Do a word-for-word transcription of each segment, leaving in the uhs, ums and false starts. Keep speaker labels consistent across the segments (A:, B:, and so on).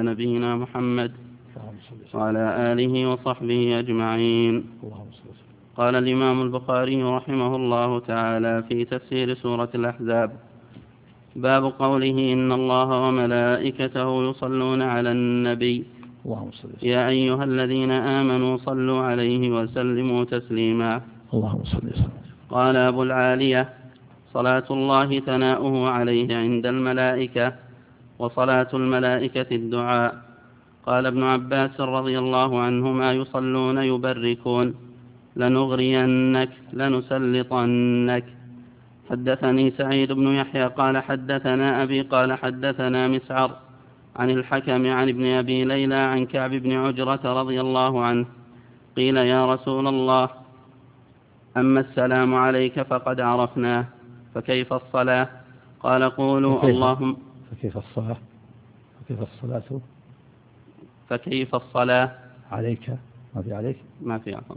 A: على نبينا محمد وعلى آله وصحبه أجمعين. قال الإمام البخاري رحمه الله تعالى في تفسير سورة الأحزاب: باب قوله إن الله وملائكته يصلون على النبي يا أيها الذين آمنوا صلوا عليه وسلموا تسليما.
B: اللهم صل وسلم.
A: قال أبو العالية: صلاة الله ثناؤه عليه عند الملائكة، وصلاة الملائكة الدعاء. قال ابن عباس رضي الله عنهما: يصلون يبركون، لنغرينك لنسلطنك. حدثني سعيد بن يحيى قال حدثنا أبي قال حدثنا مسعر عن الحكم عن ابن أبي ليلى عن كعب بن عجرة رضي الله عنه قيل: يا رسول الله، أما السلام عليك فقد عرفناه، فكيف الصلاة؟ قال: قولوا
B: فكيف
A: اللهم
B: فكيف الصلاة فكيف الصلاة
A: فكيف الصلاة
B: عليك ما في عليك
A: ما في عفوا.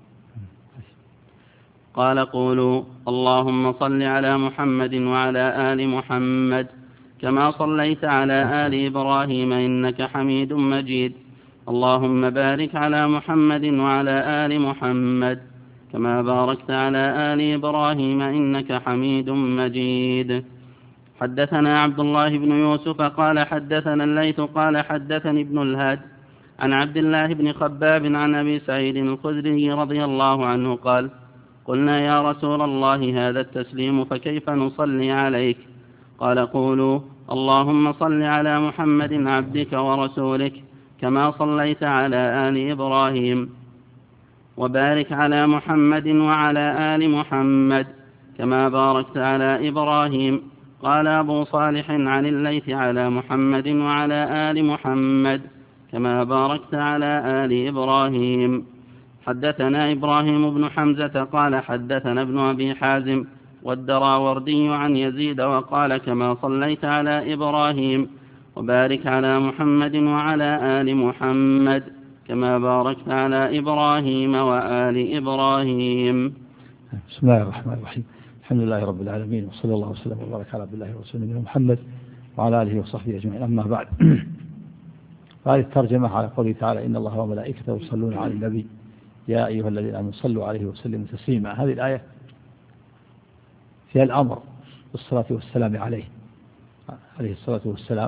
A: قال: قولوا اللهم صل على محمد وعلى آل محمد كما صليت على آل إبراهيم إنك حميد مجيد. اللهم بارك على محمد وعلى آل محمد كما باركت على آل إبراهيم إنك حميد مجيد. حدثنا عبد الله بن يوسف قال حدثنا الليث قال حدثني ابن الهاد عن عبد الله بن خباب عن أبي سعيد الخدري رضي الله عنه قال: قلنا يا رسول الله هذا التسليم فكيف نصلي عليك؟ قال: قولوا اللهم صل على محمد عبدك ورسولك كما صليت على آل إبراهيم، وبارك على محمد وعلى آل محمد كما باركت على إبراهيم. قال أبو صالح عن الليث: على محمد وعلى آل محمد كما باركت على آل إبراهيم. حدثنا إبراهيم بن حمزة قال حدثنا ابن أبي حازم والدراوردي عن يزيد وقال: كما صليت على إبراهيم وبارك على محمد وعلى آل محمد كما باركت على إبراهيم وآل إبراهيم.
B: بسم الله الرحمن الرحيم. الحمد لله رب العالمين، وصلى الله وسلم وبارك على عبد الله ورسوله محمد وعلى آله وصحبه أجمعين. أما بعد، هذه الترجمة على قوله تعالى: إن الله وملائكته يصلون على النبي يا أيها الذين آمنوا صلوا عليه وسلموا تسليما. هذه الآية فيها الأمر بالصلاة والسلام عليه عليه الصلاة والسلام،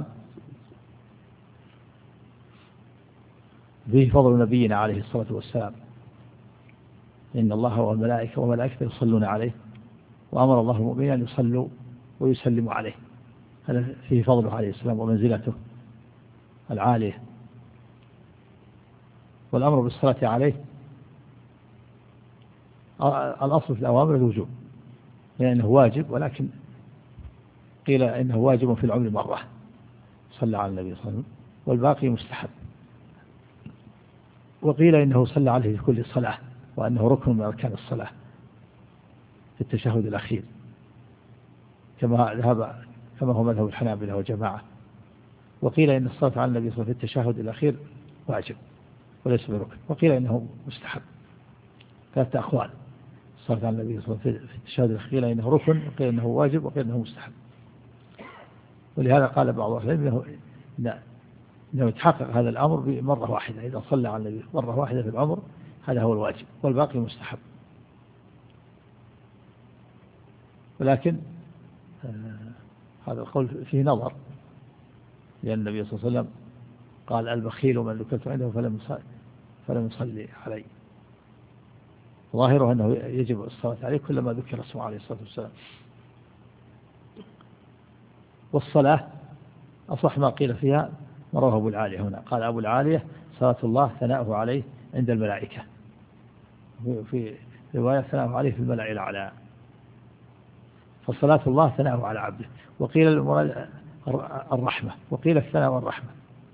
B: به فضل نبينا عليه الصلاة والسلام. إن الله والملائكة وملائكته يصلون عليه، وأمر الله المؤمنين أن يصلوا ويسلموا عليه. هذا فيه فضله عليه السلام ومنزلته العالية. والأمر بالصلاة عليه الأصل في الأوامر الوجوب، لأنه يعني واجب، ولكن قيل إنه واجب في العمر مرة صلى على النبي صلى الله عليه وسلم، والباقي مستحب. وقيل إنه صلى عليه في كل صلاة، وأنه ركن من أركان الصلاة في التشهد الأخير، كما ذهب كما هو مذهب الحنابلة وجماعة. وقيل إن الصلاة على النبي صلى الله عليه وسلم في التشهد الأخير واجب وليس بركن، وقيل إنه مستحب. ثلاثة أقوال: الصلاة على النبي صلى الله عليه وسلم في التشهد الأخير إنه ركن، وقيل إنه واجب، وقيل إنه مستحب. ولهذا قال بعض أهل العلم إنه إنه يتحقق هذا الأمر بمرة واحدة، إذا صلى على النبي مرة واحدة في العمر هذا هو الواجب، والباقي مستحب. ولكن آه هذا القول فيه نظر، لأن النبي صلى الله عليه وسلم قال: البخيل من ذكرت عنده فلم فلم يصلي عليه. ظاهره أنه يجب الصلاة عليه كلما ذكر اسمه عليه الصلاة والسلام. والصلاة أصح ما قيل فيها ما رواه أبو العالية هنا. قال أبو العالية: صلاة الله ثناؤه عليه عند الملائكة، في رواية ثناؤه عليه في الملأ الأعلى. فصلاة الله ثناؤه على عبده. وقيل المراد الرحمة، وقيل الثناء والرحمة.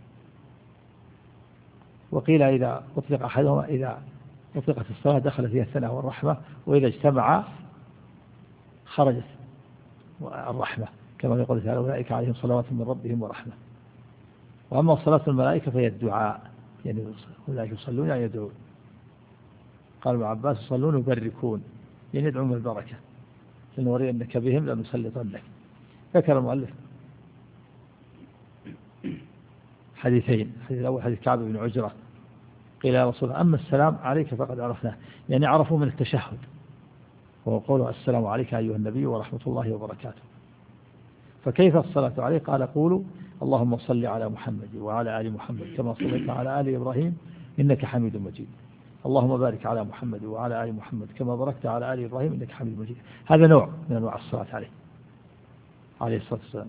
B: وقيل إذا أطلق أحدهما إذا أطلقت الصلاة دخل فيها الثناء والرحمة، وإذا اجتمع خرجت الرحمة، كما يقول تعالى: أولئك عليهم صلوات من ربهم ورحمة. وأما صلاة الملائكة فهي الدعاء، يعني أولئك يصلون يعني يدعون. قال ابن عباس: يصلون يبركون، يعني يدعون بالبركة، لنرينك بهم لنسلطنك. ذكر المؤلف حديثين. الحديث الأول حديث كعب بن عجرة قيل يا رسول الله أما السلام عليك فقد عرفناه، يعني عرفوا من التشهد، وهو قوله السلام عليك أيها النبي ورحمة الله وبركاته. فكيف الصلاة عليه؟ قال قولوا اللهم صل على محمد وعلى آل محمد كما صليت على آل إبراهيم إنك حميد مجيد، اللهم بارك على محمد وعلى آل محمد كما باركت على آل إبراهيم إنك حميد مجيد. هذا نوع من أنواع الصلاة عليه عليه الصلاة والسلام.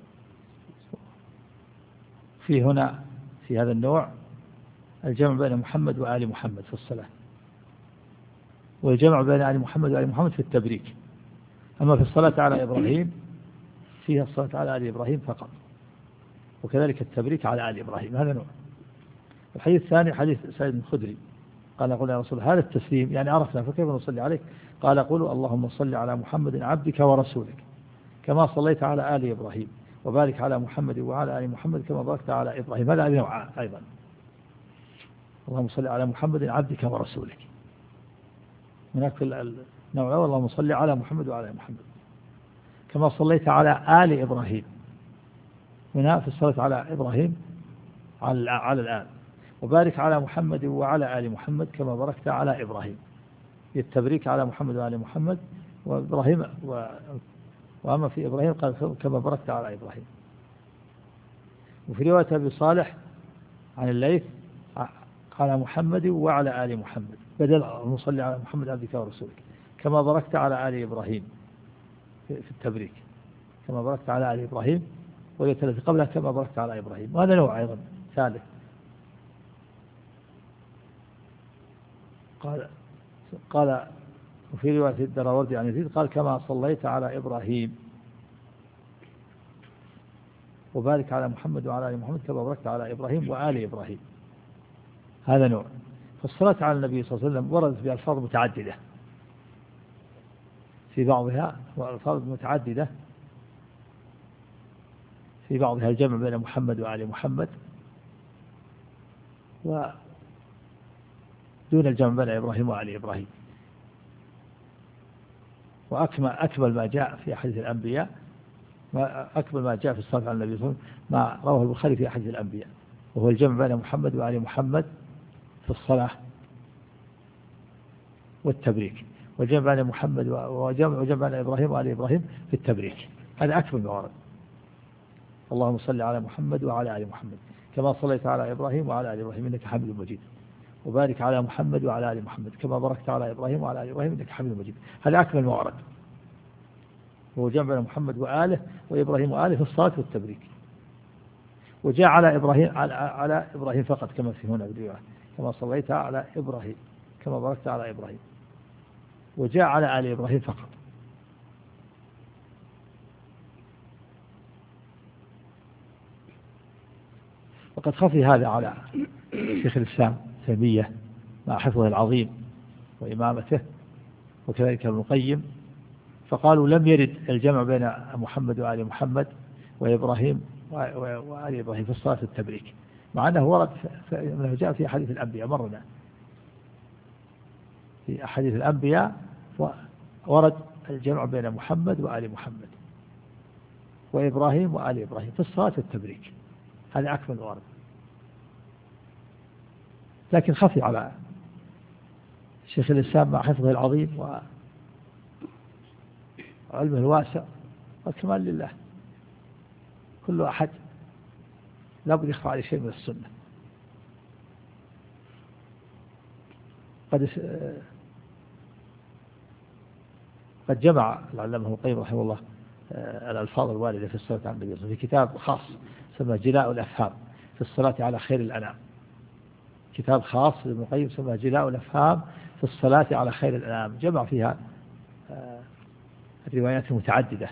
B: في هنا في هذا النوع الجمع بين محمد وآل محمد في الصلاة، والجمع بين آل محمد وآل محمد في التبريك. أما في الصلاة على إبراهيم فيها الصلاة على آل إبراهيم فقط، وكذلك التبريك على آل إبراهيم. هذا نوع. الحديث الثاني حديث سعيد الخدري قال قل يا رسول هذا التسليم يعني عرفنا فكيف نصلي عليك؟ قال قولوا اللهم صل على محمد عبدك ورسولك كما صليت على آل إبراهيم وبارك على محمد وعلى آل محمد كما باركت على إبراهيم. هذا نوع أيضا، اللهم صل على محمد عبدك ورسولك. هناك في النوع الأول اللهم صل على محمد وعلى آل محمد كما صليت على آل إبراهيم، هنا في الصلاة على إبراهيم على على الآل، وبارك على محمد وعلى آل محمد كما باركت على إبراهيم. التبريك على محمد وآل محمد وإبراهيم و... وأما في إبراهيم قال كما باركت على إبراهيم. وفي رواية أبي صالح عن الليث على محمد وعلى آل محمد بدل نصلي على محمد عبدك ورسولك كما باركت على آل إبراهيم في التبريك، كما باركت على آل إبراهيم، والتي التي قبلها كما باركت على إبراهيم. وهذا نوع أيضا ثالث. قال قال وفي رواية الدراوردي عن يزيد قال كما صليت على إبراهيم وبارك على محمد وعلى آل محمد كما باركت على إبراهيم وآل إبراهيم. هذا نوع. فالصلاة على النبي صلى الله عليه وسلم وردت بألفاظ متعددة، في بعضها ألفاظ متعددة، في بعضها الجمع بين محمد وآل محمد، ودون الجمع بين إبراهيم وآل إبراهيم. وأكمل أكمل ما جاء في أحاديث الأنبياء، ما أكمل ما جاء في الصلاة على النبي صلى الله عليه وسلم ما رواه البخاري في أحاديث الأنبياء، وهو الجمع بين محمد وآل محمد في الصلاة والتبريك، والجمع بين محمد وجمع وجمع بين إبراهيم وآل إبراهيم في التبريك. هذا أكمل ما ورد. اللهم صل على محمد وعلى آل محمد كما صليت على إبراهيم وعلى آل إبراهيم إنك حميد مجيد، وبارك على محمد وعلى آل محمد كما باركت على إبراهيم وعلى آل إبراهيم إنك حميد مجيد. هذا أكمل ما ورد، وهو جمع بين محمد وآله وإبراهيم وآله في الصلاة والتبريك. وجاء على إبراهيم على, على إبراهيم فقط كما في هنا بالرواية كما صليت على إبراهيم كما باركت على إبراهيم، وجاء على آل إبراهيم فقط. وقد خفي هذا على شيخ الإسلام تيمية مع حفظه العظيم وإمامته، وكذلك ابن القيم، فقالوا لم يرد الجمع بين محمد وآل محمد وإبراهيم وآل إبراهيم في الصلاة التبريك، مع أنه ورد أنه جاء في أحاديث الأنبياء. مرنا في أحاديث الأنبياء ورد الجمع بين محمد وآل محمد وإبراهيم وآل إبراهيم في الصلاة التبريك. هذا أكمل ورد، لكن خفي على شيخ الإسلام مع حفظه العظيم وعلمه الواسع والكمال لله. كل أحد لا بد يخفى عليه شيء من السنة. قد قد جمع العلامة ابن القيم رحمه الله الألفاظ الواردة في الصلاة على النبي صلى الله عليه وسلم في كتاب خاص سمى جلاء الأفهام في الصلاة على خير الأنام. كتاب خاص لابن القيم سمى جلاء الأفهام في الصلاة على خير الأنام، جمع فيها الروايات المتعددة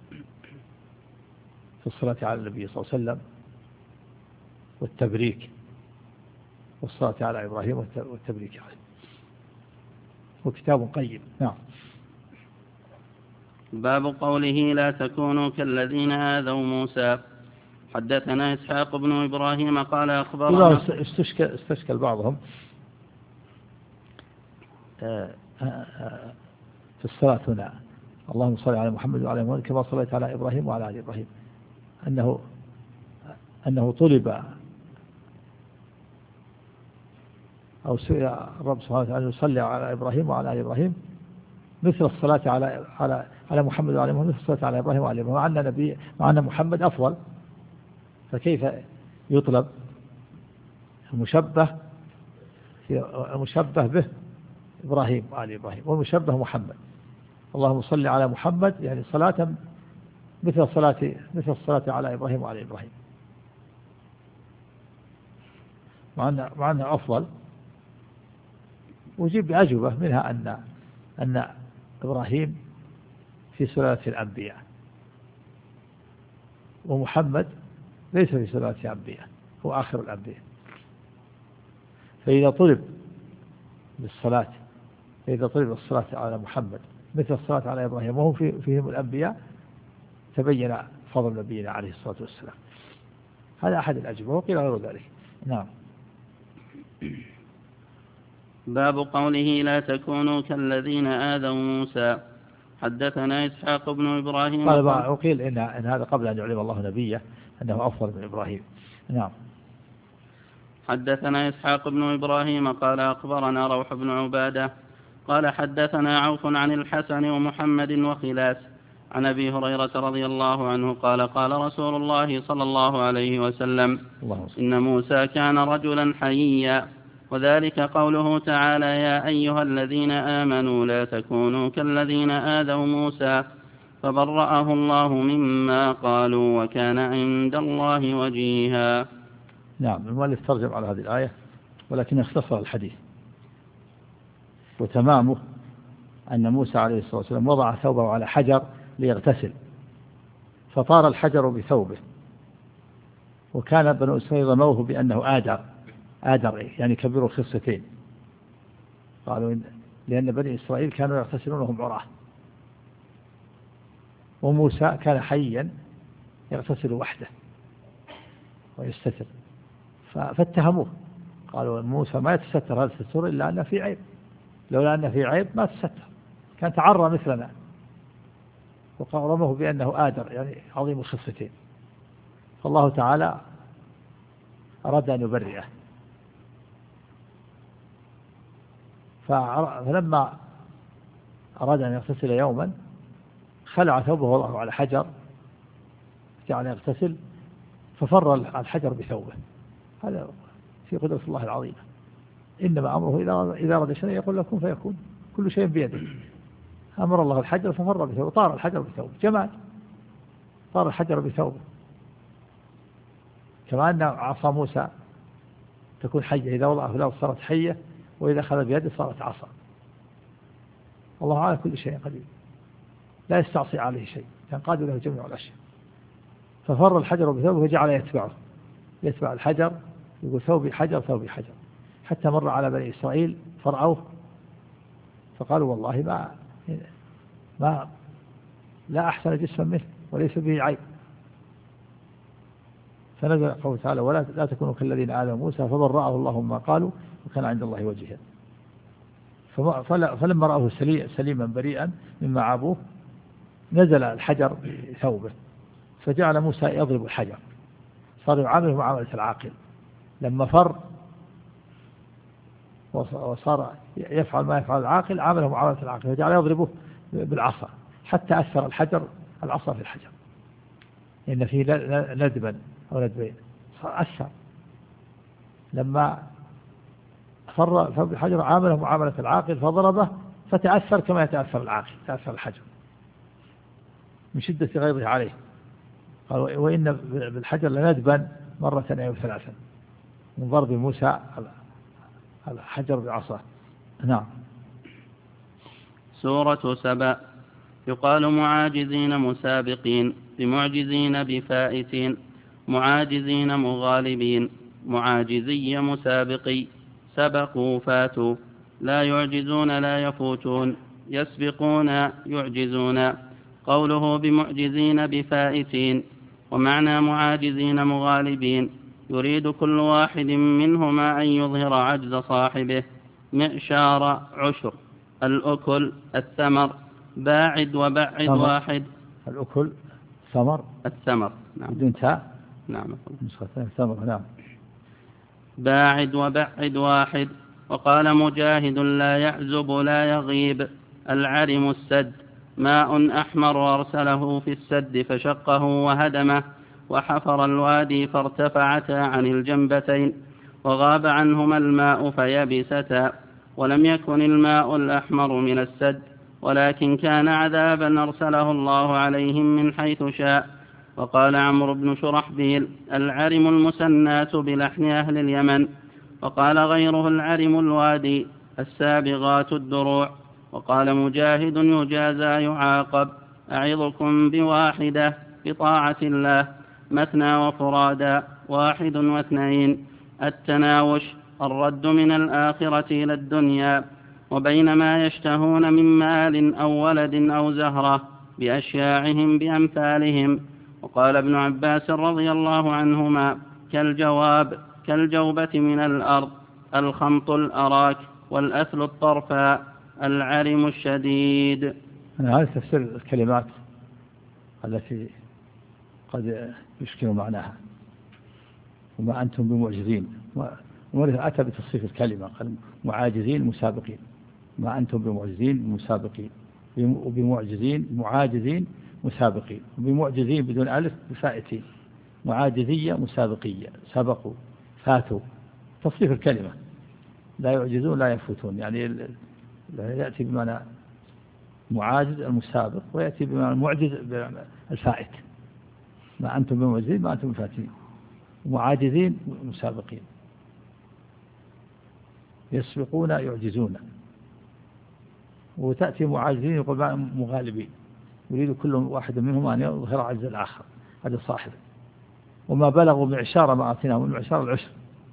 B: في الصلاة على النبي صلى الله عليه وسلم والتبريك والصلاة على إبراهيم والتبريك عليه. وكتاب قيم. نعم.
A: باب قوله لا تكونوا كالذين آذوا موسى. حدثنا إسحاق بن إبراهيم قال أخبرنا
B: استشكل, استشكل بعضهم في الصلاة هنا اللهم صل على محمد وعلى محمد كما صليت على إبراهيم وعلى آل إبراهيم، أنه أنه طلب أو سئل الرب سبحانه وتعالى أن يصلي على إبراهيم وعلى آل إبراهيم مثل الصلاة على على على محمد وعلى محمد مثل الصلاة على إبراهيم وعلى إبراهيم، مع أن نبي مع أن محمد أفضل، فكيف يطلب المشبه المشبه به إبراهيم وآل إبراهيم والمشبه محمد؟ اللهم صل على محمد يعني صلاة مثل صلاة مثل الصلاة على إبراهيم وعلى إبراهيم، مع أن مع أنه أفضل. وجيب أجوبة منها أن أن إبراهيم في سلالة الأنبياء ومحمد ليس في سلالة الأنبياء، هو آخر الأنبياء. فإذا طلب بالصلاة فإذا طلب الصلاة على محمد مثل الصلاة على إبراهيم وهم في فيهم الأنبياء تبين فضل نبينا عليه الصلاة والسلام. هذا أحد الأجوبة، وقيل غير ذلك. نعم.
A: باب قوله لا تكونوا كالذين آذوا موسى. حدثنا إسحاق بن إبراهيم
B: قال وقيل إن, إن هذا قبل أن يعلم الله نبيه أنه أفضل من إبراهيم. نعم.
A: حدثنا إسحاق بن إبراهيم قال أخبرنا روح بن عبادة قال حدثنا عوف عن الحسن ومحمد وخلاس عن أبي هريرة رضي الله عنه قال قال رسول الله صلى الله عليه وسلم إن موسى كان رجلا حييا، وذلك قوله تعالى يا أيها الذين آمنوا لا تكونوا كالذين آذوا موسى فبرأه الله مما قالوا وكان عند الله وجيها.
B: نعم. المؤلف ترجم على هذه الآية ولكن اختصر الحديث، وتمامه أن موسى عليه الصلاة والسلام وضع ثوبه على حجر ليغتسل فطار الحجر بثوبه، وكان بنو إسرائيل ظنوه بأنه آدر آدر يعني كبير الخصتين، قالوا لأن بني إسرائيل كانوا يغتسلون وهم عراه، وموسى كان حيا يغتسل وحده ويستتر، فاتهموه قالوا موسى ما يتستر هذا الستر إلا أن في عيب، لولا أن في عيب ما تستر، كان تعرى مثلنا، وقرمه بأنه آدر يعني عظيم الخصتين. فالله تعالى أراد أن يبرئه، فلما أراد أن يغتسل يوما خلع ثوبه وضعه على حجر جعل يغتسل ففر الحجر بثوبه. هذا في قدرة الله العظيمة، إنما أمره إذا أراد شيئا يقول له كن فيكون، كل شيء بيده. أمر الله الحجر ففر بثوبه، طار الحجر بثوبه، جمال طار الحجر بثوبه. كما أن عصا موسى تكون حية، إذا وضعه في الأرض صارت حية، وإذا أخذ بيده صارت عصا. الله على كل شيء قدير لا يستعصي عليه شيء، كان قادر له جميع الأشياء. ففر الحجر بثوبه وجعل يتبعه يتبع الحجر، يقول ثوبي حجر ثوبي حجر، حتى مر على بني إسرائيل فرعوه فقالوا والله ما ما لا أحسن جسما منه وليس به عيب. فنزل قوله تعالى ولا لا تكونوا كالذين آذوا موسى فبرأه الله مما قالوا وكان عند الله وجيها. فلما رأوه سليما بريئا مما عابوه نزل الحجر بثوبه، فجعل موسى يضرب الحجر، صار يعامله معاملة العاقل. لما فر وصار يفعل ما يفعل العاقل عامله معاملة العاقل، فجعل يضربه بالعصا حتى أثر الحجر العصا في الحجر، إن فيه ندبا أو ندبين، صار أثر. لما فر فالحجر عامله معاملة العاقل فضربه فتأثر كما يتأثر العاقل، تأثر الحجر من شدة غيظه عليه. قال وإن بالحجر لندبا مرة أو ثلاثا من ضرب موسى الحجر بعصاه. نعم.
A: سورة سبأ. يقال معاجزين مسابقين، بمعجزين بفائتين، معاجزين مغالبين، معاجزي مسابقي، سبقوا فاتوا، لا يعجزون لا يفوتون، يسبقون يعجزون. قوله بمعجزين بفائتين ومعنى معاجزين مغالبين يريد كل واحد منهما أن يظهر عجز صاحبه. معشار عشر، الأكل الثمر، باعد وبعد
B: ثمر.
A: واحد.
B: الأكل ثمر
A: الثمر نعم
B: بدون تاء.
A: نعم
B: نسخة ثمر. نعم.
A: باعد وبعد واحد، وقال مجاهد لا يعزب لا يغيب. العرم السد، ماء أحمر أرسله في السد فشقه وهدمه، وحفر الوادي فارتفعتا عن الجنبتين، وغاب عنهما الماء فيبستا. ولم يكن الماء الأحمر من السد، ولكن كان عذابا أرسله الله عليهم من حيث شاء. وقال عمرو بن شرحبيل العرم المسنات بلحن أهل اليمن. وقال غيره العرم الوادي السابغات الدروع. وقال مجاهد يجازى يعاقب. أعظكم بواحدة بطاعة الله مثنى وفرادا واحد واثنين. التناوش الرد من الآخرة إلى الدنيا، وبينما يشتهون من مال أو ولد أو زهرة بأشياعهم بأمثالهم. وقال ابن عباس رضي الله عنهما كالجواب كالجوبة من الأرض، الخمط الأراك، والأثل الطرفاء، العرم الشديد.
B: هذا تفسير الكلمات التي قد يشكل معناها. وما أنتم بمعجزين، وأتى بتصريف الكلمة قال معاجزين مسابقين. ما أنتم بمعجزين مسابقين، وبمعجزين معاجزين مسابقين، وبمعجزين بدون ألف بفائتين، معاجزية مسابقية، سبقوا فاتوا. تصريف الكلمة لا يعجزون لا يفوتون، يعني يأتي بمعنى معاجز المسابق، ويأتي بمعنى المعجز الفائت. ما أنتم بمعجزين ما أنتم بفاتين، معاجزين مسابقين. يسبقون يعجزون. وتأتي معاجزين يقول مغالبين، يريد كل واحد منهم أن يظهر عجز الآخر، هذا صاحب. وما بلغوا معشار ما أعطيناهم، من معشار العشر.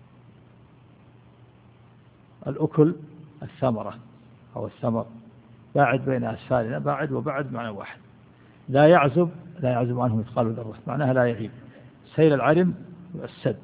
B: الأكل الثمرة أو الثمر، باعد بين أسفارنا، باعد وبعد معنى واحد. لا يعزب لا يعزب عنه مثقال ذرة، معناها لا يغيب. سيل العرم السد.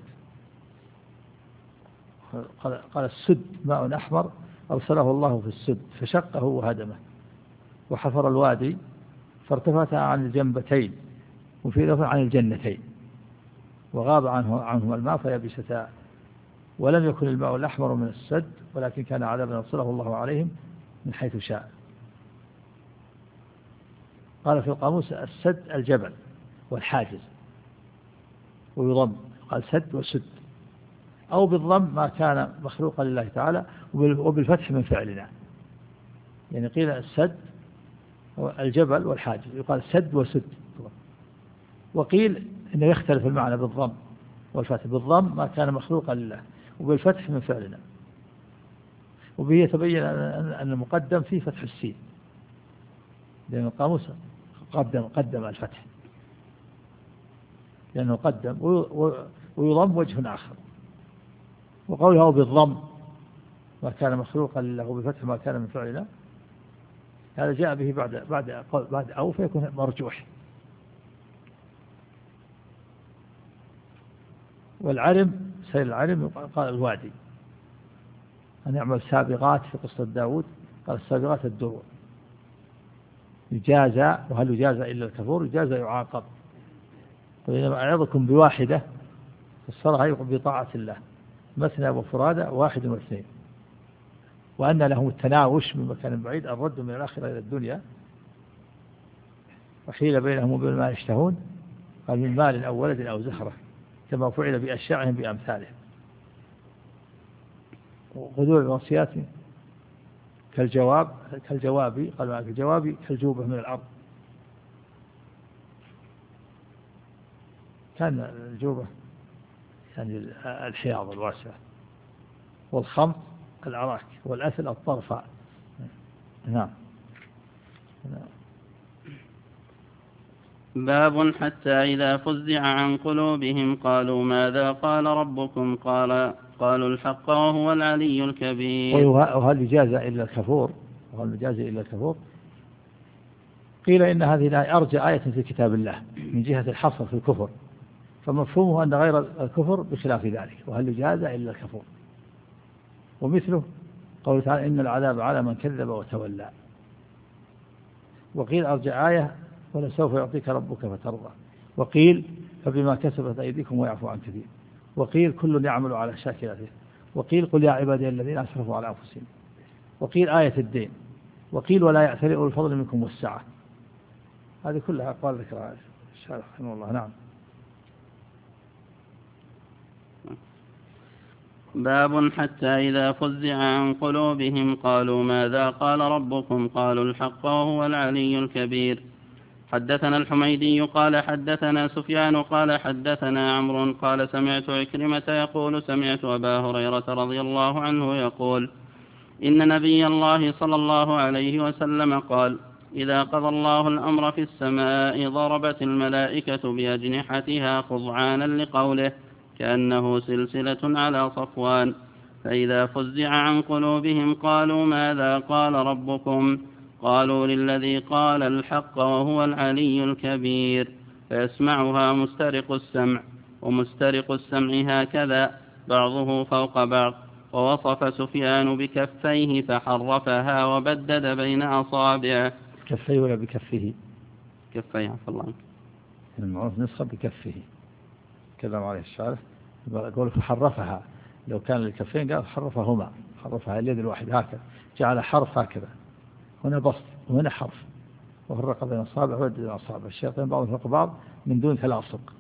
B: قال السد ماء أحمر أرسله الله في السد فشقه وهدمه، وحفر الوادي فارتفعت عن الجنبتين، وفي لفظ عن الجنتين، وغاب عنه عنهما الماء فيبستا. ولم يكن الماء الأحمر من السد، ولكن كان عذابا أرسله الله عليهم من حيث شاء. قال في القاموس السد الجبل والحاجز، ويضم قال سد وسد، أو بالضم ما كان مخلوقا لله تعالى، وبالفتح من فعلنا. يعني قيل السد الجبل والحاجز، يقال سد وسد. وقيل إنه يختلف المعنى بالضم والفتح. بالضم ما كان مخلوقا لله، وبالفتح من فعلنا. وبه يتبين أن المقدم فيه فتح السين، لأن القاموس قدم قدم الفتح، لأنه قدم. ويضم وجه آخر. وقوله بالضم ما كان مخلوقا لله، وبالفتح ما كان من فعلنا، هذا جاء به بعد بعد بعد أو فيكون مرجوح. والعرم سيل العرم قال الوادي. أن يعمل سابغات في قصة داود، قال السابغات الدروع. يجازى، وهل يجازى إلا الكفور؟ يجازى يعاقب. قل إنما أعظكم بواحدة، فسرها بطاعة الله مثنى وفرادى واحد واثنين. وأن لهم التناوش من مكان بعيد، الرد من الآخرة إلى الدنيا، وحيل بينهم وبين ما يشتهون، قال من مال أو ولد أو زهرة، كما فعل بأشياعهم بأمثالهم. وغدور الوصيات كالجواب كالجواب قالوا كالجواب كالجوبة من الأرض. كان الجوبة يعني الحياض الواسعة، والخمط العراك، والأثل الطرفاء. نعم.
A: باب حتى إذا فزع عن قلوبهم قالوا ماذا قال ربكم؟ قال قالوا الحق وهو العلي الكبير.
B: وهل يجازى إلا الكفور؟ وهل يجازى إلا الكفور؟ قيل إن هذه الآية أرجى آية في كتاب الله من جهة الحصر في الكفر، فمفهومه أن غير الكفر بخلاف ذلك، وهل يجازى إلا الكفور. ومثله قوله تعالى إن العذاب على من كذب وتولى. وقيل أرجى آية ولسوف يعطيك ربك فترضى. وقيل فبما كسبت أيديكم ويعفو عن كثير. وقيل كل يعمل على شاكلته. وقيل قل يا عبادي الذين أسرفوا على أنفسهم، وقيل آية الدين، وقيل ولا يأتل أولو الفضل منكم والسعة. هذه كلها أقوال ذكرها الشارح رحمه الله. نعم.
A: باب حتى إذا فزع عن قلوبهم قالوا ماذا قال ربكم قالوا الحق وهو العلي الكبير. حدثنا الحميدي قال حدثنا سفيان قال حدثنا عمرو قال سمعت عكرمة يقول سمعت أبا هريرة رضي الله عنه يقول إن نبي الله صلى الله عليه وسلم قال إذا قضى الله الأمر في السماء ضربت الملائكة بأجنحتها خضعانا لقوله كأنه سلسلة على صفوان، فإذا فزع عن قلوبهم قالوا ماذا قال ربكم قالوا للذي قال الحق وهو العلي الكبير، فيسمعها مسترق السمع، ومسترق السمع هكذا بعضه فوق بعض. ووصف سفيان بكفيه فحرفها وبدد بين أصابعه.
B: كفيه ولا بكفه؟
A: كفيه عفى الله عنك.
B: المعروف نسخة بكفه كلام عليه الشارح يقول فحرفها، لو كان الكفين قال حرفهما، حرفها اليد الواحد هكذا، جعل حرف هكذا، هنا بسط وهنا حرف، وفرق بين أصابع وبدد بين أصابع الشياطين بعضهم فوق بعض من دون تلاصق.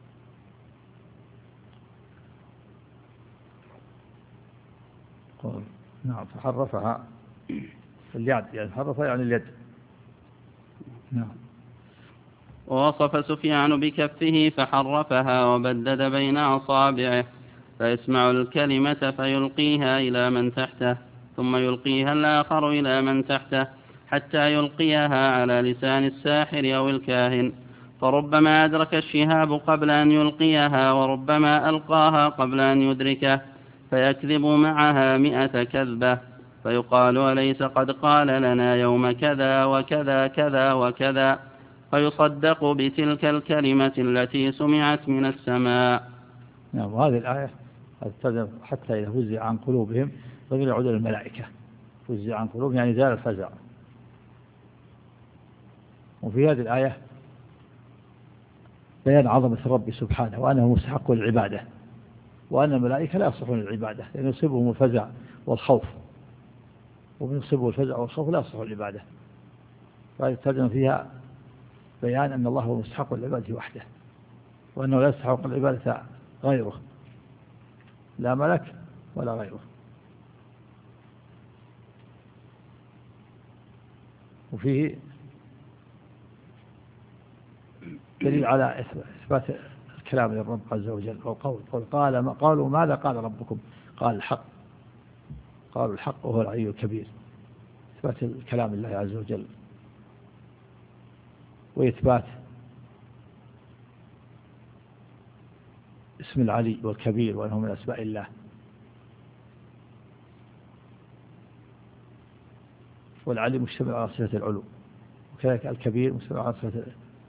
B: نعم. فحرفها اليد، يعني حرفها يعني اليد. نعم.
A: ووصف سفيان بكفه فحرفها وبدد بين أصابعه، فيسمع الكلمة فيلقيها إلى من تحته، ثم يلقيها الآخر إلى من تحته، حتى يلقيها على لسان الساحر أو الكاهن، فربما أدرك الشهاب قبل أن يلقيها، وربما ألقاها قبل أن يدركه، فيكذب معها مئة كذبة، فيقال أليس قد قال لنا يوم كذا وكذا كذا وكذا، فيصدق بتلك الكلمة التي سمعت من السماء.
B: نعم. وهذه الآية حتى إذا فزع عن قلوبهم ضمير يعود إلى الملائكة، فزع عن قلوبهم يعني زال الفزع. وفي هذه الآية بيان عظمة الرب سبحانه وأنه مستحق للعبادة، وأن الملائكة لا يصلحون للعبادة لأن يصيبهم الفزع والخوف، ومن يصيبه الفزع والخوف لا يصلحون للعبادة. فهذه الترجمة فيها بيان أن الله هو مستحق للعبادة وحده، وأنه لا يستحق العبادة غيره، لا ملك ولا غيره. وفيه دليل على إثبات الكلام للرب عز وجل والقول، قال قالوا ماذا قال ربكم قال الحق، قالوا الحق وهو العلي الكبير، إثبات الكلام لله عز وجل، وإثبات اسم العلي والكبير وأنه من أسماء الله. والعلي مشتمل على صفة العلو، وكذلك الكبير مشتمل على صفة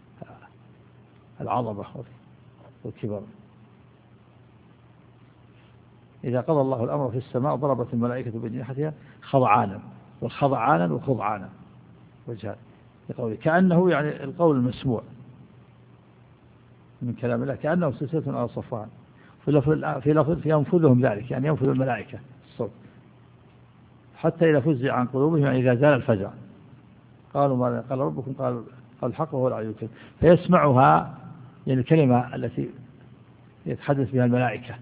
B: العظمة والكبر. إذا قضى الله الأمر في السماء ضربت الملائكة بأجنحتها خضعانا، والخضعانا وخضعانا وجهان يقول كأنه يعني القول المسموع من كلام الله، كأنه سلسلة على صفوان، في لفظ في لفظ ينفذهم ذلك يعني ينفذ الملائكة الصوت، حتى إذا فزع عن قلوبهم يعني إذا زال الفزع قالوا ماذا قال ربكم قال قال الحق وهو العلي الكبير، فيسمعها يعني الكلمة التي يتحدث بها الملائكة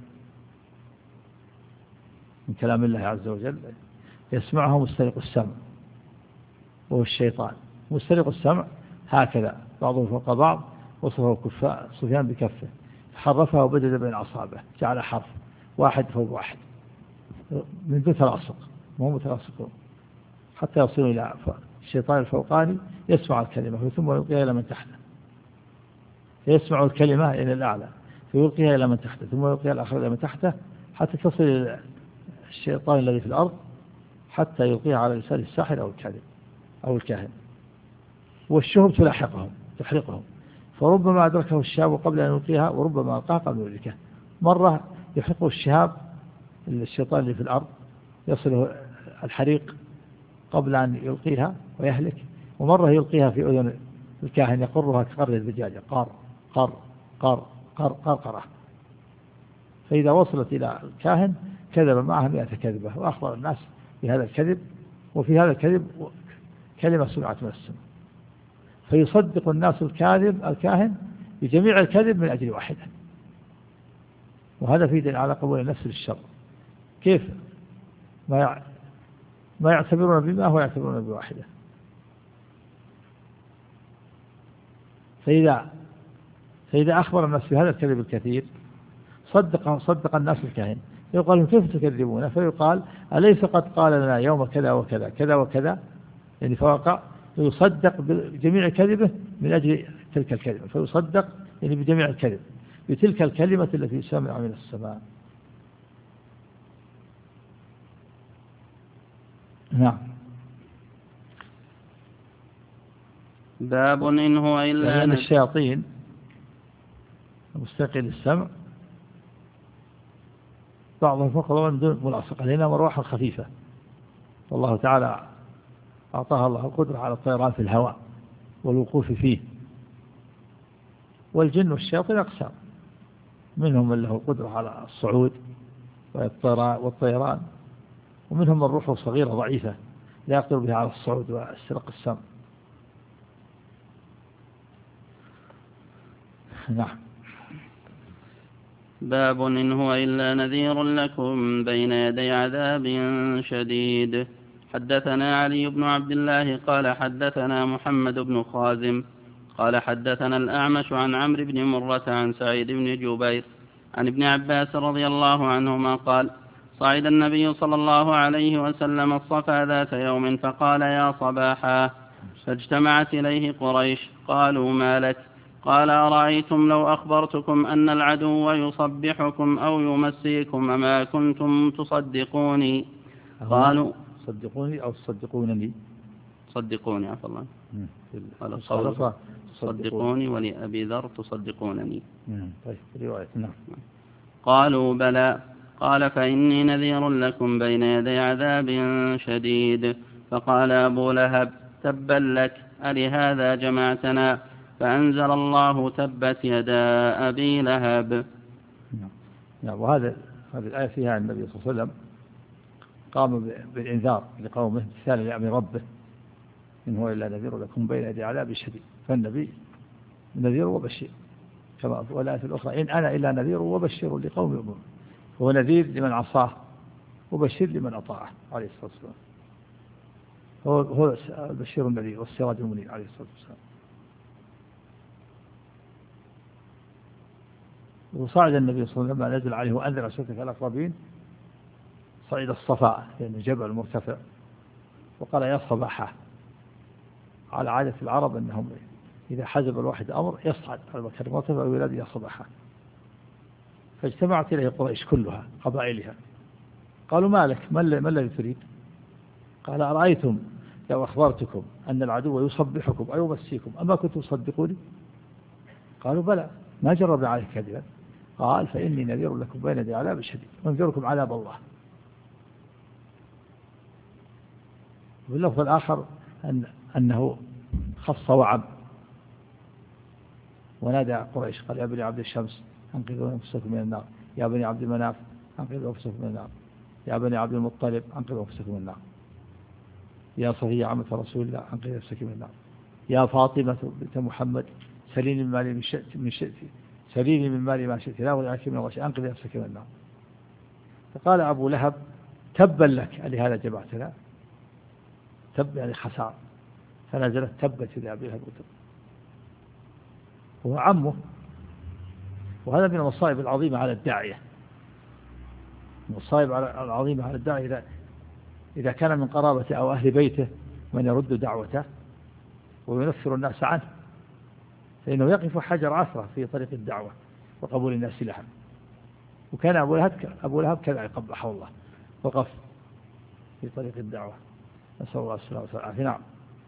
B: من كلام الله عز وجل، يسمعها مسترق السمع وهو الشيطان. مسترق السمع هكذا بعضهم فوق بعض، وصفه سفيان بكفه حرفها وبدد بين أصابعه، جعل حرف واحد فوق واحد من دون تلاصق، مو متلاصقون، حتى يصل إلى الشيطان الفوقاني يسمع الكلمة ثم يلقيها إلى من تحته، يسمع الكلمة إلى الأعلى فيلقيها إلى من تحته ثم يلقيها الآخر إلى من تحته، حتى تصل إلى الشيطان الذي في الأرض، حتى يلقيها على لسان الساحر أو الكاذب أو الكاهن، والشهب تلاحقهم تحرقهم، فربما أدركه الشهاب قبل أن يلقيها، وربما ألقاها قبل أن يدركها. مرة يحرقه الشهاب الشيطان اللي في الأرض، يصله الحريق قبل أن يلقيها ويهلك، ومرة يلقيها في أذن الكاهن يقرها كقر الزجاجة، قار قار قار قار قار قرة، فإذا وصلت إلى الكاهن كذب معها مئة كذبة وأخبر الناس بهذا الكذب، وفي هذا الكذب كلمة سمعت من السماء، فيصدق الناس الكاذب الكاهن بجميع الكذب من أجل واحدة، وهذا في دليل على قبول النفس للشر. كيف ما ما يعتبرون بما هو يعتبرون بواحدة؟ فإذا فإذا أخبر الناس بهذا الكذب الكثير صدق صدق الناس الكاهن، يقال لهم كيف تكذبون؟ فيقال أليس قد قال لنا يوم كذا وكذا كذا وكذا، يعني فوقع، فيصدق بجميع كذبه من أجل تلك الكلمة، فيصدق يعني بجميع الكذب بتلك الكلمة التي سمع من السماء. نعم.
A: باب إن هو إلا
B: يعني الشياطين مستقل السمع بعضهم فوق بعض من دون ملاصقة، لأنها مروحة خفيفة، والله تعالى أعطاها الله القدرة على الطيران في الهواء والوقوف فيه. والجن والشياطين أقسام، منهم من له القدرة على الصعود والطيران، ومنهم من روحه صغيرة ضعيفة لا يقدر بها على الصعود واسترق السمع. نعم.
A: باب إن هو إلا نذير لكم بين يدي عذاب شديد. حدثنا علي بن عبد الله قال حدثنا محمد بن خازم قال حدثنا الأعمش عن عمرو بن مرة عن سعيد بن جبير عن ابن عباس رضي الله عنهما قال صعد النبي صلى الله عليه وسلم الصفا ذات يوم فقال يا صباحا، فاجتمعت إليه قريش قالوا ما لك؟ قال أرأيتم لو أخبرتكم أن العدو يصبحكم أو يمسيكم ما كنتم تصدقوني؟ قالوا
B: صدقوني أو تصدقونني؟
A: صدقوني عفوا الله. قال صدق صدقوني ولأبي ذر تصدقونني.
B: طيب رواية. نعم.
A: قالوا بلى. قال فإني نذير لكم بين يدي عذاب شديد. فقال أبو لهب تبا لك ألهذا جمعتنا؟ فأنزل الله تبت يدا أبي لهب.
B: نعم. وهذا هذه الآية فيها النبي صلى الله عليه وسلم قام بالإنذار لقومه امتثالا لأمر ربه إن هو إلا نذير لكم بين يدي عذاب شديد. فالنبي نذير وبشير كما في الآية الأخرى إن أنا إلا نذير وبشير لقوم يؤمنون. هو نذير لمن عصاه وبشير لمن أطاعه عليه الصلاة والسلام. هو هو البشير النذير والسراج المنير عليه الصلاة والسلام. وصعد النبي صلى الله عليه وسلم لما نزل عليه وأنذر عشيرتك الأقربين صعد الصفا لأنه جبل مرتفع وقال يا صباحا، على عادة العرب أنهم إذا حزب الواحد أمر يصعد على المكان المرتفع وينادي يا صباحا. فاجتمعت إليه قريش كلها قبائلها قالوا ما لك؟ ما الذي تريد؟ قال أرأيتم لو أخبرتكم أن العدو يصبحكم أو يمسيكم أما كنتم تصدقوني؟ قالوا بلى ما جرب عليك كذبا. قال فإني نذير لكم بين يدي عذاب شديد وانذركم عذاب الله. واللفظ الآخر أن أنه خص وعم ونادى قريش قال يا بني عبد الشمس أنقذوا أنفسكم من النار، يا بني عبد المناف أنقذوا أنفسكم من النار، يا بني عبد المطلب أنقذوا أنفسكم من النار، يا صفية عمة رسول الله أنقذوا أنفسكم من النار، يا فاطمة بنت محمد سليني من مالي من شئت سليني من مالي ما شئت لا ولعك من غش أنقذ نفسك من النار. فقال أبو لهب تبا لك لهذا جمعتنا، تب يعني خسار. فنزلت تبت يدا أبي لهب وتب. هو عمه، وهذا من المصائب العظيمة على الداعية. المصائب العظيمة على الداعية إذا إذا كان من قرابته أو أهل بيته من يرد دعوته وينفر الناس عنه، فإنه يقف حجر عثرة في طريق الدعوة وقبول الناس لها. وكان أبو لهب أبو لهب كذا قبحه الله، وقف في طريق الدعوة. نسأل الله السلامة والعافية. نعم.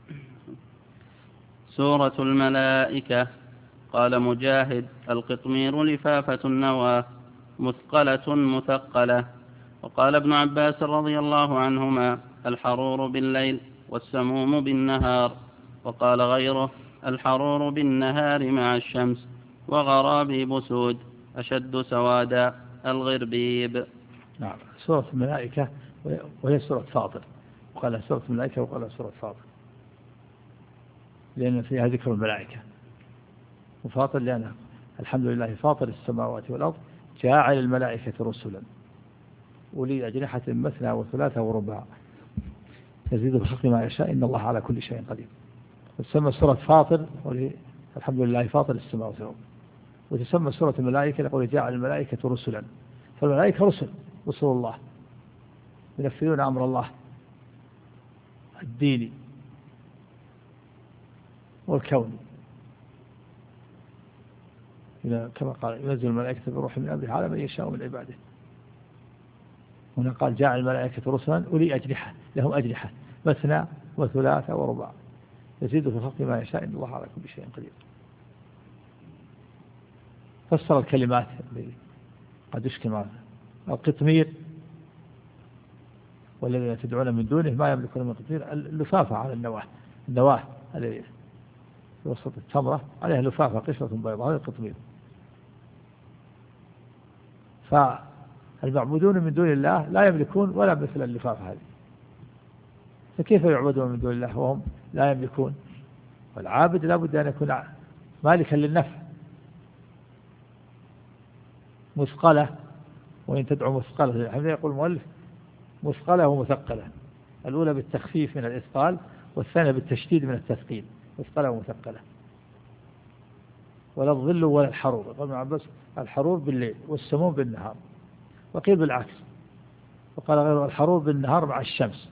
A: سورة الملائكة. قال مجاهد القطمير لفافة النوى مثقلة مثقلة. وقال ابن عباس رضي الله عنهما الحرور بالليل والسموم بالنهار. وقال غيره الحرور بالنهار مع الشمس وغرابيب سود أشد سوادا الغربيب.
B: نعم. سورة الملائكة وهي سورة فاطر، وقال سورة الملائكة وقال سورة فاطر لأن فيها ذكر الملائكة، وفاطر لأنها الحمد لله فاطر السماوات والأرض جاعل الملائكة رسلا أولي أجنحة مثنى وثلاثة ورباع يزيد في الخلق ما يشاء إن الله على كل شيء قدير. تسمى سورة فاطر الحمد لله فاطر السماوات والأرض، وتسمى سورة الملائكة يقول جاعل الملائكة رسلا، فالملائكة رسل رسل الله ينفذون أمر الله الديني والكوني، كما قال ينزل الملائكة بروح من أمره على من يشاء من عباده. هنا قال جاعل الملائكة رسلا أولي أجنحة لهم أجنحة مثنى وثلاثة ورباع يزيد في الخلق ما يشاء إن الله على كل شيء قدير. فسر الكلمات اللي قد يشكل معها القطمير والذين تدعون من دونه ما يملكون من قطمير، اللفافة على النواة، النواة اللي في وسط التمرة عليها لفافة قشرة بيضاء، هذا القطمير. فالمعبودون من دون الله لا يملكون ولا مثل اللفافة هذه، فكيف يعبدون من دون الله وهم لا يملكون؟ والعابد لا بد أن يكون مالكا للنفع، مثقلة، وإن تدعو مثقلة يقول المؤلف مثقلة ومثقلة، الأولى بالتخفيف من الإثقال والثانية بالتشديد من التثقيل، مثقلة ومثقلة. ولا الظل ولا الحرور، قال ابن عباس الحرور بالليل والسموم بالنهار، وقيل بالعكس، وقال غير الحرور بالنهار مع الشمس.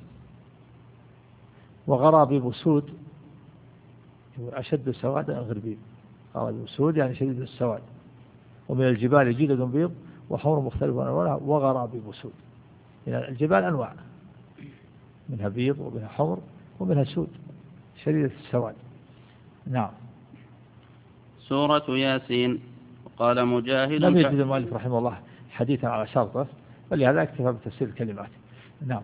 B: وغرابيب سود أشد سوادا غربيب، قال سود يعني شديد السواد. ومن الجبال جدد بيض وحمر مختلف ألوانها وغرابيب سود، يعني الجبال أنواع، منها بيض ومنها حمر ومنها سود شديدة السواد. نعم.
A: سورة ياسين. وقال مجاهد
B: لم يجد المؤلف رحمه الله حديثا على شرطه، ولهذا اكتفى بتفسير الكلمات. نعم.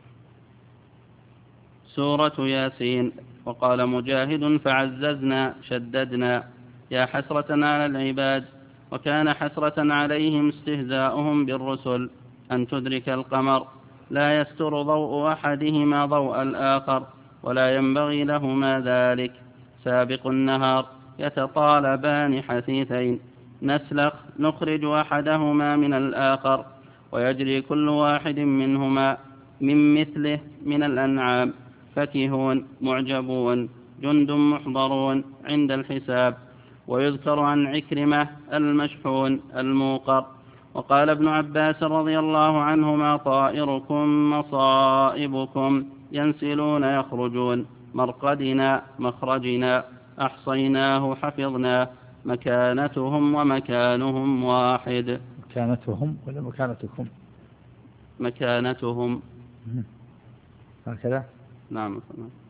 A: سورة ياسين. وقال مجاهد فعززنا شددنا يا حسرة على العباد، وكان حسرة عليهم استهزاؤهم بالرسل أن تدرك القمر لا يستر ضوء أحدهما ضوء الآخر ولا ينبغي لهما ذلك، سابق النهار يتطالبان حثيثين نسلخ نخرج أحدهما من الآخر ويجري كل واحد منهما من مثله من الأنعام فكهون معجبون جند محضرون عند الحساب. ويذكر عن عكرمة المشحون الموقر. وقال ابن عباس رضي الله عنهما طائركم مصائبكم ينسلون يخرجون مرقدنا مخرجنا أحصيناه حفظنا مكانتهم ومكانهم واحد.
B: مكانتهم ولا مكانتكم؟
A: مكانتهم
B: هكذا.
A: نعم.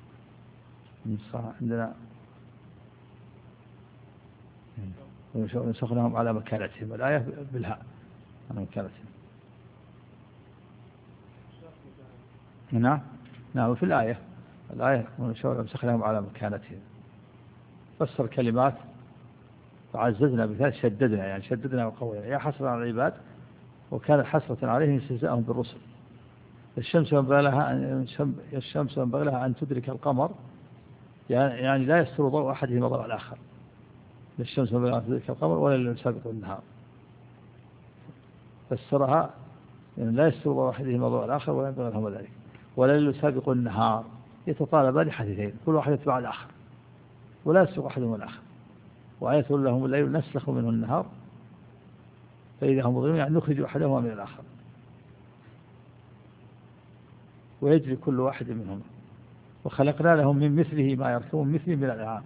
B: عندنا ونسخناهم على مكانتهم، الآية بالهاء على مكانتهم. نعم نعم في الآية الآية ونسخناهم على مكانتهم. فسر كلمات فعززنا بثالث شددنا، يعني شددنا وقوينا يا حسرة على العباد وكانت حسرة عليهم استهزاءهم بالرسل. الشمس ينبغي لها أن الشمس ينبغي لها أن تدرك القمر، يعني لا يستر ضوء أحدهما ضوء الآخر. الشمس ينبغي أن تدرك القمر ولا يسابق النهار، فسرها يعني لا يستر ضوء أحدهما ضوء الآخر ولا ينبغي لهما ذلك، ولا يسابق النهار يتطالبان حديثين كل واحد يتبع الآخر ولا يسبق أحدهما الآخر. وآية لهم الليل نسلخ منه النهار فإذا هم مظلمون، يعني نخرج أحدهما من الآخر ويجري كل واحد منهما. وخلقنا لهم من مثله ما يركبون مثله من الأنعام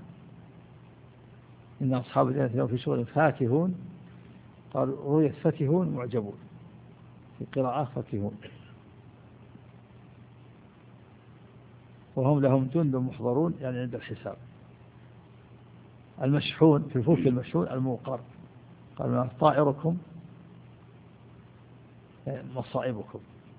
B: إن أصحاب الجنة اليوم في شغل فاكهون، قالوا رؤية فاكهون معجبون، في قراءة فاكهون. وهم لهم جند محضرون يعني عند الحساب. المشحون في الفلك المشحون الموقر، قالوا طائركم مصائبكم،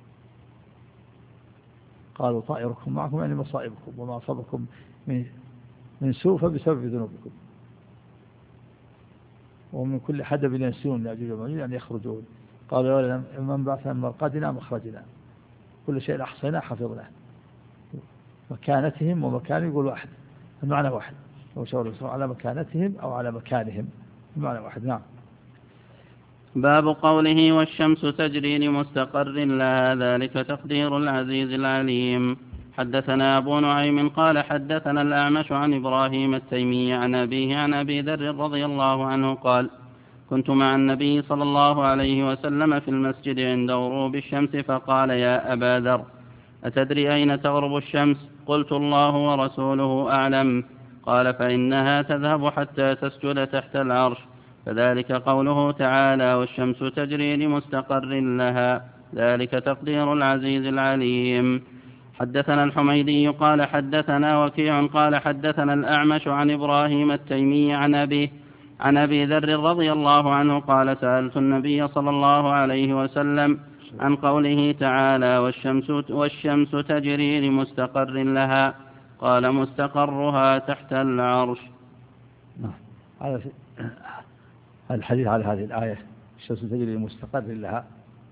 B: قالوا طائركم معكم يعني مصائبكم وما أصابكم من من سوء فبسبب ذنوبكم. ومن كل حدب ينسون يأجوج ومأجوج يعني يخرجون قالوا من بعثنا من مرقدنا مخرجنا كل شيء أحصيناه حفظناه. مكانتهم ومكانهم يقول واحد، المعنى واحد، لو شاور على مكانتهم أو على مكانهم المعنى واحد. نعم.
A: باب قوله والشمس تجري لمستقر لها ذلك تقدير العزيز العليم. حدثنا أبو نعيم قال حدثنا الأعمش عن إبراهيم التيمي عن أبيه عن أبي ذر رضي الله عنه قال كنت مع النبي صلى الله عليه وسلم في المسجد عند غروب الشمس فقال يا أبا ذر أتدري أين تغرب الشمس؟ قلت الله ورسوله أعلم. قال فإنها تذهب حتى تسجد تحت العرش، فذلك قوله تعالى والشمس تجري لمستقر لها ذلك تقدير العزيز العليم. حدثنا الحميدي قال حدثنا وكيع قال حدثنا الأعمش عن إبراهيم التيمي عن أبيه عن أبي ذر رضي الله عنه قال سألت النبي صلى الله عليه وسلم عن قوله تعالى والشمس, والشمس تجري لمستقر لها قال مستقرها تحت العرش.
B: هذا الحديث على هذه الآية الشمس تجري لمستقر لها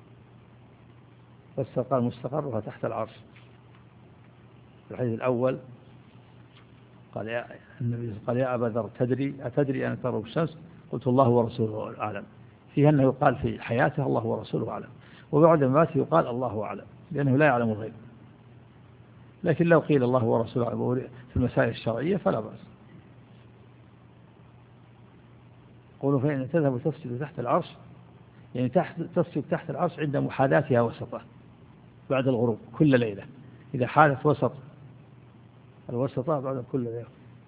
B: بس قال مستقرها تحت العرش. الحديث الأول قال يا النبي قال يا أبا ذر تدري أتدري أن تغرب الشمس؟ قلت الله ورسوله أعلم. فيه أنه يقال في حياته الله ورسوله أعلم، وبعد مماته يقال الله أعلم لأنه لا يعلم الغيب. لكن لو قيل الله ورسوله أعلم في المسائل الشرعية فلا بأس. قولوا فإن تذهب تسجد تحت العرش يعني تحت تسجد تحت العرش عند محاذاتها وسطه بعد الغروب كل ليلة، إذا حالت وسط الوسطة بعد كل ليلة،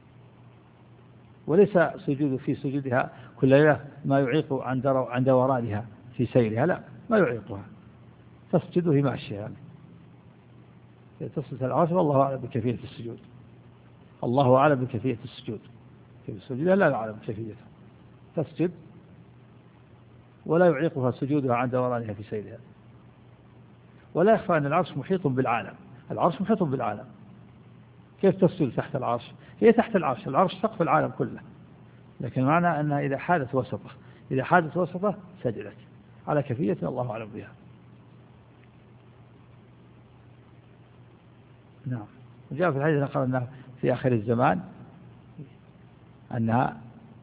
B: وليس سجود في سجودها كل ليلة ما يعيق عن دورانها في سيرها، لا ما يعيقها، تسجد في ماشية يعني تسجد العرش والله أعلم بكيفية السجود. الله أعلم بكيفية السجود، كيف السجود لا نعلم بكيفيتها، تسجد ولا يعيقها سجودها عن دورانها في سيرها. ولا يخفى أن العرش محيط بالعالم، العرش محيط بالعالم، كيف تسجد تحت العرش؟ هي تحت العرش، العرش سقف العالم كله، لكن معنى أنها إذا حادت وسطه إذا حادت وسطه سجدت على كيفية الله أعلم بها. نعم. وجاء في الحديث الآخر أنها في آخر الزمان أنها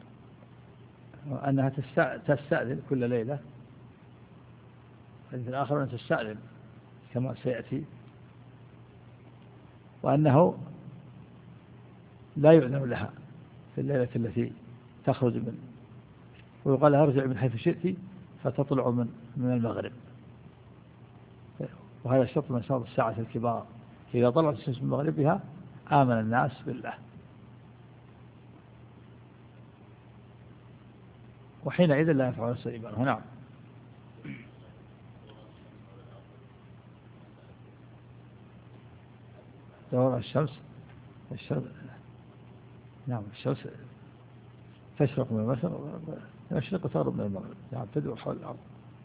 B: أنها تستأذن كل ليلة، الحديث الآخر أنها تستأذن كما سيأتي، وأنه لا يؤذن لها في الليلة التي تخرج من، ويقال لها ارجع من حيث شئت فتطلع من من المغرب، وهذا شرط من شرط الساعة الكبار، إذا طلعت الشمس من مغربها آمن الناس بالله، وحينئذ لا ينفع نفسه إيمانه. نعم. دور الشمس الشمس نعم الشمس تشرق من المشرق تشرق وتغرب من المغرب، نعم تدور حول الأرض،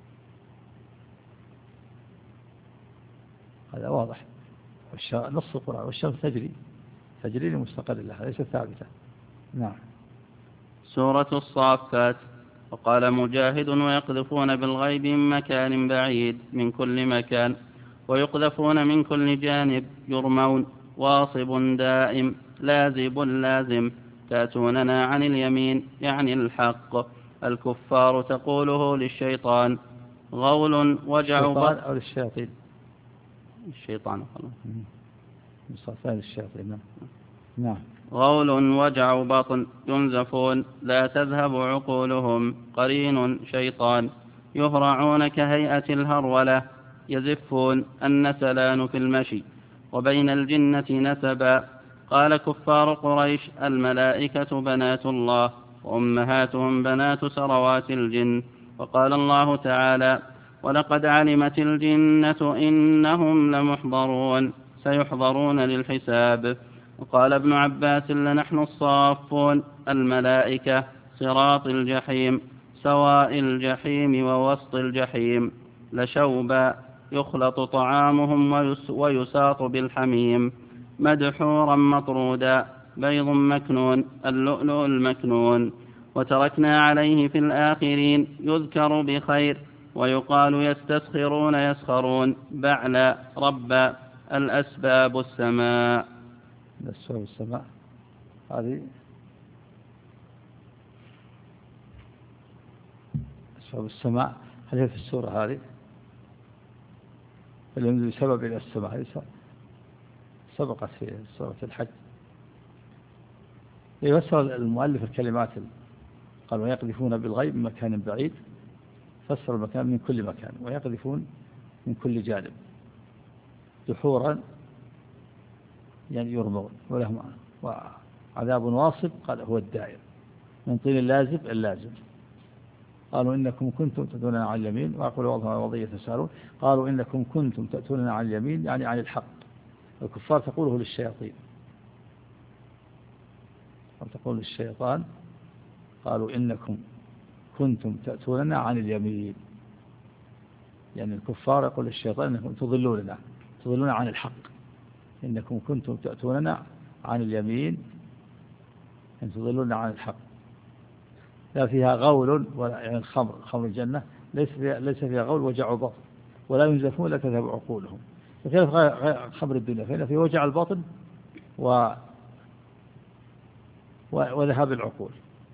B: هذا واضح. نص القرآن والشمس تجري تجري لمستقر لها ليست ثابتة. نعم.
A: سورة الصافات. وقال مجاهد ويقذفون بالغيب من مكان بعيد من كل مكان ويقذفون من كل جانب يرمون واصب دائم لازب لازم تأتوننا عن اليمين يعني الحق. الكفار تقوله للشيطان غول وجع بطن
B: أو للشياطين
A: الشيطان
B: مصافان الشياطين. نعم.
A: غول وجع بطن ينزفون لا تذهب عقولهم قرين شيطان يهرعون كهيئة الهرولة يزفون النسلان في المشي وبين الجنة نسبا. قال كفار قريش الملائكة بنات الله وأمهاتهم بنات سروات الجن. وقال الله تعالى ولقد علمت الجنة إنهم لمحضرون سيحضرون للحساب. وقال ابن عباس لنحن الصافون الملائكة صراط الجحيم سواء الجحيم ووسط الجحيم لشوبا يخلط طعامهم ويساط بالحميم مدحورا مطرودا بيض مكنون اللؤلؤ المكنون. وتركنا عليه في الآخرين يذكر بخير ويقال يستسخرون يسخرون. بعلى رب. الأسباب السماء.
B: الأسباب السماء هذه أسباب السماء هل هي في السورة هذه؟ فاليمد بسبب إلى السماء سبقت في سورة الحج. يفسر المؤلف الكلمات قال ويقذفون بالغيب من مكان بعيد، فسر المكان من كل مكان، ويقذفون من كل جانب دحورا يعني يرمون، ولهم وعذاب واصب قال هو الدائر من طين اللازب اللازم. قالوا إنكم كنتم تأتوننا عن اليمين وأقول وضعها وضعية تسألون. قالوا إنكم كنتم تأتوننا عن اليمين يعني عن الحق. الكفار تقوله للشياطين أو تقول للشيطان. قالوا إنكم كنتم تأتوننا عن اليمين يعني الكفار يقول للشيطان إنكم تضلوننا تضلون عن الحق، إنكم كنتم تأتوننا عن اليمين أن تضلون عن الحق. لا فيها غول ولا يعني الخمر خمر الجنة ليس فيها ليس فيها غول وجع بطن ولا ينزفون لا تذهب عقولهم. بخلاف خمر الدنيا فإن في وجع البطن و وذهاب العقول.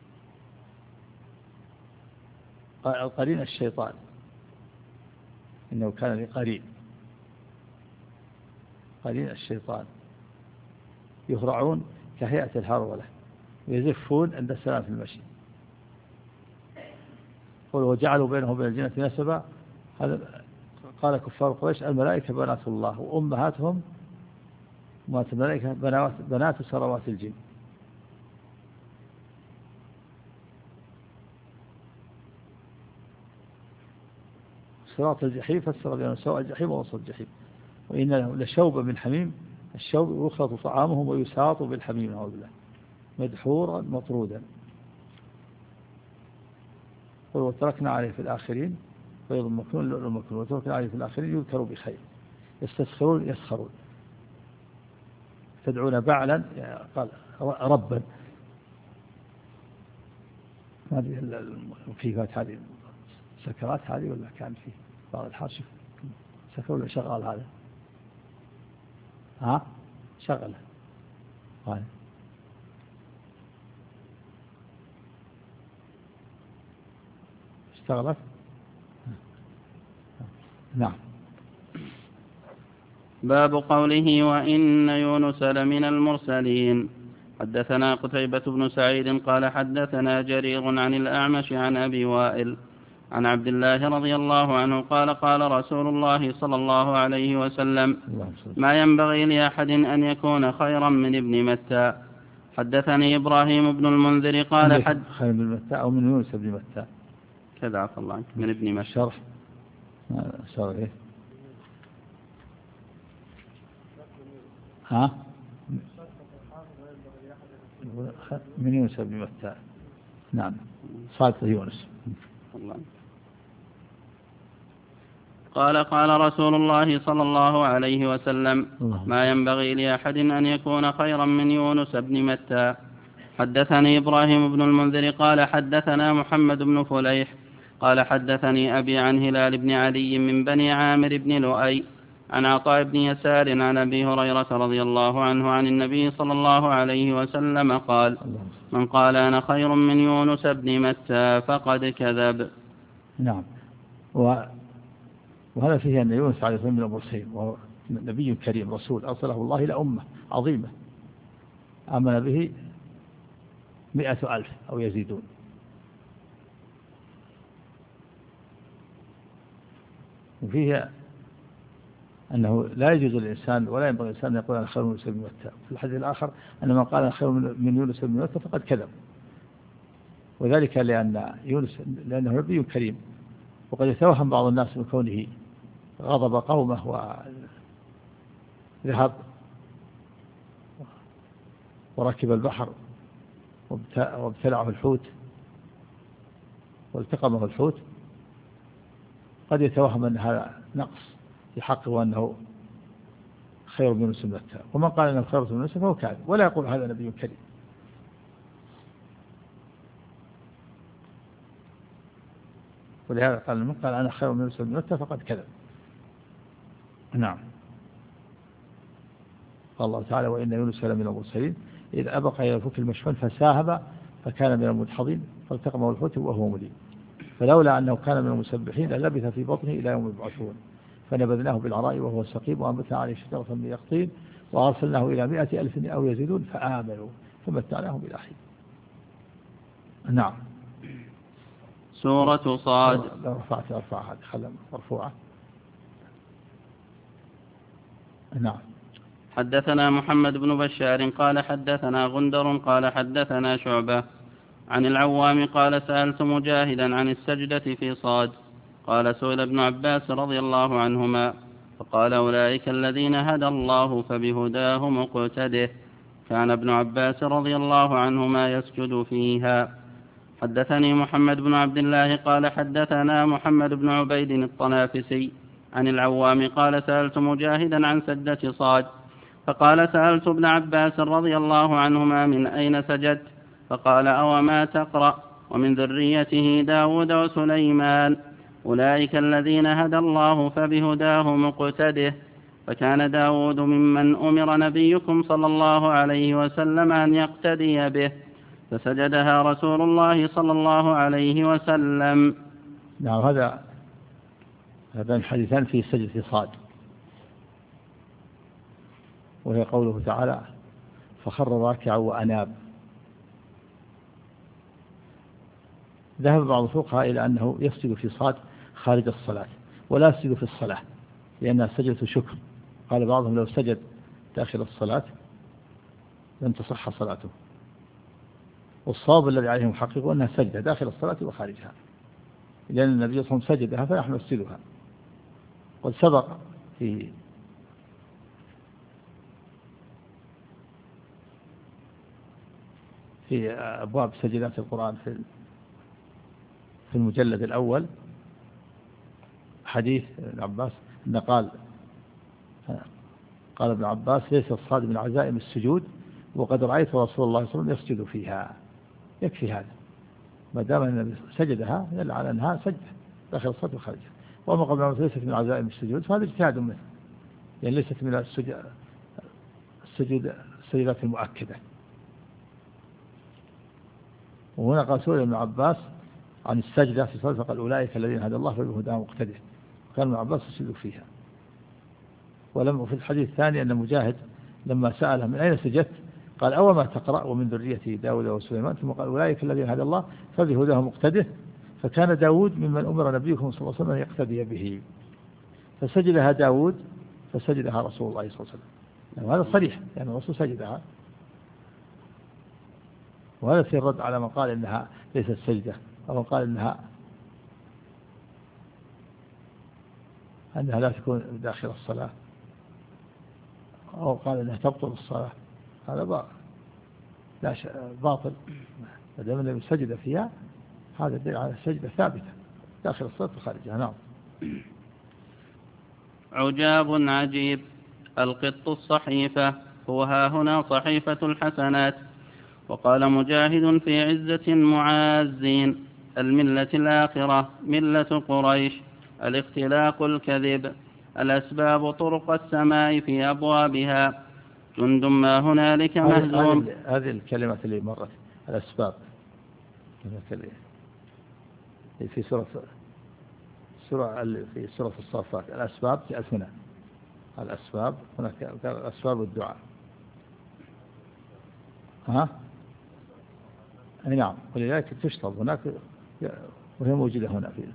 B: القرين الشيطان إنه كان لقرين قرين الشيطان يهرعون كهيئة الهرولة ويزفون عند السلام في المشي. وجعلوا بينه وبين الجنة نسبا. هذا قال كفار قريش الملائكة بنات الله وأمهاتهم أمهات الملائكة بنات, بنات سروات الجن. صراط الجحيم فسر بأنه سواء الجحيم ووسط الجحيم وإن له لشوبا من حميم الشوب يخلط طعامهم ويساط بالحميم نعوذ بالله مدحورا مطرودا. وتركنا عليه في الآخرين بيض مكنون لؤلؤ مكنون وتركنا عليه في الآخرين يذكر بخير. يستسخرون يسخرون. تدعون بعلا قال ربا. هذه المكيفات هذه سكرات هذه ولا كان فيه بعض الحرش سكر ولا شغال هذا ها شغله هذا اشتغلت نعم.
A: باب قوله وإن يونس لمن المرسلين. حدثنا قتيبة بن سعيد قال حدثنا جرير عن الأعمش عن أبي وائل عن عبد الله رضي الله عنه قال قال رسول الله صلى الله عليه وسلم ما ينبغي لأحد أن يكون خيرا من ابن متى. حدثني إبراهيم بن المنذر قال حد
B: خير من متى أو من يونس بن متى
A: كذا عفى الله عنك من ابن متى
B: شرح شرح إيه ها من يونس بن متى نعم صادق يونس.
A: قال قال رسول الله صلى الله عليه وسلم ما ينبغي لأحد أن يكون خيرا من يونس بن متى. حدثني إبراهيم بن المنذر قال حدثنا محمد بن فليح قال حدثني أبي عن هلال بن علي من بني عامر بن لؤي عن عطاء بن يسار عن أبي هريرة رضي الله عنه عن النبي صلى الله عليه وسلم قال من قال أنا خير من يونس بن متى فقد كذب.
B: نعم. وهذا فيه أن يونس عليه السلام من المرسلين وهو نبي كريم رسول أرسله الله إلى أمة عظيمة آمن به مئة ألف أو يزيدون. وفيه أنه لا يجوز للإنسان ولا ينبغي الإنسان أن يقول أنا خير من يونس بن متى. في الحديث الآخر أن من قال أنا خير من يونس بن متى فقد كذب. وذلك لأن يونس لأنه نبي كريم وقد يتوهم بعض الناس من كونه غضب قومه وذهب وركب البحر وابتلعه الحوت والتقمه الحوت. قد يتوهم أن هذا نقص في حقه وأنه خير من يونس بن متى. ومن قال أنه خير من يونس فهو كاذب ولا يقول هذا نبي كريم. ولهذا قال من قال أنا خير من يونس بن متى فقد كذب. نعم. قال الله تعالى وإن يونس لمن المرسلين إذ أبق إلى الفلك المشحون فساهم فكان من المدحضين فالتقمه الحوت وهو مليم فلولا أنه كان من المسبحين للبث في بطنه إلى يوم يبعثون فنبذناه بالعراء وهو سقيم وأنبتنا عليه شجرة من يقطين وأرسلناه إلى مائة ألف أو يزيدون فآمنوا فمتعناهم إلى حين. نعم.
A: سورة صاد.
B: لو رفعت أرفعها خلها مرفوعة. نعم.
A: حدثنا محمد بن بشار قال حدثنا غندر قال حدثنا شعبة عن العوام قال سألت مجاهدا عن السجدة في صاد قال سئل ابن عباس رضي الله عنهما فقال أولئك الذين هدى الله فبهداه مقتده كان ابن عباس رضي الله عنهما يسجد فيها. حدثني محمد بن عبد الله قال حدثنا محمد بن عبيد الطنافسي عن العوام قال سألت مجاهدا عن سجدة صاد فقال سألت ابن عباس رضي الله عنهما من أين سجدت فقال أوما تقرأ ومن ذريته داود وسليمان أولئك الذين هدى الله فبهداه مقتده فكان داود ممن أمر نبيكم صلى الله عليه وسلم أن يقتدي به فسجدها رسول الله صلى الله عليه وسلم.
B: نعم. هذا هذا الحديثان في سجدة صاد وهي قوله تعالى فخر راكعا وأناب. ذهب بعض الفقهاء إلى أنه يسجد في صاد خارج الصلاة ولا يسجد في الصلاة لأنها سجدة شكر. قال بعضهم لو سجد داخل الصلاة لم تصح صلاته والصواب الذي عليه محقق أنها سجدة داخل الصلاة وخارجها لأن النبي صلى الله عليه وسلم سجدها فنحن نسجدها. قد سبق في في أبواب سجدات القرآن في في المجلد الأول حديث ابن عباس أن قال قال ابن عباس ليس الصاد من عزائم السجود وقد رأيت رسول الله صلى الله عليه وسلم يسجد فيها. يكفي هذا ما دام النبي سجدها يدل على أنها سجدة داخل الصلاة وخارجها. وما قبل ليست من عزائم السجود فهذا اجتهاد منه يعني ليست من السجود السجود السجدات المؤكدة. وهنا قال سئل ابن عباس عن السجدة في صلاة فقال أولئك الذين هدى الله فبهداه مقتده كان ابن عباس يسجد فيها. ولم في الحديث الثاني أن مجاهد لما سأله من أين سجدت قال أو ما تقرأ ومن ذريته داود وسليمان ثم قال أولئك الذين هدى الله فبهداه مقتده فكان داود ممن أمر نبيكم صلى الله عليه وسلم أن يقتدي به فسجدها داود فسجدها رسول الله صلى الله عليه وسلم. وهذا صريح يعني الرسول سجدها. وهذا في الرد على من قال إنها ليست سجدة أو من قال إنها أنها لا تكون داخل الصلاة أو قال إنها تبطل الصلاة. هذا باطل لا باطل ما دام النبي سجد فيها هذا دليل على سجدة ثابتة داخل الصلاة وخارجها. نعم.
A: عجاب عجيب القط الصحيفة هو ها هنا صحيفة الحسنات. وقال مجاهد في عزة معازين الملة الآخرة ملة قريش الاختلاق الكذب الأسباب طرق السماء في أبوابها جند ما هنالك مهزوم.
B: هذه الكلمة اللي مرت الأسباب في سورة سورة في سورة الصافات الأسباب جاءت هنا الأسباب هناك الأسباب الدعاء. ها نعم ولذلك تشطب هناك وهي موجودة هنا في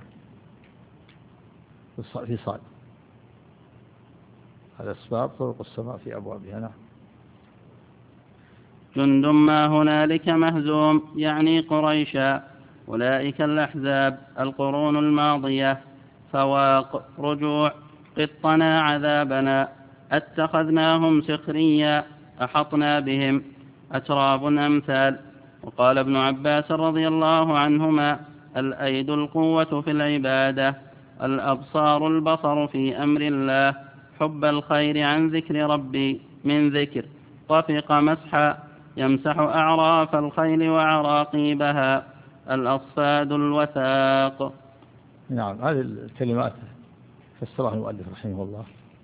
B: في صاد الأسباب طرق السماء في أبوابها. نعم.
A: جند ما هنالك مهزوم يعني قريشا أولئك الأحزاب القرون الماضية فواق رجوع قطنا عذابنا اتخذناهم سخريا أحطنا بهم أتراب أمثال. وقال ابن عباس رضي الله عنهما الأيد القوة في العبادة الأبصار البصر في أمر الله حب الخير عن ذكر ربي من ذكر طفق مسحا يمسح أعراف الخيل وعراقيبها الأصفاد الوثاق.
B: نعم، هذه الكلمات فسرها المؤلف رحمه الله،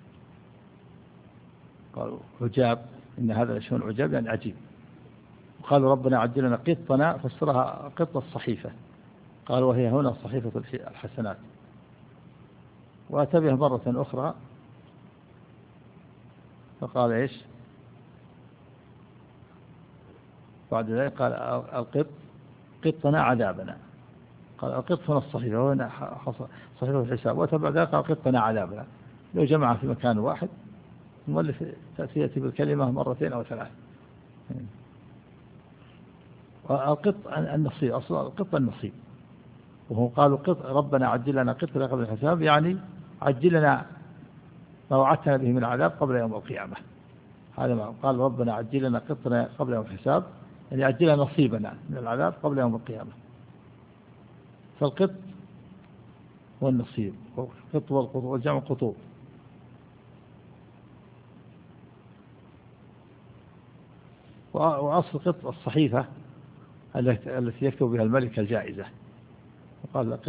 B: قالوا عجاب، إن هذا لشيء عجاب يعني عجيب. وقالوا ربنا عجلنا قطنا، فسرها قط الصحيفة، قالوا وهي هنا صحيفة الحسنات. وأتبه مرة أخرى فقال إيش بعد ذلك؟ قال القط قطنا عذابنا، قال القط هنا الصحيفة وهنا صحيفة الحساب. وتبع ذلك قال قطنا عذابنا. لو جمع في مكان واحد المؤلف تأتي بالكلمة مرتين أو ثلاث. القط النصيب، أصلا القط النصيب، وهم قالوا قط ربنا عجلنا قطنا قبل الحساب، يعني عجلنا ما وعدتنا به من العذاب قبل يوم القيامة. هذا ما قال ربنا عجلنا قطنا قبل يوم الحساب، يعني عجلنا نصيبنا من العذاب قبل يوم القيامة. فالقط هو النصيب، والقط والجمع قطوب. وأصل قط الصحيفة التي يكتب بها الملك الجائزة، وقال قط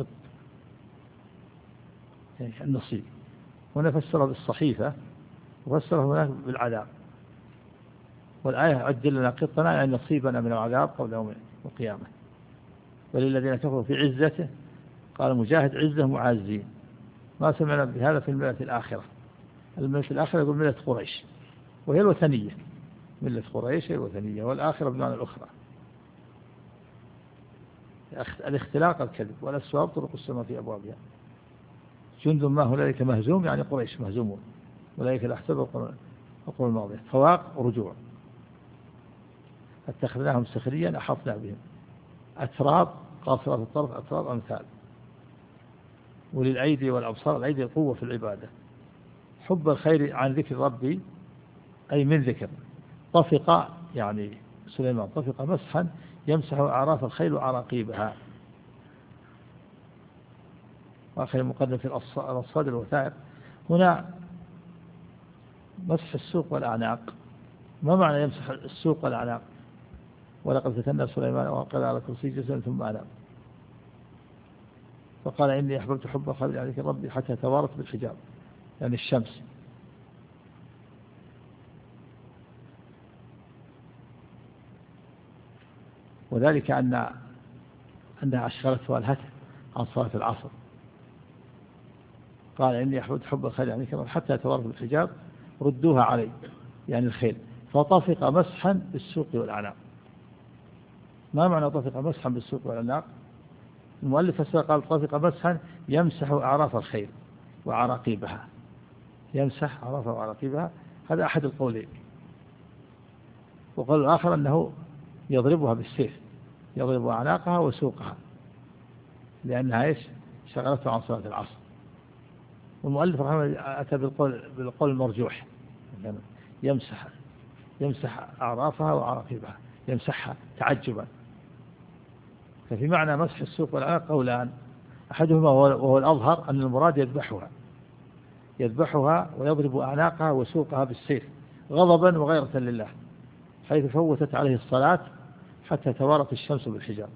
B: يعني النصيب. هنا فسر بالصحيفة وفسره هناك بالعذاب. والآية عجل لنا قطنا يعني نصيبنا من العذاب قبل يوم القيامة. وللذين كفروا في عزته، قال مجاهد عزة معازين. ما سمعنا بهذا في الملة الآخرة. الملة الآخرة يقول ملة قريش، وهي الوثنية. ملة قريش هي الوثنية، والآخرة بمعنى الأخرى. الاختلاق الكذب، والأسباب طرق السماء في أبوابها. جند ما هنالك مهزوم يعني قريش مهزومون، أولئك الأحزاب القرون الماضية. فواق رجوع، اتخذناهم سخريا أحطنا بهم. أتراب قاصرات الطرف، أتراب أمثال. وللأيدي والأبصار، الأيدي القوة في العبادة. حب الخير عن ذكر ربي أي من ذكر. طفق يعني سليمان طفق مسحا يمسح أعراف الخيل وعراقيبها. وآخر مقدم في الأصفاد الوثائق. هنا مسح السوق والأعناق. ما معنى يمسح السوق والأعناق؟ ولقد فتنا سليمان وقال على كرسي جسد ثم أنام. فقال إني أحببت حب الخير عليك ربي حتى توارت بالحجاب، يعني الشمس. وذلك أن أنها أشغلته الهتف عن صلاة العصر. قال إني أحببت حب الخير عليك ربي حتى توارت بالحجاب ردوها علي، يعني الخيل. فطفق مسحا بالسوق والأعناق. ما معنى طفق مسحا بالسوق والأعناق؟ المؤلف فسر قال طفق مسحا يمسح أعراف الخيل وعراقيبها. يمسح أعرافها وعراقيبها، هذا أحد القولين. وقال الآخر أنه يضربها بالسيف، يضرب أعناقها وسوقها، لأنها إيش شغلته عن صلاة العصر. والمؤلف رحمه الله أتى بالقول, بالقول المرجوح، يمسح يمسح أعرافها وعراقيبها، يمسحها تعجبا. ففي معنى مسح السوق والأعناق قولان، أحدهما وهو الأظهر أن المراد يذبحها يذبحها ويضرب أعناقها وسوقها بالسيف غضبا وغيرة لله، حيث فوتت عليه الصلاة حتى توارت الشمس بالحجاب.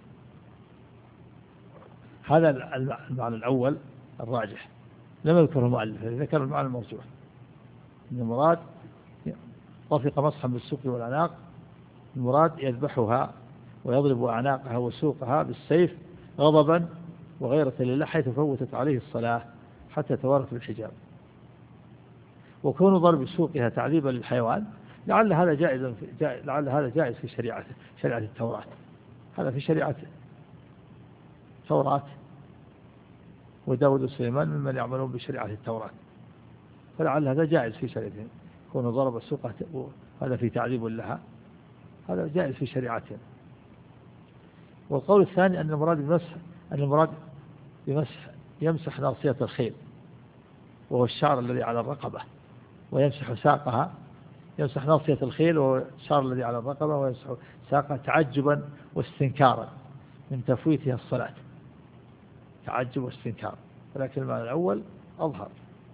B: هذا المعنى الأول الراجح، لم يذكره المؤلف، ذكر المعنى المرجوح أن المراد طفق مسحا بالسوق والأعناق، المراد يذبحها ويضرب أعناقها وسوقها بالسيف غضبا وغيرة لله، حيث فوتت عليه الصلاة حتى توارت بالحجاب. وكون ضرب سوقها تعذيبا للحيوان لعل هذا جائز لعل هذا جائز في شريعة شريعة التوراة. هذا في شريعة التوراة، وداود وسليمان ممن يعملون بشريعة التوراة، فلعل هذا جائز في شريعتهم. كون ضرب السوق هذا في تعذيب لها، هذا جائز في شريعتهم. والقول الثاني أن المراد بمسح أن المراد بمسح يمسح ناصية الخيل، وهو الشعر الذي على الرقبة، ويمسح ساقها. يمسح ناصية الخيل وهو الشعر الذي على الرقبة، ويمسح ساقها تعجبا واستنكارا من تفويتها الصلاة، تعجب واستنكار. ولكن المعنى الأول أظهر.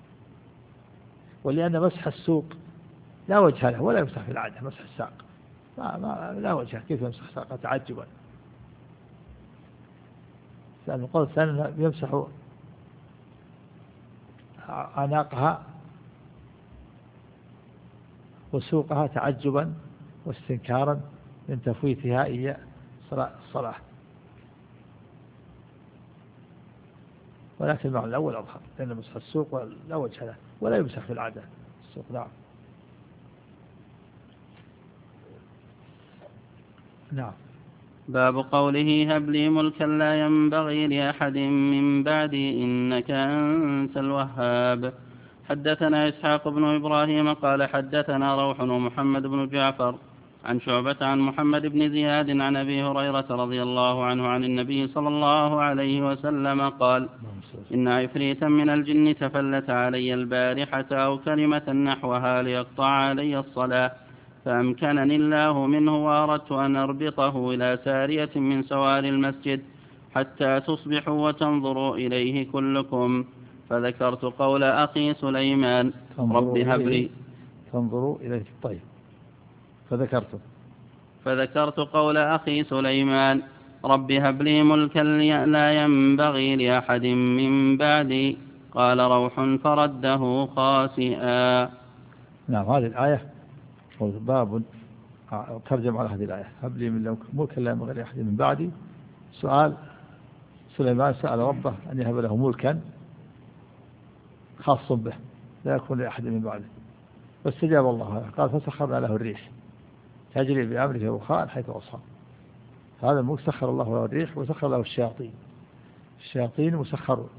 B: ولأن مسح السوق لا وجه له، ولا يمسح في العادة مسح الساق، ما ما لا وجه، كيف يمسح ساقها تعجبا؟ لأن القول الثاني يمسح أعناقها وسوقها تعجبا واستنكارا من تفويتها إياه الصلاة، ولكن المعنى الأول أظهر، لأن مسح السوق لا وجه له ولا يمسح في العادة السوق. نعم. نعم.
A: باب قوله هب لي ملكا لا ينبغي لأحد من بعدي إنك أنت الوهاب. حدثنا إسحاق بن إبراهيم قال حدثنا روح ومحمد بن جعفر عن شعبة عن محمد بن زياد عن أبي هريرة رضي الله عنه عن النبي صلى الله عليه وسلم قال إن عفريتا من الجن تفلت علي البارحة أو كلمة نحوها ليقطع علي الصلاة، فأمكنني الله منه وأردت أن أربطه إلى سارية من سوار المسجد حتى تصبحوا وتنظروا إليه كلكم، فذكرت قول أخي سليمان رب هب لي
B: تنظروا إليه. طيب. فذكرت
A: فذكرت قول أخي سليمان رب هب لي ملكا لا ينبغي لأحد من بعدي. قال روح فرده خاسئا.
B: نعم. هذه الآية باب ترجم على هذه الآية هب لي من ملكا لا ينبغي لأحد من بعدي. سؤال سليمان سأل ربه أن يهب له ملكا خاص به لا يكون لأحد من بعده، فاستجاب الله له. قال فسخرنا له الريح تجري بأمره رخاء حيث أصاب. هذا الملك سخر الله له الريح وسخر له الشياطين. الشياطين مسخر،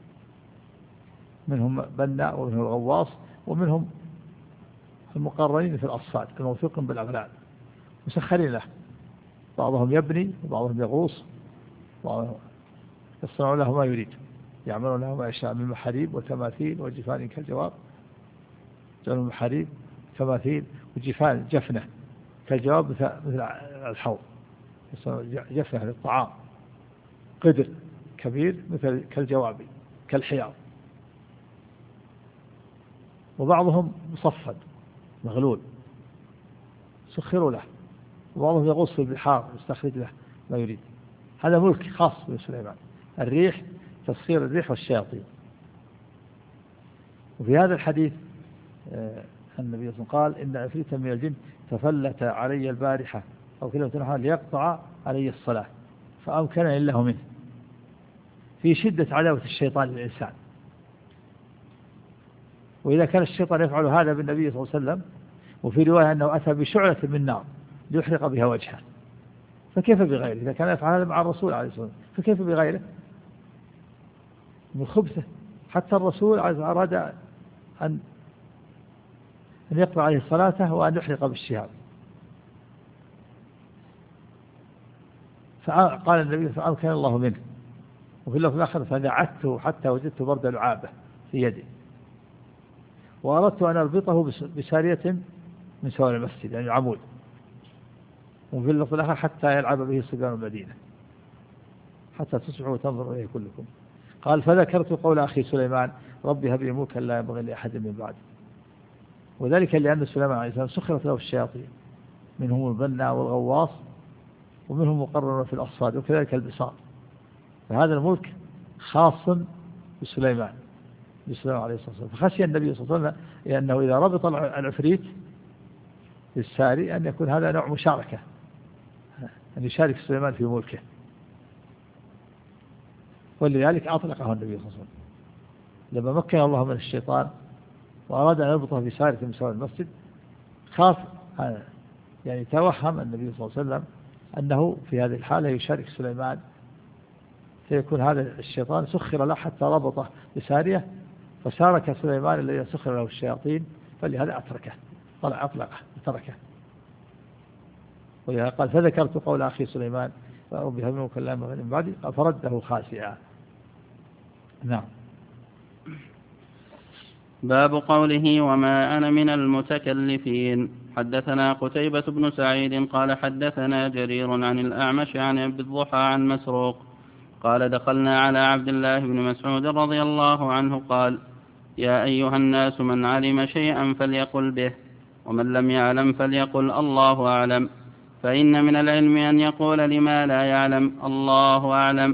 B: منهم بناء ومنهم الغواص ومنهم المقرنين في الأصفاد الموثوق بالأغلال مسخرين له، بعضهم يبني وبعضهم يغوص وبعضهم يصنعون له ما يريد، يعملون له ما يشاء من محاريب وتماثيل وجفان كالجواب، جعلوا محاريب تماثيل وجفان جفنة كالجواب مثل الحوض، جفنة للطعام، قدر كبير مثل كالجواب كالحياض، وبعضهم مصفد مغلول سخروا له، وبعضهم يغوص في البحار يستخرج له ما يريد. هذا ملك خاص بسليمان، الريح، تسخير الريح والشياطين. وفي هذا الحديث النبي صلى الله عليه وسلم قال إن عفريتا من الجن تفلت علي البارحة أو كلمة نحوها ليقطع علي الصلاة فأمكنني الله منه، في شدة عداوة الشيطان للإنسان. وإذا كان الشيطان يفعل هذا بالنبي صلى الله عليه وسلم، وفي رواية أنه أتى بشعلة من نار ليحرق بها وجهه، فكيف بغيره؟ إذا كان يفعل هذا مع الرسول عليه الصلاة والسلام فكيف بغيره من خبثه؟ حتى الرسول أراد أن أن يقطع عليه صلاته وأن يحرق بالشهاب، فقال النبي فأمكن الله منه. وفي اللفظ الآخر فدعته حتى وجدت برد لعابه في يدي وأردت أن أربطه بسارية من سوار المسجد يعني عمود. وفي اللفظ الآخر حتى يلعب به صبيان المدينة حتى تصبحوا وتنظروا إليه كلكم. قال فذكرت قول أخي سليمان ربي هب لي ملكا لا ينبغي لأحد من بعدي، وذلك لأن سليمان عليه السلام سخرت له الشياطين، منهم البناء والغواص ومنهم مقرر في الأصفاد وكذلك البساط. فهذا الملك خاص بسليمان بسليمان عليه الصلاة والسلام. فخشي النبي صلى الله عليه وسلم لأنه إذا ربط العفريت بالساري أن يكون هذا نوع مشاركة، أن يشارك سليمان في ملكه، ولذلك أطلقه النبي صلى الله عليه وسلم لما مكن الله من الشيطان وأراد أن يربطه بسارية من سوار المسجد. خاف يعني توهم النبي صلى الله عليه وسلم أنه في هذه الحالة يشارك سليمان، فيكون هذا الشيطان سخر له حتى ربطه بسارية فشارك سليمان الذي سخر له الشياطين، فلهذا أتركه طلع أطلقه وتركه. ولهذا قال فذكرت قول أخي سليمان ربي هب لي ملكا لا ينبغي من بعدي فرده خاسئا. نعم.
A: باب قوله وما أنا من المتكلفين. حدثنا قتيبة بن سعيد قال حدثنا جرير عن الأعمش عن أبي الضحى عن مسروق قال دخلنا على عبد الله بن مسعود رضي الله عنه قال يا أيها الناس من علم شيئا فليقل به ومن لم يعلم فليقل الله أعلم، فإن من العلم أن يقول لما لا يعلم الله أعلم،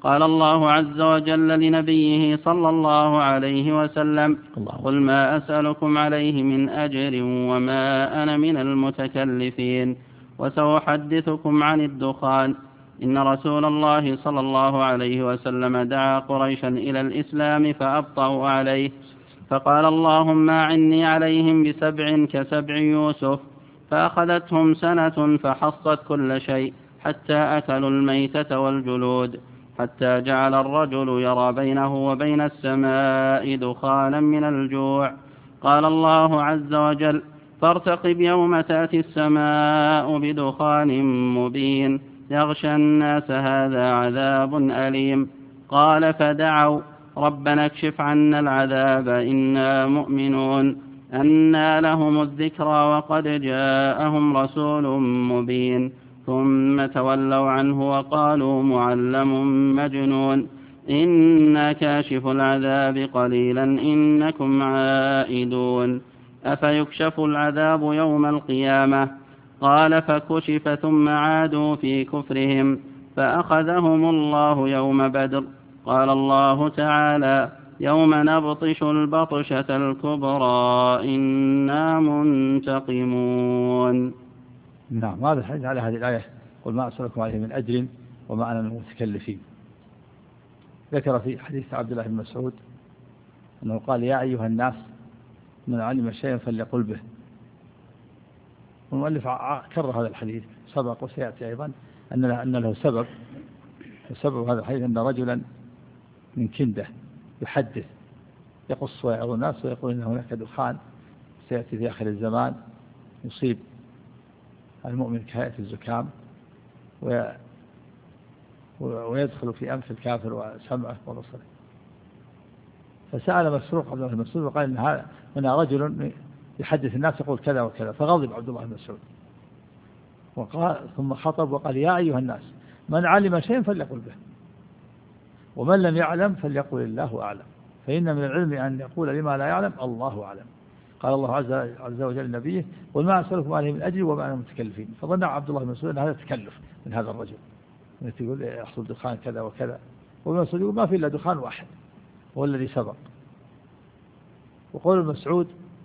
A: قال الله عز وجل لنبيه صلى الله عليه وسلم: قل ما أسألكم عليه من أجر وما أنا من المتكلفين، وسأحدثكم عن الدخان. إن رسول الله صلى الله عليه وسلم دعا قريشا إلى الإسلام فأبطأوا عليه، فقال: اللهم أعني عليهم بسبع كسبع يوسف. فأخذتهم سنة فحصت كل شيء حتى أكلوا الميتة والجلود، حتى جعل الرجل يرى بينه وبين السماء دخانا من الجوع. قال الله عز وجل: فارتقب يوم تأتي السماء بدخان مبين يغشى الناس هذا عذاب أليم. قال: فدعوا: ربنا اكشف عنا العذاب إنا مؤمنون. أنى لهم الذكرى وقد جاءهم رسول مبين. ثم تولوا عنه وقالوا: معلم مجنون. إنا كاشف العذاب قليلا إنكم عائدون. أفيكشف العذاب يوم القيامة؟ قال: فكشف ثم عادوا في كفرهم فأخذهم الله يوم بدر. قال الله تعالى: يوم نبطش البطشة الكبرى إنا منتقمون.
B: نعم، هذا الحديث على هذه الآية: قل ما أسألكم عليه من أجر وما أنا من المتكلفين. ذكر في حديث عبد الله بن مسعود أنه قال: يا أيها الناس من علم شيئا فليقل به. والمؤلف كرر هذا الحديث سبق وسيأتي أيضا أن أن له سبب. سبب هذا الحديث أن رجلا من كندة يحدث يقص ويعظ الناس ويقول إن هناك دخان سيأتي في آخر الزمان يصيب المؤمن كهيئة الزكام ويدخل في أنف الكافر وسمعه وبصره. فسأل مسروق عبد الله بن مسعود وقال: إن هذا هنا رجل يحدث الناس يقول كذا وكذا. فغضب عبد الله بن مسعود وقال ثم خطب وقال: يا أيها الناس من علم شيئا فليقل به، ومن لم يعلم فليقل الله أعلم، فإن من العلم أن يقول لما لا يعلم الله أعلم. قال الله عز وجل لنبيه: قل ما أسألكم عليه من أجر وما أنا متكلفين. فظن عبد الله بن مسعود أن هذا تكلف من هذا الرجل، يقول يحصل دخان كذا وكذا، وابن مسعود يقول: ما في إلا دخان واحد هو الذي سبق. وقول المسعود: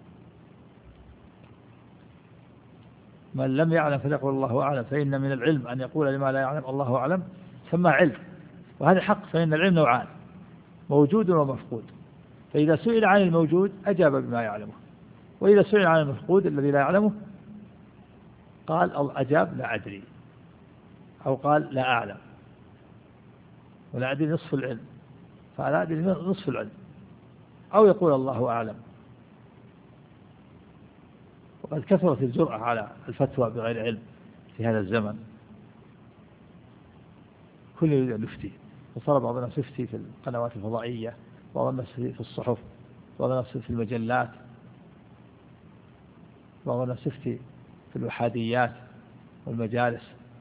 B: من لم يعلم فليقل الله أعلم، فإن من العلم أن يقول لما لا يعلم الله أعلم، سمى علم. وهذا حق، فإن العلم نوعان: موجود ومفقود. فإذا سئل عن الموجود أجاب بما يعلمه، وإذا سئل عن المفقود الذي لا يعلمه قال أجاب لا أدري، أو قال لا أعلم. ولا أدري نصف العلم، فلا أدري نصف العلم، أو يقول الله أعلم. وقد كثرت الجرأة على الفتوى بغير علم في هذا الزمن، كل يريد يفتي. وصار بعض الناس يفتي في القنوات الفضائية، بعض الناس في الصحف، بعض الناس في المجلات، بعض الناس يفتي في الوحاديات والمجالس،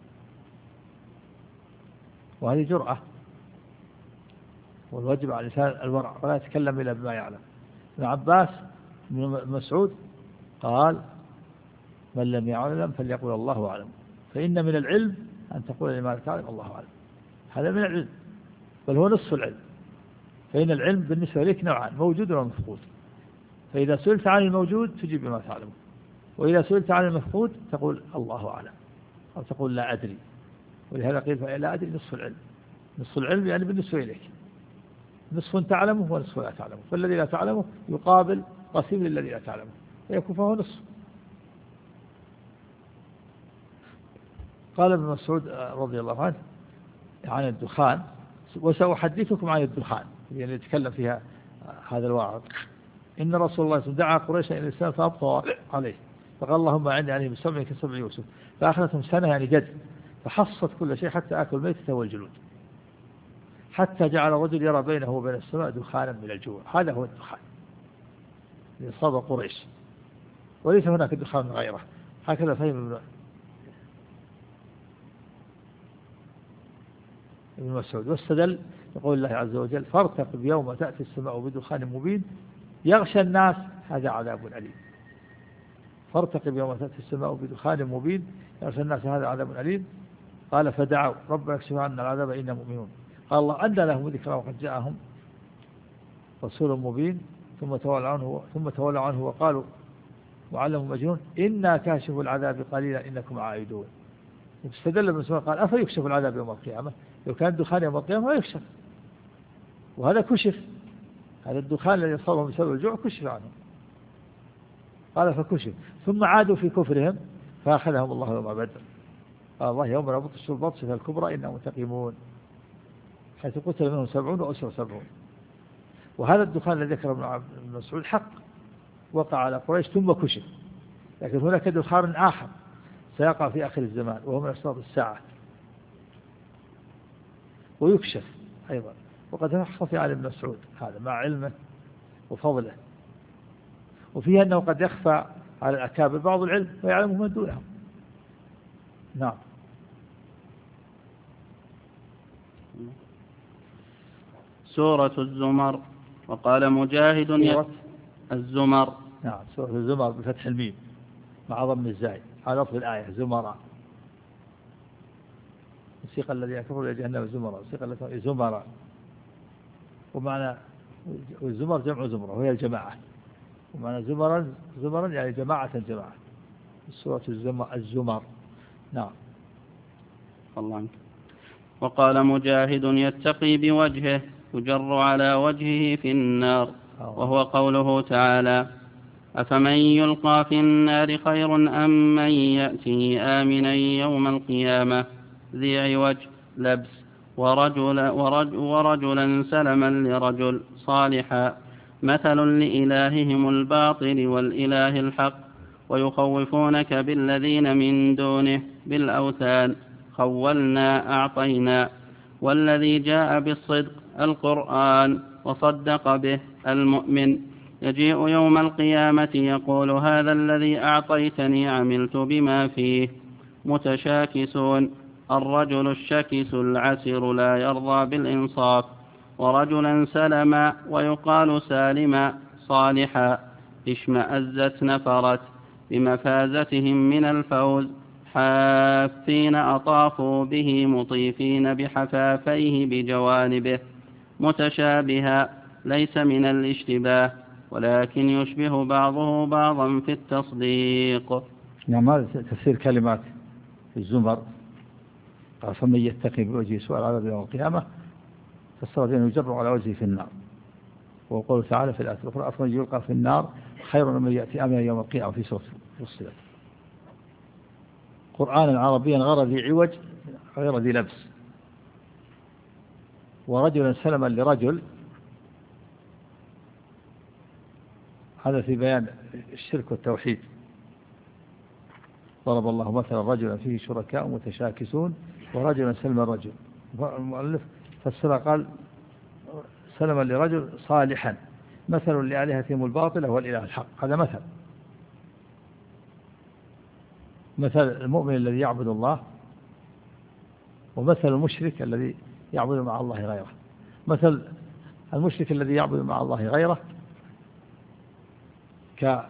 B: وهذه جرأة. والواجب على الإنسان الورع ولا يتكلم إلا بما يعلم. ابن عباس بن مسعود قال: من لم يعلم فليقول الله أعلم، فإن من العلم أن تقول لما لا تعلم الله أعلم. هذا من العلم، بل هو نصف العلم. فإن العلم بالنسبة لك نوعان: موجود ومفقود. فإذا سئلت عن الموجود تجيب بما تعلم، وإذا سئلت عن المفقود تقول الله أعلم، أو تقول لا أدري. ولهذا قيل لا أدري نصف العلم. نصف العلم يعني بالنسبة إليك نصف تعلمه ونصف لا تعلمه، فالذي لا تعلمه يقابل قسيم للذي لا تعلمه فيكون فهو نصف. قال ابن مسعود رضي الله عنه عن الدخان: وسأحدثكم عن الدخان، يعني يتكلم فيها هذا الواعظ: إن رسول الله دعا قريشا إلى الإسلام فأبطأوا عليه، فقال اللهم أعني عليهم بسبع كسبع يوسف. فأخذتهم سنة يعني جد، فحصت كل شيء حتى أكل الميتة والجلود، حتى جعل الرجل يرى بينه وبين السماء دخانا من الجوع. هذا هو الدخان لإصابة قريش، وليس هناك دخان غيره. هكذا فهم ابن مسعود. واستدل يقول الله عز وجل: فارتقب يوم تأتي السماء بدخان مبين يغشى الناس هذا عذاب أليم. فارتقب يوم تأتي السماء بدخان مبين يغشى الناس هذا عذاب أليم. قال: فدعوا ربنا اكشف عنا العذاب إنا مؤمنون. قال الله أنى لهم ذكرى وقد جاءهم رسول مبين ثم تولوا عنه ثم تولوا عنه وقالوا معلم مجنون إنا كاشف العذاب قليلا إنكم عائدون. واستدل ابن مسعود قال أفيكشف العذاب يوم القيامة؟ لو كان الدخان يوم القيامة ما يكشف، وهذا كشف، هذا الدخان الذي أصابهم بسبب الجوع كشف عنه. قال فكشف ثم عادوا في كفرهم فأخذهم الله يوم بدر. قال الله يوم نبطش البطشة الكبرى إنهم منتقمون، حيث قتل منهم سبعون وأسر سبعون. وهذا الدخان الذي ذكر ابن مسعود حق وقع على قريش ثم كشف، لكن هناك دخان آخر سيقع في آخر الزمان وهو من أشراط الساعة ويكشف أيضا. وقد خفي على ابن مسعود هذا مع علمه وفضله، وفيه أنه قد يخفى على الأكابر بعض العلم ويعلمه من دونهم. نعم.
A: سورة الزمر. وقال مجاهد
B: سورة
A: الزمر.
B: نعم سورة الزمر بفتح الميم مع ضم الزاي على لفظ الآية زمرا. السيق الذي يكفر إلى جهنم زمرا، السيق التي زمرا، ومعنى والزمر جمع زمرة وهي الجماعة، ومعنى زمرا زمرا يعني جماعة جماعة. سورة الزمر. نعم.
A: الله عنك. وقال مجاهد يتقي بوجهه يجر على وجهه في النار، وهو قوله تعالى أفمن يلقى في النار خير أم من يأتي آمنا يوم القيامة ذي عوج لبس ورجل ورجل ورجلا سلما لرجل صالحا مثل لإلههم الباطل والإله الحق ويخوفونك بالذين من دونه بالأوثان خولنا أعطينا والذي جاء بالصدق القرآن وصدق به المؤمن يجيء يوم القيامة يقول هذا الذي أعطيتني عملت بما فيه متشاكسون الرجل الشكس العسر لا يرضى بالإنصاف ورجلا سلما ويقال سالما صالحا اشمأزت نفرت بمفازتهم من الفوز حافين أطافوا به مطيفين بحفافيه بجوانبه متشابها ليس من الاشتباه ولكن يشبه بعضه بعضا في التصديق.
B: نعم. هذا تفسير كلمات الزمر. قال فمن يتقي بوجهه سوء العذاب يوم القيامة فسر بأنه يجر على وجهه في النار. وقوله تعالى في الآية الأخرى أفمن يلقى في النار خير من يأتي آمنا يوم القيامة في سورة فصلت. قرآنا عربيا غير ذي عوج غير ذي لبس. ورجلا سلما لرجل، هذا في بيان الشرك والتوحيد. ضرب الله مثلا رجلا فيه شركاء متشاكسون ورجلا سلما الرجل. المؤلف فسر قال سلما لرجل صالحا مثل لآلهتهم الباطلة والإله الحق. هذا مثل مثل المؤمن الذي يعبد الله، ومثل المشرك الذي يعبد مع الله غيره. مثل المشرك الذي يعبد مع الله غيره ك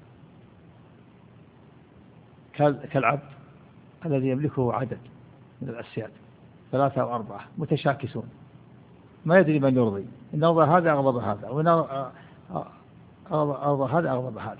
B: كالعبد الذي يملكه عدد من الأسياد ثلاثة أو أربعة متشاكسون ما يدري من يرضي، إن أرضى هذا أغضب هذا وإن أرضى هذا أغضب هذا.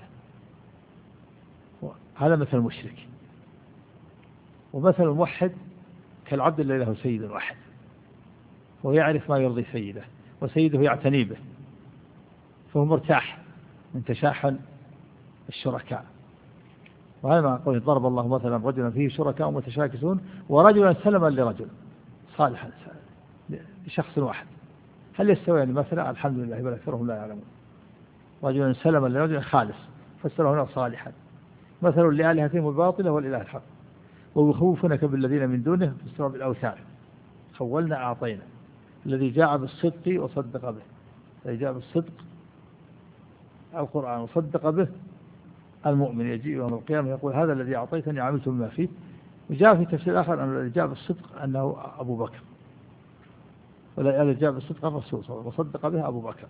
B: هذا مثل المشرك. ومثل الموحد كالعبد الذي له سيد واحد ويعرف ما يرضي سيده وسيده يعتني به فهو مرتاح من تشاحن الشركاء. وهذا ما قوله ضرب الله مثلا رجلا فيه شركاء متشاكسون ورجلا سلما لرجل صالحا لشخص واحد. هل يستويان مثلا؟ الحمد لله بل أكثرهم لا يعلمون. رجلا سلما لرجل خالص فسره هنا صالحا مثل لآلهتهم الباطلة والإله الحق ويخوفونك بالذين من دونه فسروا بالأوثان خولنا أعطينا الذي جاء بالصدق وصدق به. الذي جاء بالصدق القرآن وصدق به المؤمن يجيء يوم القيامة يقول هذا الذي أعطيتني عملت بما فيه. وجاء في تفسير آخر أن الذي جاء بالصدق أنه أبو بكر، والذي جاء بالصدق الرسول صلى الله عليه وسلم وصدق به أبو بكر.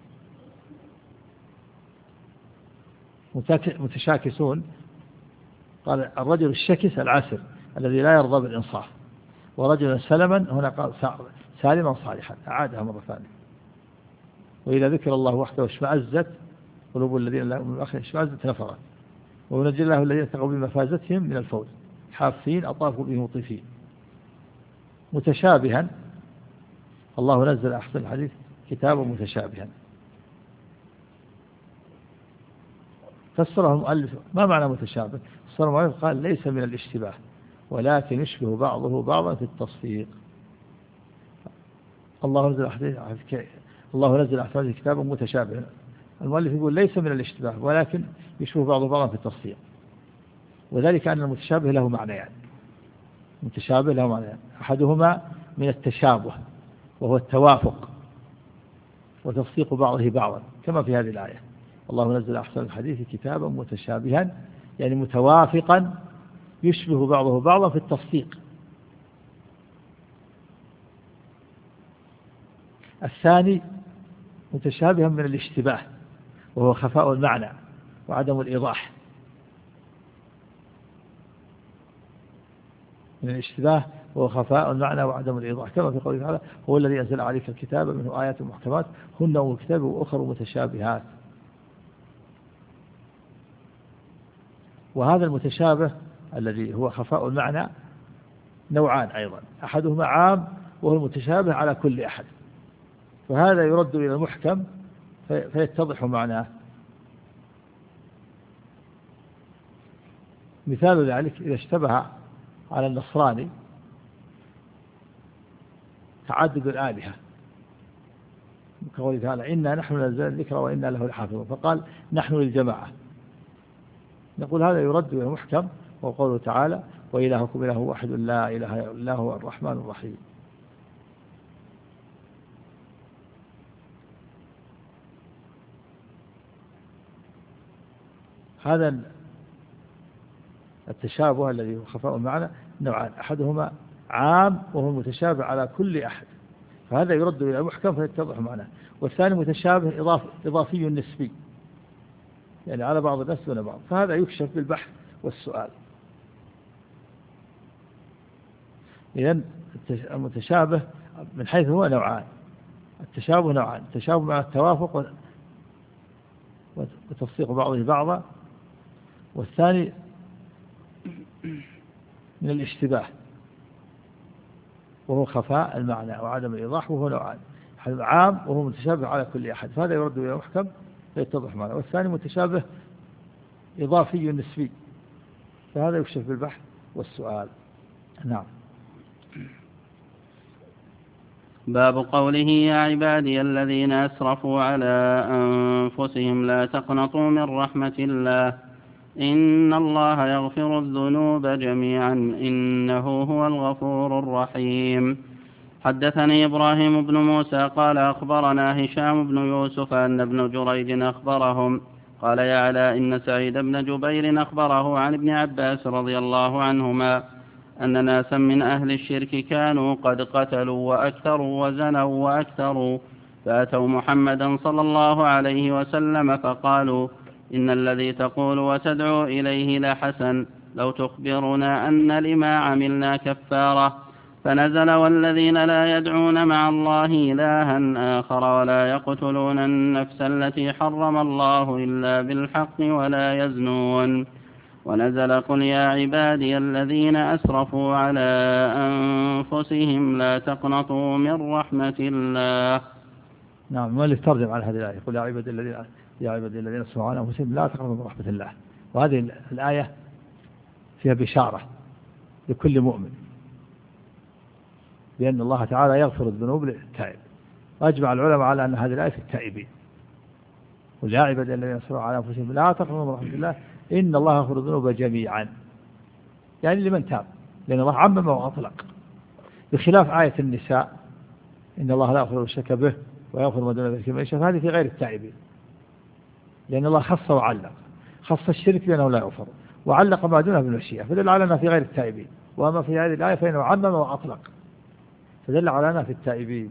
B: متشاكسون قال الرجل الشكس العسر الذي لا يرضى بالإنصاف. ورجل سلما هنا قال سالما صالحا، أعادها مرة ثانية. وإذا ذكر الله وحده اشمأزت قلوب الذين لا يؤمنون بالآخرة اشمأزت نفرت. وينجي الله الذين اتقوا بمفازتهم من الفوز حافين أطافوا به مطيفين. متشابها، الله نزل أحسن الحديث كتابا متشابها. فسره المؤلف ما معنى متشابه؟ فسره المؤلف قال ليس من الاشتباه ولكن يشبه بعضه بعضا في التصفيق. الله نزل أحسن الله نزل أحسن كتابا متشابها، المؤلف يقول ليس من الاشتباه ولكن يشبه بعضه بعضا في التصفيق، وذلك أن المتشابه له معنيان يعني. متشابه له معنيان يعني. أحدهما من التشابه وهو التوافق وتصديق بعضه بعضا كما في هذه الآية الله نزل أحسن الحديث كتابا متشابها، يعني متوافقا يشبه بعضه بعضا في التصديق. الثاني متشابها من الاشتباه وهو خفاء المعنى وعدم الإيضاح. من الاشتباه وهو خفاء المعنى وعدم الإيضاح كما في قوله تعالى هو الذي أنزل عليك الكتاب منه آيات محكمات هن أم الكتاب وأخر متشابهات. وهذا المتشابه الذي هو خفاء المعنى نوعان أيضا، أحدهما عام وهو المتشابه على كل أحد، فهذا يرد إلى المحكم فيتضح معناه. مثال ذلك إذا اشتبه على النصراني تعدد الآلهة كقوله تعالى إنا نحن نزلنا الذكر وإنا له لحافظون، فقال نحن للجماعة، نقول هذا يرد إلى المحكم وقوله تعالى وإلهكم إله واحد لا إله إلا هو الرحمن الرحيم. هذا التشابه الذي هو خفاء المعنى نوعان، أحدهما عام وهو متشابه على كل أحد فهذا يرد إلى المحكم فيتضح معناه، والثاني متشابه إضاف إضافي نسبي يعني على بعض الناس دون بعض، فهذا يكشف بالبحث والسؤال. إذن المتشابه من حيث هو نوعان، التشابه نوعان، التشابه مع التوافق وتصديق بعضه بعضا، والثاني من الاشتباه وهو خفاء المعنى وعدم الإيضاح وهو نوعان، عام وهو متشابه على كل أحد فهذا يرد إلى محكم فيتضح معنى، والثاني متشابه إضافي نسبي فهذا يكشف بالبحث والسؤال. نعم.
A: باب قوله يا عبادي الذين أسرفوا على أنفسهم لا تقنطوا من رحمة الله إن الله يغفر الذنوب جميعا إنه هو الغفور الرحيم. حدثني إبراهيم بن موسى قال أخبرنا هشام بن يوسف أن ابن جريج أخبرهم قال يا علاء إن سعيد بن جبير أخبره عن ابن عباس رضي الله عنهما أن ناسا من أهل الشرك كانوا قد قتلوا وأكثروا وزنوا وأكثروا فأتوا محمدا صلى الله عليه وسلم فقالوا إن الذي تقول وتدعو إليه لحسن لو تخبرنا أن لما عملنا كفارة، فنزل والذين لا يدعون مع الله إلها آخر ولا يقتلون النفس التي حرم الله إلا بالحق ولا يزنون، ونزل قل يا عبادي الذين أسرفوا على أنفسهم لا تقنطوا من رحمة الله.
B: نعم. ما اللي ترجم على هذه الآية قل يا عبادي الذين يا عبادي الذين أسرفوا على أنفسهم لا تقنطوا من رحمة الله، وهذه الآية فيها بشارة لكل مؤمن بأن الله تعالى يغفر الذنوب للتائب، وأجمع العلماء على أن هذه الآية في التائبين. قل يا عبادي الذين أسرفوا على أنفسهم لا تقنطوا من رحمة الله إن الله يغفر الذنوب جميعا، يعني لمن تاب، لأن الله عمم وأطلق، بخلاف آية النساء إن الله لا يغفر الشرك به ويغفر ما دون ذلك لمن يشاء، فهذه في غير التائبين، لأن الله خص وعلق، خص الشرك بأنه لا يغفر وعلق ما دونه بالمشيئة، فدل على أنها في غير التائبين، وأما في هذه الآية فإنه عمم وأطلق فدل على أنها في التائبين.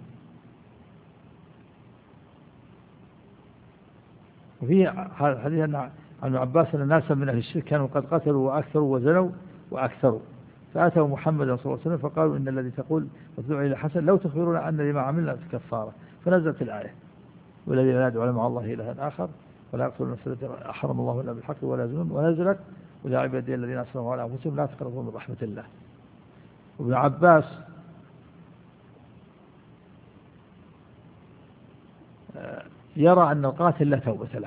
B: وفي حديث عن عباس أن الناس من أهل الشرك كانوا قد قتلوا وأكثروا وزنوا وأكثروا، فأتوا محمد صلى الله عليه وسلم فقالوا إن الذي تقول وتدعو إلى حسن لو تخبرون أن لما عملنا في كفارة، فنزلت الآية والذي لا يدعو مع الله إلها آخر ولا يقتلون النفس التي حرم الله إلا بالحق ولا يزنون، ونزلت ويا عبادي الذين أسرفوا على أنفسهم لا تقنطوا من رحمة الله. وابن عباس يرى أن القاتل لا توبة له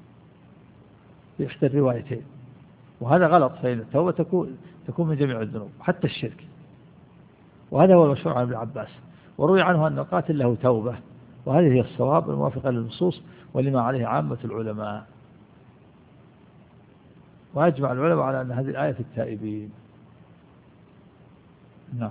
B: في إحدى الروايتين، وهذا غلط، فإن التوبة تكون تكون من جميع الذنوب حتى الشرك، وهذا هو المشهور عن ابن عباس. وروي عنه أن القاتل له توبة، وهذه هي الصواب الموافقة للنصوص ولما عليه عامة العلماء. وأجمع العلماء على أن هذه الآية في التائبين. نعم.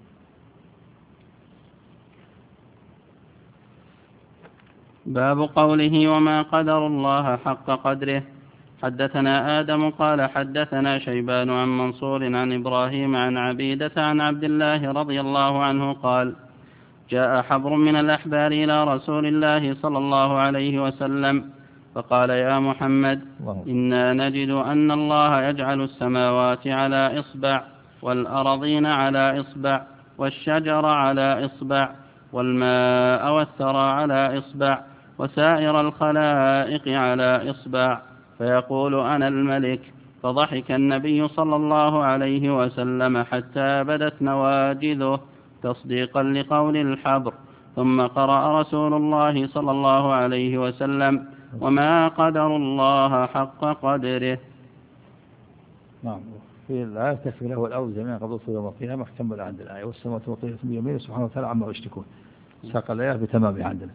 A: باب قوله وما قدر الله حق قدره. حدثنا آدم قال حدثنا شيبان عن منصور عن إبراهيم عن عبيدة عن عبد الله رضي الله عنه قال جاء حبر من الأحبار إلى رسول الله صلى الله عليه وسلم فقال يا محمد إنا نجد أن الله يجعل السماوات على إصبع والأرضين على إصبع والشجر على إصبع والماء والثرى على إصبع وسائر الخلائق على إصبع فيقول أنا الملك. فضحك النبي صلى الله عليه وسلم حتى بدت نواجذه تصديقا لقول الحبر، ثم قرأ رسول الله صلى الله عليه وسلم وما قدر الله حق قدره.
B: نعم. في الآية تكفي له الأرض جميعا قبضته يوم القيامة كمل عند الآية والسماوات مطوية بيمينه سبحانه وتعالى عما يشركون، ساق الآية بتمامها عندنا.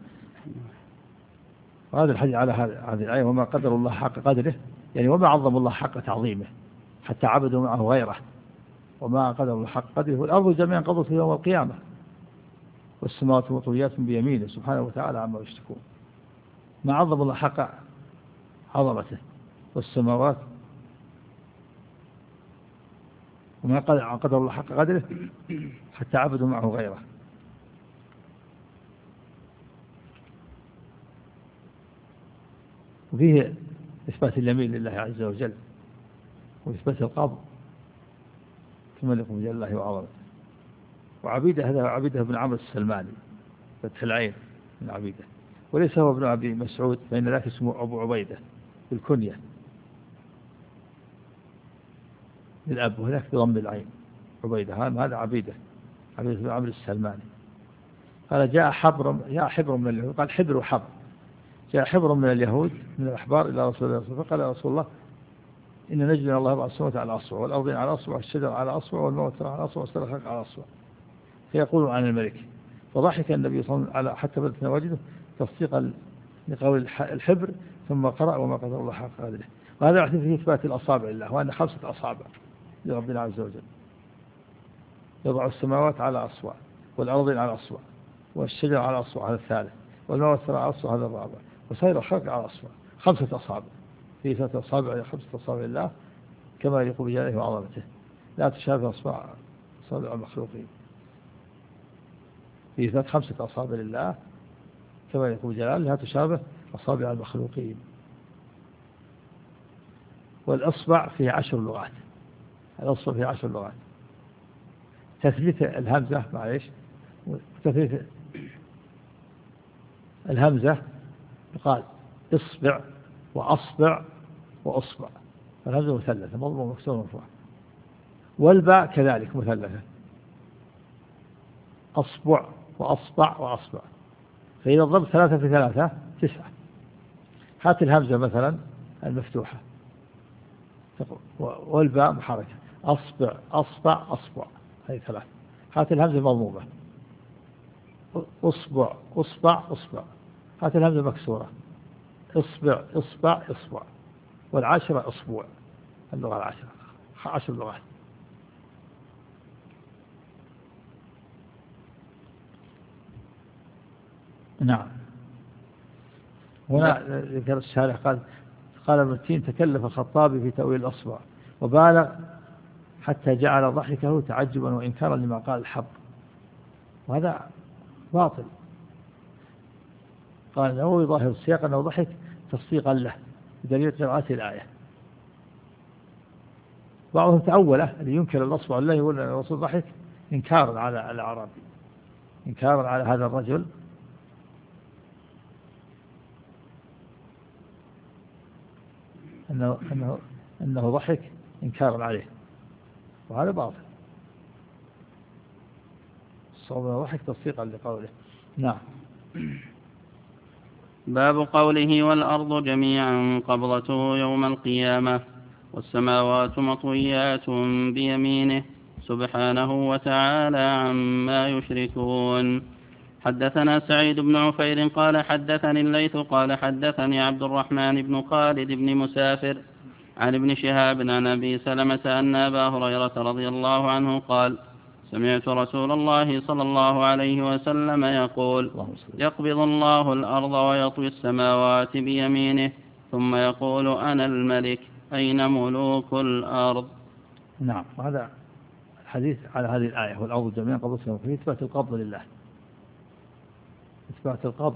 B: وهذا الحديث على هذه الآية وما قدر الله حق قدره، يعني وما عظم الله حق تعظيمه حتى عبدوا معه غيره، وما قدر الله حق قدره. والأرض جميعا قبضته يوم القيامة والسماوات مطويات بيمينه سبحانه وتعالى عما يشركون، ما عظم الله حق عظمته. والسماوات وما قدر الله حق قدره حتى عبدوا معه غيره. وفيه إثبات اليمين لله عز وجل وإثبات القبض كما يقول جل الله وعظمته. وعبيدة هذا عبيدة بن عمرو السلماني فتح العين من عبيدة، وليس هو ابن أبي مسعود فإن ذاك اسمه أبو عبيدة بالكنية للأب، وهناك بضم العين عبيدة. هذا عبيدة عبيدة بن عمرو السلماني. قال جاء حبر جاء حبر من اليهود، قال حبر وحبر. جاء حبر من اليهود من الأحبار إلى رسول الله فقال يا رسول الله إن نجد الله يضع السماوات على أصبع والأرضين على أصبع والشجر على أصبع والموت على أصبع والسر الخلق على أصبع فيقول عن الملك. فضحك النبي صلى الله عليه وسلم حتى بدت نواجذه تصديقا لقول الحبر، ثم قرأ وما قدر الله حق قدره. وهذا يعتبر فيه إثبات الأصابع لله، وأن خمسة أصابع لربنا عز وجل، يضع السماوات على أصبع والأرضين على أصبع والشجر على أصبع هذا الثالث والموت على أصبع هذا الرابع وسائر الخلق على أصبع، خمسة أصابع. في ثلاثة أصابع خمسة أصابع لله كما يقول جلاله وعظمته لا تشابه أصبع أصابع المخلوقين. في ثلاث خمسة أصابع لله كما يقول جلاله لا تشابه أصابع المخلوقين. والأصبع فيه عشر لغات، الأصبع فيه عشر لغات. تثبيت الهمزة معليش تثبيت الهمزة يقال إصبع وأصبع وأصبع، الهمزة مثلثة مضموم مكسور مرفوع. والباء كذلك مثلثة أصبع وأصبع وأصبع، فإذا ضرب ثلاثة في ثلاثة تسعة. هات الهمزة مثلا المفتوحة والباء محركة أصبع أصبع أصبع هذه ثلاثة. هات الهمزة مضمومة أصبع أصبع أصبع. هات الهمزة مكسورة إصبع إصبع إصبع. والعشرة أصبوع، اللغة العشرة عشر لغات. نعم. هنا ذكر الشارح قال قال ابن تيم تكلف الخطابي في تأويل الأصبع وبالغ حتى جعل ضحكه تعجبا وإنكارا لما قال الحبر، وهذا باطل. قال النووي ظاهر السياق أنه ضحك تصديقا له بدليل قراءة الآية. بعضهم تأوله اللي ينكر الأصبع الله يقول الرسول ضحك إنكارا على الأعرابي، إنكارا على هذا الرجل أنه, أنه, أنه ضحك إنكارا عليه، وهذا باطل. الصواب ضحك تصديقا لقوله. نعم.
A: باب قوله والأرض جميعا قبضته يوم القيامة والسماوات مطويات بيمينه سبحانه وتعالى عما يشركون. حدثنا سعيد بن عفير قال حدثني الليث قال حدثني عبد الرحمن بن خالد بن مسافر عن ابن شهاب عن أبي سلمة أن أبا هريرة رضي الله عنه قال سمعت رسول الله صلى الله عليه وسلم يقول يقبض الله الأرض ويطوي السماوات بيمينه ثم يقول أنا الملك أين ملوك الأرض.
B: نعم. هذا الحديث على هذه الآية والأرض جميعا قبضته فيه إثبات القبض لله، إثبات القبض،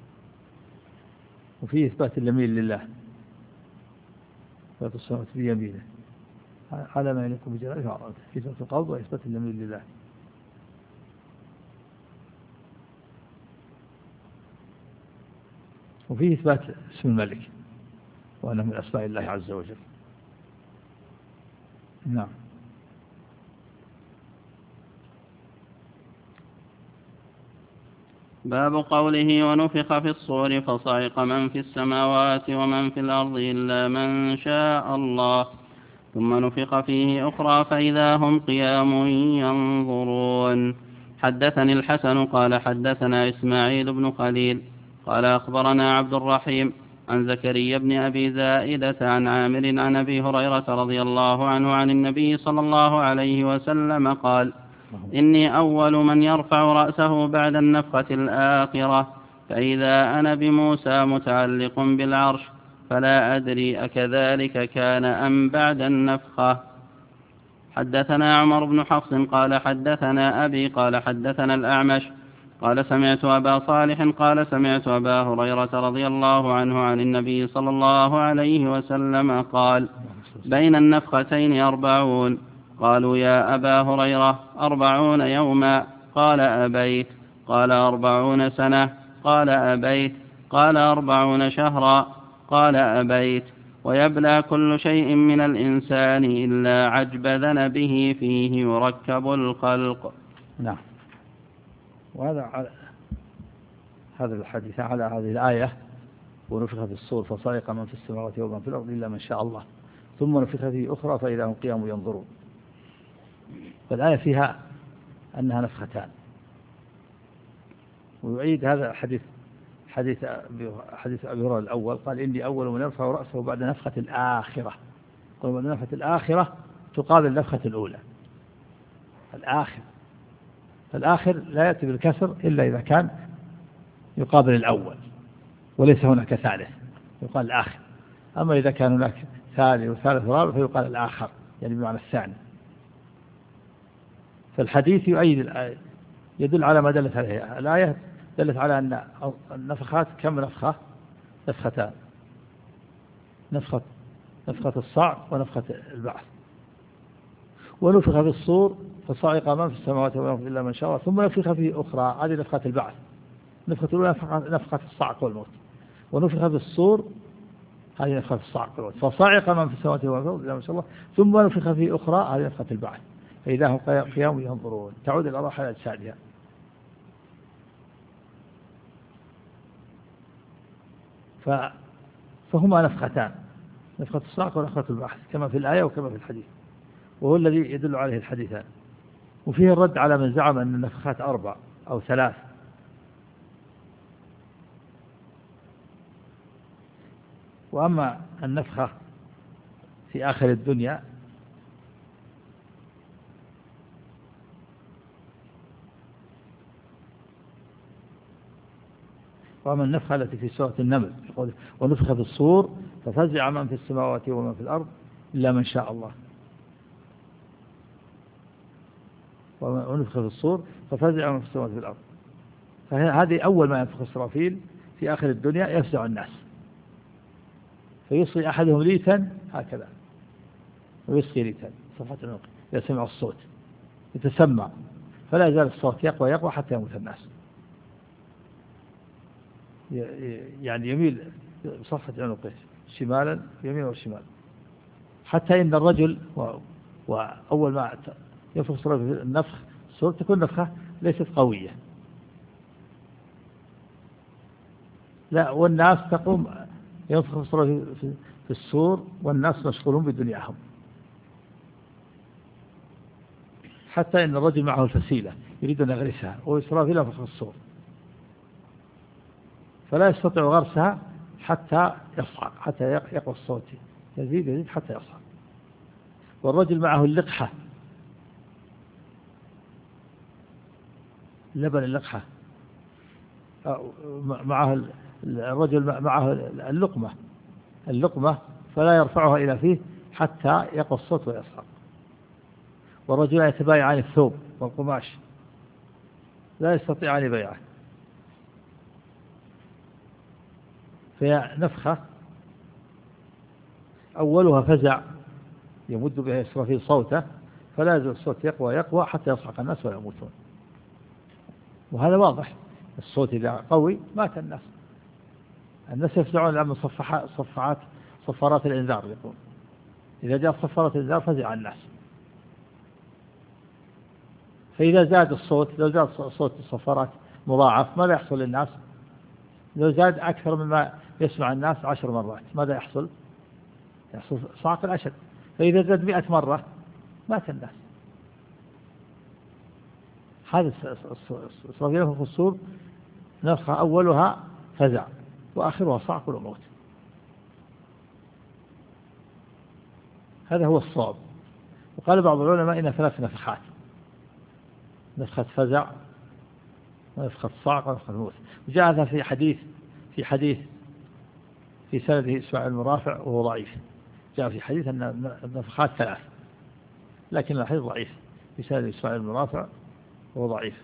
B: وفيه إثبات اليمين لله، إثبات السماوات بيمينه على ما يليق بجلاله وعظمته، إثبات القبض وإثبات اليمين لله. وفيه إثبات اسم الملك وأنه من أسماء الله عز وجل. نعم.
A: باب قوله ونفخ في الصور فصعق من في السماوات ومن في الأرض إلا من شاء الله ثم نفخ فيه أخرى فإذا هم قيام ينظرون. حدثني الحسن قال حدثنا إسماعيل بن خليل قال أخبرنا عبد الرحيم عن زكريا بن أبي زائدة عن عامر عن أبي هريرة رضي الله عنه عن النبي صلى الله عليه وسلم قال إني أول من يرفع رأسه بعد النفخة الآخرة فإذا أنا بموسى متعلق بالعرش فلا أدري أكذلك كان أم بعد النفخة. حدثنا عمر بن حفص قال حدثنا أبي قال حدثنا الأعمش قال سمعت أبا صالح قال سمعت أبا هريرة رضي الله عنه عن النبي صلى الله عليه وسلم قال بين النفختين أربعون. قالوا يا أبا هريرة أربعون يوما؟ قال أبيت. قال أربعون سنة؟ قال أبيت. قال أربعون شهرا؟ قال أبيت. ويبلى كل شيء من الإنسان إلا عجب ذنبه فيه يركب الخلق.
B: نعم. وهذا على هذا الحديث على هذه الآية ونفخ في الصور فصعق من في السماوات ومن في الأرض إلا من شاء الله ثم نفخ فيه أخرى فإذا هم قيام ينظرون. فالآية فيها أنها نفختان، ويعيد هذا الحديث حديث حديث أبي هريرة الأول قال إني أول من يرفع رأسه بعد نفخة الآخرة. قال بعد نفخة الآخرة تقابل النفخة الأولى الآخر، فالآخر لا يأتي بالكسر إلا إذا كان يقابل الأول وليس هناك ثالث يقال الآخر، أما إذا كان هناك ثالث وثالث ورابع فيقال الآخر يعني بمعنى الثاني. فالحديث يؤيد الآية يدل على ما دلت عليه الآية، دلت على أن النفخات كم نفخة؟ نفختان، نفخة نفخة الصعق ونفخة البعث. ونفخ في الصور فصعق من في السماوات والأرض إلا من شاء الله ثم نفخ فيه أخرى، هذه نفخة البعث. نفخة الأولى نفخة الصعق والموت، ونفخ في الصور هذه نفخة الصعق والموت فصعق من في السماوات والأرض إلا من شاء الله ثم نفخ فيه أخرى هذه نفخة البعث فإذا هم قيام ينظرون. تعود الأرواح على أجسادها. فهما نفختان، نفخة الصعق ونفخة البعث كما في الآية وكما في الحديث، وهو الذي يدل عليه الحديثان. وفيه الرد على من زعم أن النفخات أربع أو ثلاث. وأما النفخة في آخر الدنيا وأما النفخة التي في سورة النمل يقول ونفخ في الصور ففزع من في السماوات ومن في الأرض إلا من شاء الله. ونفخ في الصور ففزع من في السماوات وفي الأرض، فهذه أول ما ينفخ إسرافيل في آخر الدنيا يفزع الناس فيصغي أحدهم ليتا هكذا ويصغي ليتا صفحة عنق إذا سمع الصوت يتسمع، فلا يزال الصوت يقوى يقوى حتى يموت الناس. يعني يميل بصفحة عنقه شمالا يمينا وشمالا، حتى إن الرجل وأول ما ينفخ صورة النفخ الصور تكون نفخة ليست قوية، لا، والناس تقوم ينفخ صورة في السور والناس مشغولون بدنياهم، حتى إن الرجل معه الفسيلة يريد أن يغرسها وإسرافيل ينفخ في الصور فلا يستطيع غرسها حتى يصعق، حتى يقوى الصوت يزيد يزيد حتى يصعق. والرجل معه اللقحة، لبن اللقحة، معه الرجل معه اللقمة اللقمة فلا يرفعها إلى فيه حتى يقوى الصوت ويصعق. والرجل يتبايعان الثوب والقماش لا يستطيعان بيعه، فهي نفخة أولها فزع يمد بها إسرافيل صوته فلا يزال الصوت يقوى يقوى حتى يصعق الناس ولا يموتون. وهذا واضح، الصوت إذا قوي مات الناس. الناس يفزعون الآن من صفحات صفعات صفارات الإنذار، يقول إذا جاء صفارات الإنذار فزع الناس. فإذا زاد الصوت، لو زاد صوت الصفارات مضاعف ماذا يحصل للناس؟ لو زاد أكثر مما يسمع الناس عشر مرات ماذا يحصل؟ يحصل صعق الأشد. فإذا زاد مئة مرة مات الناس. هذا إسرافيل في الصور نفخة أولها فزع وآخرها صعق وموت. هذا هو الصواب. وقال بعض العلماء إن ثلاث نفخات، نفخة فزع ونفخة صعق ونفخة موت. وجاء هذا في حديث في حديث في سنده إسماعيل بن رافع وهو ضعيف، جاء في حديث أن النفخات ثلاث، لكن الحديث ضعيف في سنده إسماعيل بن رافع وهو ضعيف.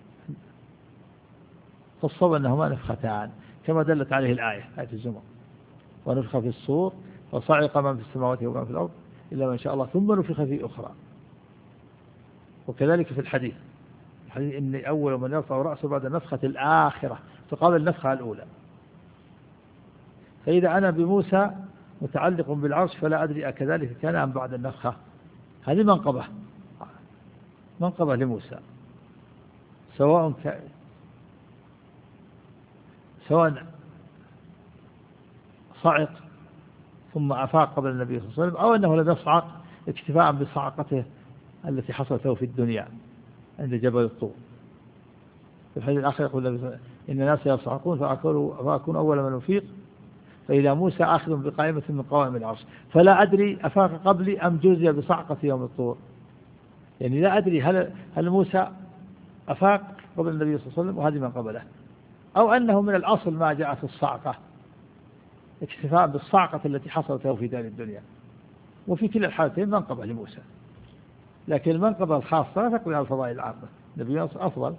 B: فالصواب أنهما نفختان كما دلت عليه الآية آية الزمر، ونفخ في الصور وصعق من في السماوات ومن في الأرض إلا من شاء الله ثم نفخ في أخرى. وكذلك في الحديث الحديث إن أول من يرفع رأسه بعد النفخة الآخرة تقابل النفخة الأولى. فإذا أنا بموسى متعلق بالعرش فلا أدري أكذلك كان أم بعد النفخة. هذه منقبة منقبة لموسى، سواء ك... سواء صعق ثم أفاق قبل النبي صلى الله عليه وسلم أو أنه لم يصعق اكتفاء بصعقته التي حصلت له في الدنيا عند جبل الطور. في الحديث الآخر يقول النبي صلى الله عليه وسلم إن الناس يصعقون فأكون أول من أفيق فإذا موسى آخذ بقائمة من قوائم العرش فلا أدري أفاق قبلي أم جوزي بصعقة يوم الطور. يعني لا أدري هل هل موسى أفاق قبل النبي صلى الله عليه وسلم وهذه من قبله، أو أنه من الأصل ما جاءت الصعقة اكتفاء بالصعقة التي حصلت له في دار الدنيا. وفي كلا الحالتين منقبة لموسى، لكن المنقبة الخاصة لا تقبل على الفضائل العامة، النبي أفضل.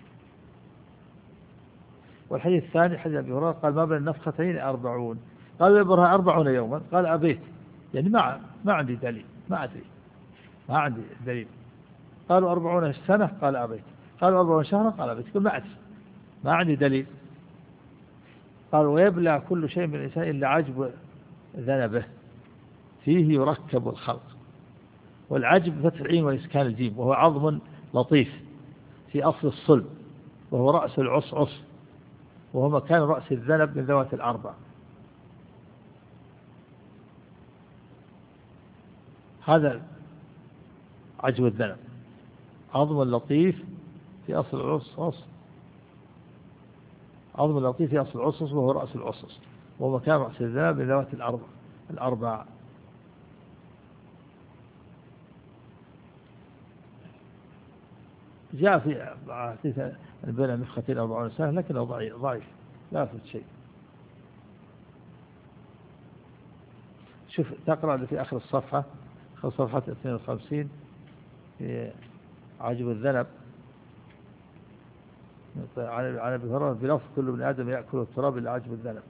B: والحديث الثاني حديث أبي هريرة قال ما بين النفختين أربعون، قال يبرها أربعون يوما، قال أبيت يعني ما ما عندي دليل، ما أدري ما عندي دليل. قالوا أربعون سنة، قال أبيت. قالوا أربعون شهرا، قال أبيت. قال ما أدري ما عندي دليل. قال ويبلع كل شيء من الإنسان إلا عجب ذنبه فيه يركب الخلق. والعجب فتح العين وإسكان الجيم، وهو عظم لطيف في أصل الصلب، وهو رأس العصعص، وهو مكان رأس الذنب من ذوات الأربع. هذا عجب الذنب، عظم لطيف في أصل العصعص، عظم لطيف في أصل العصعص وهو رأس العصعص، وهو مكان رأس الذنب من ذوات الأربع الأربع. جاء في حديث بين النفختين أربعون سنة لكنه ضعيف ضعيف لا يثبت شيء. شوف تقرأ في آخر الصفحة آخر صفحة اثنين وخمسين في عجب الذنب عن أبي هريرة بلفظ كل ابن آدم يأكل التراب إلا عجب الذنب.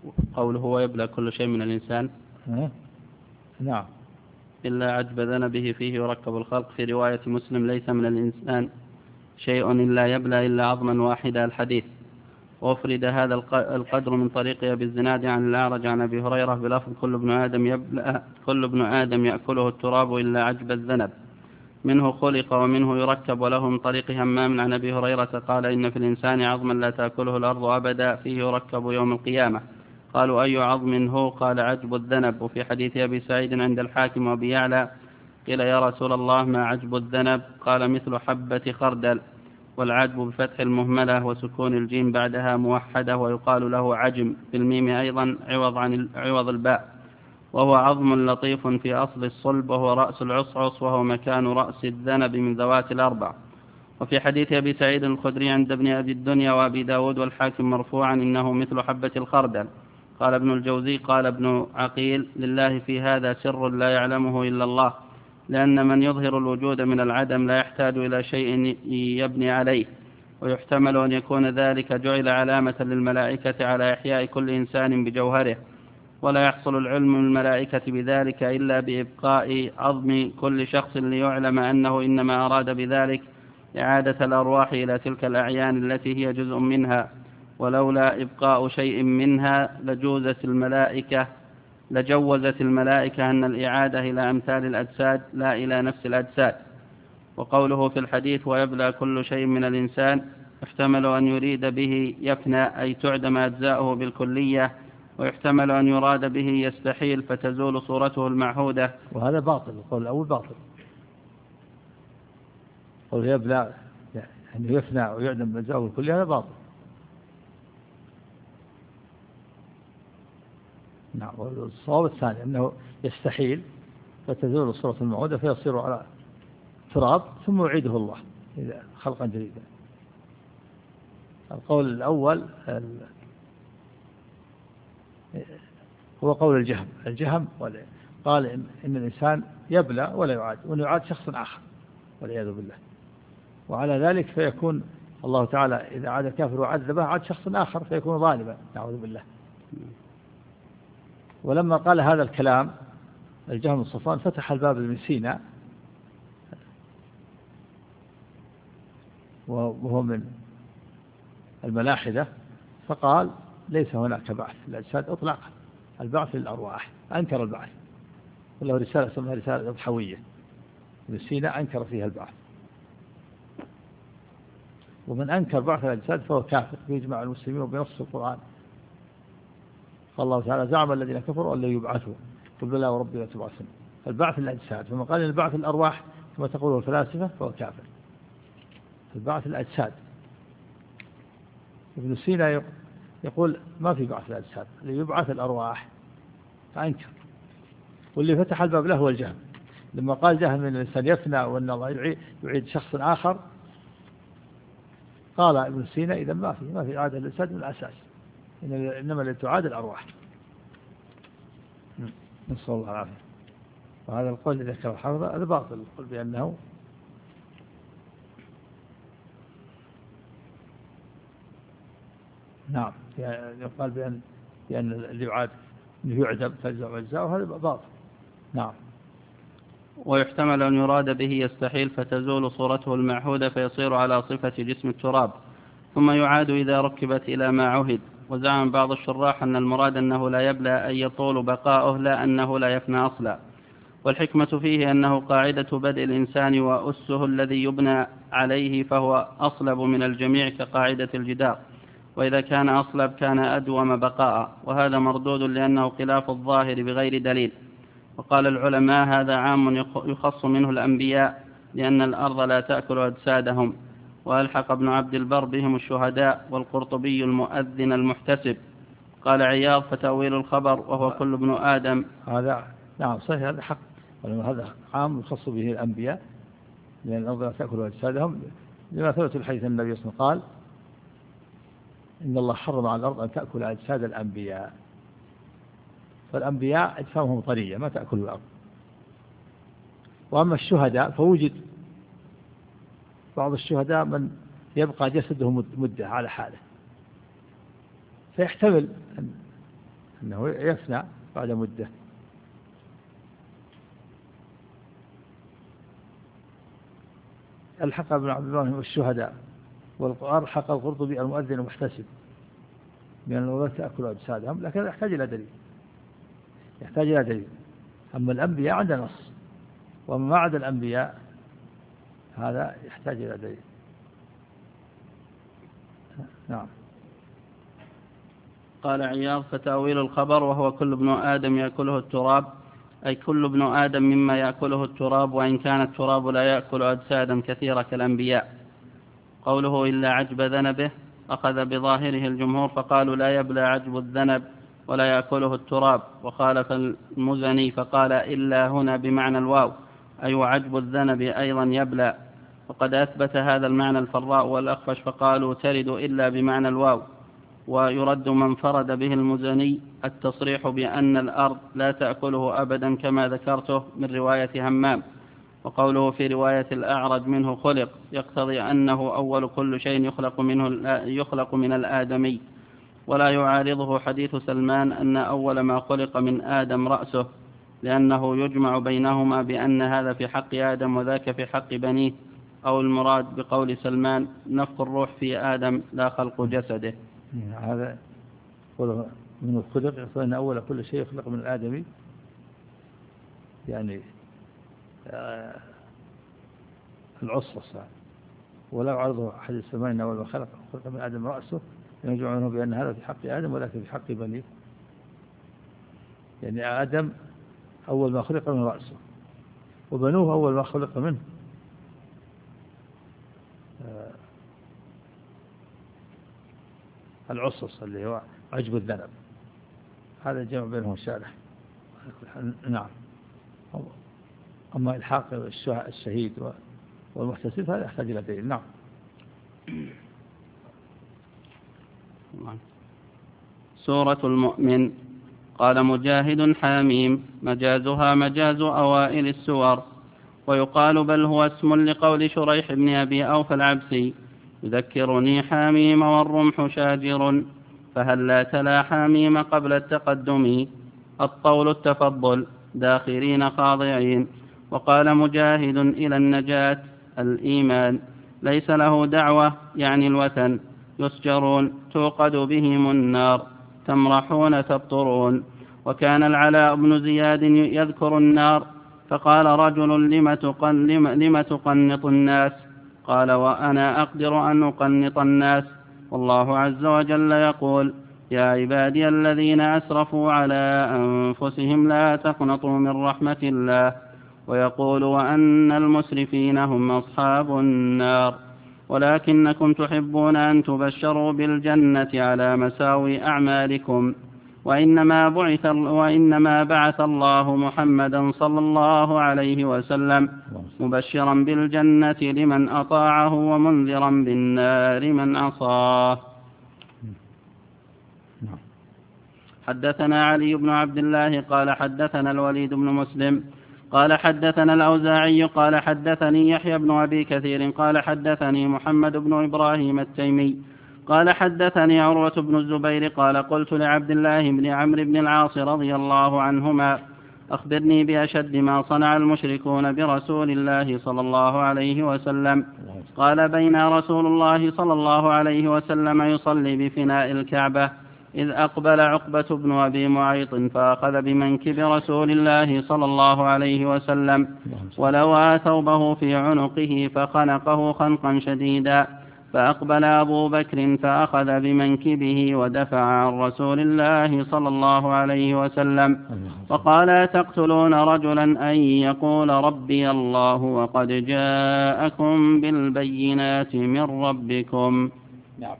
A: قوله هو يبلى كل شيء من الإنسان.
B: نعم.
A: إلا عجب ذنبه فيه يركب الخلق. في رواية مسلم ليس من الإنسان شيء إلا يبلى إلا عظما واحدا الحديث. وأفرد هذا القدر من طريق أبي الزناد عن الأعرج عن أبي هريرة بلفظ كل ابن آدم يبلى كل ابن آدم يأكله التراب إلا عجب الذنب منه خلق ومنه يركب. وله من طريق همام عن أبي هريرة قال إن في الإنسان عظما لا تأكله الأرض أبدا فيه يركب يوم القيامة. قالوا أي عظم هو؟ قال عجب الذنب. وفي حديث أبي سعيد عند الحاكم وأبي يعلى قيل يا رسول الله ما عجب الذنب؟ قال مثل حبة خردل. والعجب بفتح المهملة وسكون الجيم بعدها موحدة ويقال له عجم بالميم أيضا عوض عن عوض الباء. وهو عظم لطيف في أصل الصلب وهو رأس العصعص وهو مكان رأس الذنب من ذوات الأربع. وفي حديث أبي سعيد الخدري عند ابن أبي الدنيا وأبي داود والحاكم مرفوعا إنه مثل حبة الخردل. قال ابن الجوزي قال ابن عقيل لله في هذا سر لا يعلمه إلا الله، لأن من يظهر الوجود من العدم لا يحتاج إلى شيء يبني عليه. ويحتمل أن يكون ذلك جعل علامة للملائكة على إحياء كل إنسان بجوهره، ولا يحصل العلم من الملائكة بذلك إلا بإبقاء عظم كل شخص ليعلم أنه إنما أراد بذلك إعادة الأرواح إلى تلك الأعيان التي هي جزء منها، ولولا إبقاء شيء منها لجوزت الملائكة لجوزت الملائكة أن الإعادة إلى أمثال الأجساد لا إلى نفس الأجساد. وقوله في الحديث ويبلى كل شيء من الإنسان يحتمل أن يريد به يفنى أي تعدم أجزاؤه بالكلية، ويحتمل أن يراد به يستحيل فتزول صورته المعهودة.
B: وهذا باطل، القول الأول باطل. قول يبلى يعني يفنى ويعدم أجزاؤه بالكلية هذا باطل. نعم. والصواب الثاني أنه يستحيل فتزول صورة المعهودة فيصير على تراب ثم يعيده الله إذا خلقا جديدا. القول الأول هو قول الجهم. الجهم قال إن الإنسان يبلى ولا يعاد، وأنه يعاد شخص آخر والعياذ بالله. وعلى ذلك فيكون الله تعالى إذا عاد الكافر وعذبه عاد شخص آخر فيكون ظالما نعوذ بالله. ولما قال هذا الكلام الجهم الصفوان فتح الباب لابن سينا وهو من الملاحدة فقال ليس هناك بعث الأجساد إطلاقا، البعث للأرواح. أنكر البعث، وله رسالة اسمها رسالة أضحوية ابن سينا أنكر فيها البعث. ومن أنكر بعث الأجساد فهو كافر بإجماع المسلمين وبنص القرآن. قال الله تعالى زعم الذين كفروا أن لا يبعثوا قل بلى وربي لا تبعثون. البعث الأجساد، فمن قال البعث الأرواح كما تقوله الفلاسفة فهو كافر. البعث الأجساد ابن سينا يقول ما في بعث الأجساد، اللي يبعث الأرواح فأنكر. واللي فتح الباب له هو الجهم. لما قال جهم من الإنسان يفنى وأن الله يعيد شخص آخر قال ابن سينا إذا ما في ما في إعادة الأجساد من الأساس، إنما اللي تعاد الأرواح. نسأل الله العافية. وهذا القول الذي ذكره الحافظ هذا باطل، القول بأنه نعم يقال بأن بأن اللي يعاد انه يعدم فجزاء وجزاء وهذا باطل. نعم.
A: ويحتمل أن يراد به يستحيل فتزول صورته المعهودة فيصير على صفة جسم التراب ثم يعاد إذا ركبت إلى ما عهد. وزعم بعض الشراح أن المراد أنه لا يبلى أن يطول بقاؤه لا أنه لا يفنى أصلا. والحكمة فيه أنه قاعدة بدء الإنسان وأسه الذي يبنى عليه فهو أصلب من الجميع كقاعدة الجدار، وإذا كان أصلب كان أدوم بقاء، وهذا مردود لأنه خلاف الظاهر بغير دليل. وقال العلماء هذا عام يخص منه الأنبياء لأن الأرض لا تأكل أجسادهم. وألحق ابن عبد البر بهم الشهداء والقرطبي المؤذن المحتسب. قال عياض فتأويل الخبر وهو كل ابن آدم.
B: هذا نعم صحيح، هذا حق، هذا عام يخص به الأنبياء لأن الأرض لا تأكل أجسادهم لما ثبت الحديث النبي صلى الله عليه وسلم قال إن الله حرم على الأرض أن تأكل أجساد الأنبياء. فالأنبياء أجسامهم طرية ما تأكل الأرض. وأما الشهداء فوجد بعض الشهداء من يبقى جسده مدة على حاله، فيحتمل أنه يفنى بعد مدة. الحق ابن عبد الله والشهداء والقرآن حق القرطبي المؤذن المحتسب من الأولى تأكل أجسادهم، لكن يحتاج إلى دليل يحتاج إلى دليل. أما الأنبياء عند نص، وما ما عدا الأنبياء هذا يحتاج إلى دليل. نعم.
A: قال عياض: فتأويل الخبر وهو كل ابن آدم يأكله التراب، أي كل ابن آدم مما يأكله التراب، وإن كان التراب لا يأكل أجسادا كثيرة كالأنبياء. قوله إلا عجب ذنبه أخذ بظاهره الجمهور فقالوا لا يبلى عجب الذنب ولا يأكله التراب، وخالف المزني فقال إلا هنا بمعنى الواو، أي عجب الذنب أيضا يبلى، وقد أثبت هذا المعنى الفراء والأخفش فقالوا ترد إلا بمعنى الواو. ويرد من فرد به المزني التصريح بأن الأرض لا تأكله أبدا كما ذكرته من رواية همام، وقوله في رواية الأعرج منه خلق يقتضي أنه أول كل شيء يخلق, منه يخلق من الآدمي. ولا يعارضه حديث سلمان أن أول ما خلق من آدم رأسه، لأنه يجمع بينهما بأن هذا في حق آدم وذاك في حق بنيه، أو المراد بقول سلمان نفخ الروح في آدم لا خلق جسده.
B: هذا من الخلق يقول أن أول كل شيء يخلق من الآدمي، يعني آه العصر. ولا يعرضه حديث سلمان أن أول ما خلق خلق من آدم رأسه، يجمع بينه بأن هذا في حق آدم ولكن في حق بنيه. يعني آدم أول ما خلق من رأسه، وبنوه أول ما خلق منه. آه العصص اللي هو عجب الذنب، هذا جمع بينهم الشارح. نعم. أما إلحاق الشهيد والمحتسب هذا يحتاج إلى دليل. نعم.
A: سورة المؤمن. قال مجاهد حاميم مجازها مجاز أوائل السور، ويقال بل هو اسم لقول شريح بن أبي أوفى العبسي يذكرني حاميم والرمح شاجر، فهل لا تلا حاميم قبل التقدم الطول التفضل داخرين خاضعين. وقال مجاهد إلى النجاة الإيمان ليس له دعوة يعني الوثن، يسجرون توقد بهم النار تمرحون تبطرون. وكان العلاء بن زياد يذكر النار فقال رجل لم, تقن لم, لم تقنط الناس؟ قال وأنا أقدر أن أقنط الناس، والله عز وجل يقول يا عبادي الذين أسرفوا على أنفسهم لا تقنطوا من رحمة الله، ويقول وأن المسرفين هم أصحاب النار، ولكنكم تحبون أن تبشروا بالجنة على مساوي أعمالكم، وإنما بعث, وإنما بعث الله محمدا صلى الله عليه وسلم مبشرا بالجنة لمن أطاعه ومنذرا بالنار من عصاه. حدثنا علي بن عبد الله قال حدثنا الوليد بن مسلم قال حدثنا الأوزاعي قال حدثني يحيى بن أبي كثير قال حدثني محمد بن إبراهيم التيمي قال حدثني عروة بن الزبير قال قلت لعبد الله بن عمرو بن العاص رضي الله عنهما أخبرني بأشد ما صنع المشركون برسول الله صلى الله عليه وسلم. قال بين رسول الله صلى الله عليه وسلم يصلي بفناء الكعبة إذ أقبل عقبة بن أبي معيط فأخذ بمنكب رسول الله صلى الله عليه وسلم ولوى ثوبه في عنقه فخنقه خنقا شديدا، فأقبل أبو بكر فأخذ بمنكبه ودفع عن رسول الله صلى الله عليه وسلم وقال تقتلون رجلا أن يقول ربي الله وقد جاءكم بالبينات من ربكم.
B: نعم.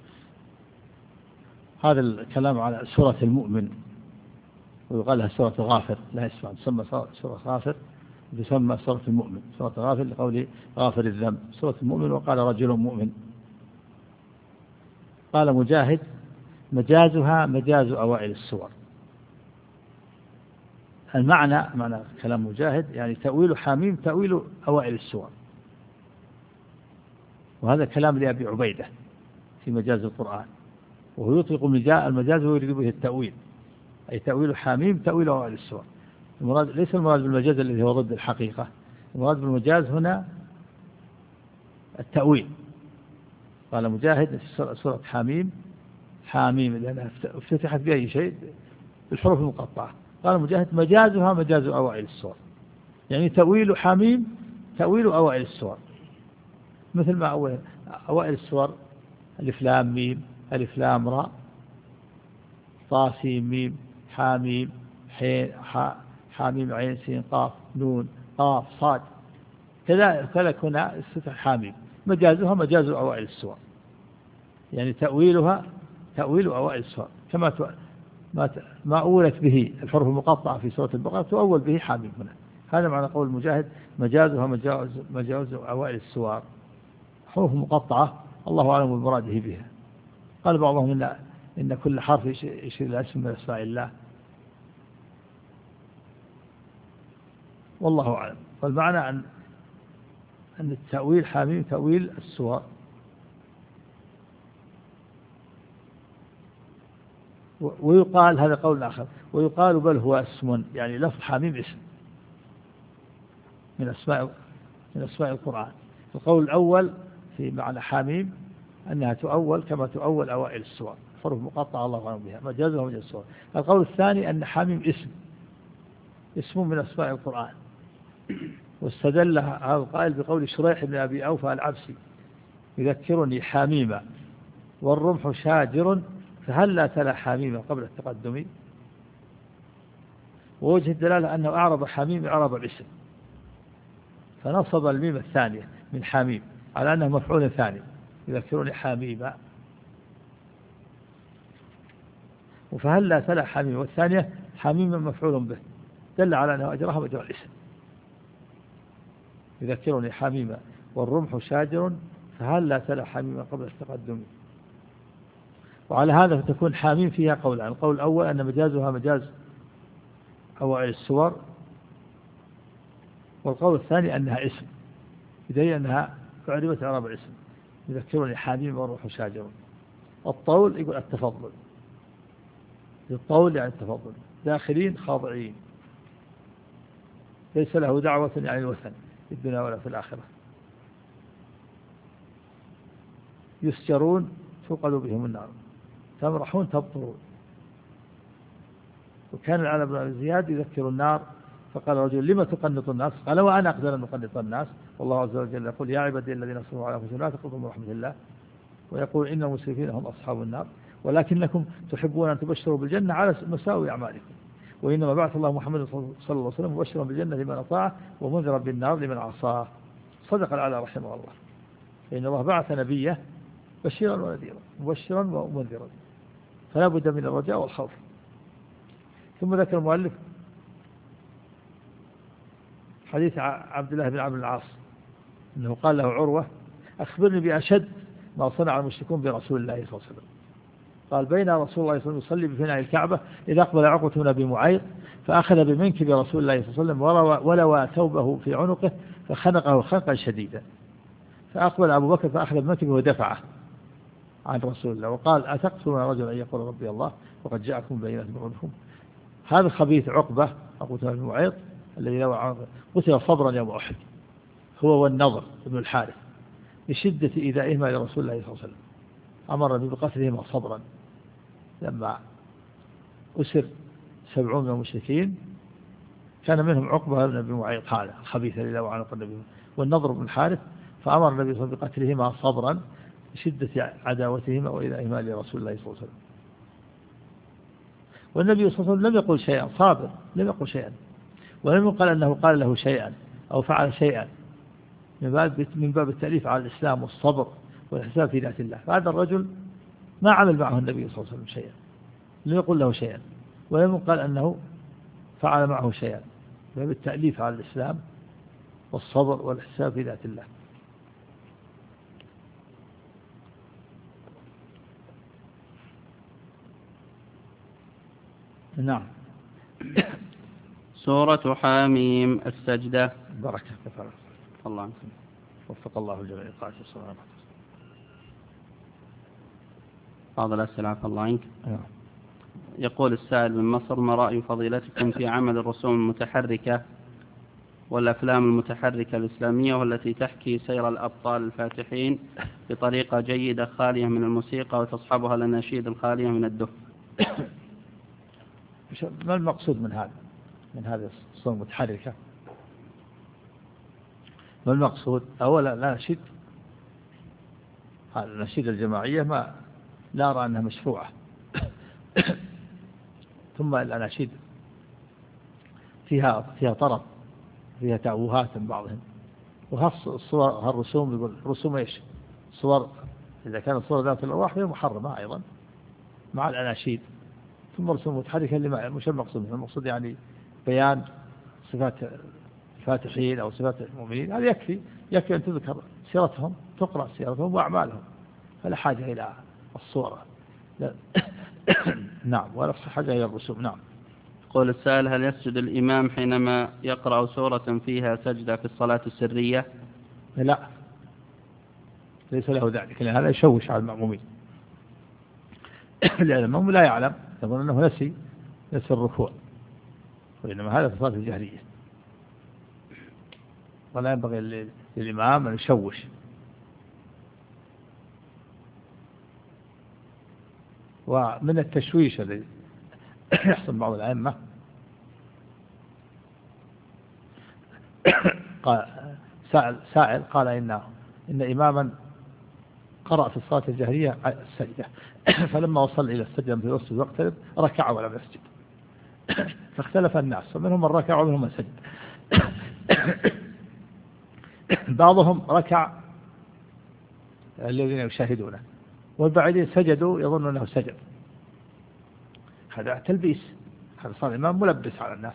B: هذا الكلام على سورة المؤمن، ويقال لها سورة غافر، لا اسمها تسمى سورة غافر، تسمى سورة المؤمن. سورة غافر لقوله غافر الذنب، سورة المؤمن. وقال رجل مؤمن. قال مجاهد مجازها مجاز أوائل السور. المعنى معنى كلام مجاهد يعني تأويل حميم تأويل أوائل السور، وهذا كلام لأبي عبيدة في مجاز القرآن، وهو يطلق المجاز ويريد به التأويل، أي تأويل حاميم تأويل أوائل السور. المراد ليس المراد بالمجاز الذي هو ضد الحقيقة، المراد بالمجاز هنا التأويل. قال مجاهد في سورة حاميم حاميم لأنها افتتحت بأي شيء بالحروف المقطعة، قال مجاهد مجازها مجاز أوائل السور، يعني تأويل حاميم تأويل أوائل السور، مثل ما أول أوائل السور ألف لام ميم ألف لام راء طا سين ميم حاميم حين حاميم عين سين قاف نون قاف صاد، كذلك هنا افتتح حاميم مجازها مجاز أوائل السور، يعني تأويلها تأويل أوائل السور، كما ما ما أولت به الحروف المقطعة في سورة البقرة تؤول به حاميم هنا. هذا معنى قول المجاهد مجازها مجاز مجاز أوائل السور، حروف مقطعة الله أعلم بمراده بها. قال بعضهم إن إن كل حرف يشير إلى اسم من أسماء الله، والله أعلم. والمعنى أن أن التأويل حاميم تأويل السور. ويقال هذا قول آخر، ويقال بل هو اسم، يعني لفظ حاميم اسم من أسماء من أسماء القرآن. القول الأول في معنى حاميم أنها تؤول كما تؤول أوائل السور، حروف مقطعة الله أعلم بها مجازها مجاز السور. القول الثاني أن حاميم اسم اسم من أسماء القرآن، واستدل هذا القائل بقول شريح بن أبي أوفى العبسي يذكرني حاميما والرمح شاجر فهل لا تلا حاميما قبل التقدم. ووجه الدلالة أنه أعرب حميم إعراب الاسم، فنصب الميم الثانية من حميم على أنه مفعول ثاني يذكرني حميما، وفهل لا تلا حميم والثانية حميما مفعول به دل على أنه أجرها مجرى الاسم يذكرني حميما والرمح شاجر فهل لا تلا حميما قبل التقدم. وعلى هذا فتكون حاميم فيها قولان، القول الأول أن مجازها مجاز أوائل السور، والقول الثاني أنها اسم بدليل أنها أعربت إعراب الاسم يذكرني حميم والروح شاجر. الطول يقول التفضل، الطول يعني التفضل، داخلين خاضعين ليس له دعوة يعني الوثن في الدنيا ولا في الآخرة، يسجرون توقد بهم النار تمرحون تبطرون. وكان العلى بن زياد يذكر النار فقال رجل لما تقنط الناس؟ قال وأنا أقدر أن نقنط الناس، والله عز وجل يقول يا عبادي الذين أسرفوا على أنفسهم لا تقنطوا من رحمة الله، ويقول إن المسرفين هم أصحاب النار ولكنكم تحبون أن تبشروا بالجنة على مساوي أعمالكم، وإنما بعث الله محمد صلى الله عليه وسلم مبشرا بالجنة لمن أطاعه ومنذرا بالنار لمن عصاه. صدق العلى رحمه الله، فإن الله بعث نبيه بشيرا ونذيرا مبشرا ومنذرا، فلا بد من الرجاء والخوف. ثم ذكر المؤلف حديث عبد الله بن عمرو العاص أنه قال له عروة أخبرني بأشد ما صنع المشركون برسول الله صلى الله عليه وسلم. قال بين رسول الله صلى الله عليه وسلم يصلي بفناء الكعبة إذا أقبل عقبة بن أبي معيط فأخذ بمنكب رسول الله صلى الله عليه وسلم ولوى ثوبه في عنقه فخنقه خنقا شديدا، فأقبل أبو بكر فأخذ بمنكبه ودفعه عن رسول الله وقال أتقتلون رجلا أن يقول ربي الله وقد جاءكم بينات من ربكم. هذا الخبيث عقبة عقبة بن أبي معيط الذي لوى عنقه قتل صبرا يوم أحد هو والنضر بن الحارث لشدة إيذائهما لرسول الله صلى الله عليه وسلم، أمر بقتلهما صبرا. لما أسر سبعون من المشركين كان منهم عقبة بن أبي معيط هذا الخبيث الذي لوى عنق النبي والنضر بن الحارث، فأمر النبي صلى الله عليه وسلم بقتلهما صبرا لشدة عداوتهما وإيذائهما لرسول الله صلى الله عليه وسلم. والنبي صلى الله عليه وسلم لم يقل شيئا، صابر لم يقل شيئا، ولم يقل أنه قال له شيئا أو فعل شيئا، من باب من باب التأليف على الإسلام والصبر والحساب في ذات الله. فهذا الرجل ما عمل معه النبي صلى الله عليه وسلم شيئا، لم يقل له شيئا ولم يقل أنه فعل معه شيئا، من باب التأليف على الإسلام والصبر والحساب في ذات الله. نعم.
A: سورة حاميم السجدة.
B: بركة كفر
A: الله
B: وفق الله الجميع قاعدة الصلاة.
A: بعض الأسئلة عفى الله عنك. يقول السائل من مصر: ما رأي فضيلتكم في عمل الرسوم المتحركة والأفلام المتحركة الإسلامية والتي تحكي سير الأبطال الفاتحين بطريقة جيدة خالية من الموسيقى وتصحبها الأناشيد الخالية من الدف؟
B: ما المقصود من هذا من هذه الصور المتحركة؟ ما المقصود؟ أولا الأناشيد، الأناشيد الجماعية ما لا أرى أنها مشروعة. ثم الأناشيد فيها فيها طرب، فيها تأوهات من بعضهم. وخاص الصور هالرسوم، يقول رسوم إيش؟ صور، إذا كانت صور ذات الأرواح هي محرمة أيضا مع الأناشيد. ثم رسوم متحركة اللي مش المقصود، المقصود يعني بيان صفات الفاتحين أو صفات المؤمنين، هذا يكفي يكفي أن تذكر سيرتهم، تقرأ سيرتهم وأعمالهم، فلا حاجة إلى الصورة. نعم، ولا حاجة إلى الرسوم. نعم.
A: يقول السائل: هل يسجد الإمام حينما يقرأ سورة فيها سجدة في الصلاة السرية؟
B: لا، ليس له ذلك، لأن هذا يشوش على المأمومين. لأن المأموم لا يعلم، يظن أنه نسي نسي الركوع، وإنما هذا في الصلاة الجهرية، ولا ينبغي للإمام أن يشوش. ومن التشويش الذي يحصل بعض الأئمة، قال سائل, سائل قال إن إن إماما قرأ في الصلاة الجهرية السجدة، فلما وصل إلى السجدة في وسط واقترب ركع ولم يسجد، فاختلف الناس، فمنهم من ركع ومنهم من سجد. بعضهم ركع الذين يشاهدونه، والبعيدين سجدوا يظن أنه سجد. هذا تلبيس، هذا صار الإمام ملبس على الناس.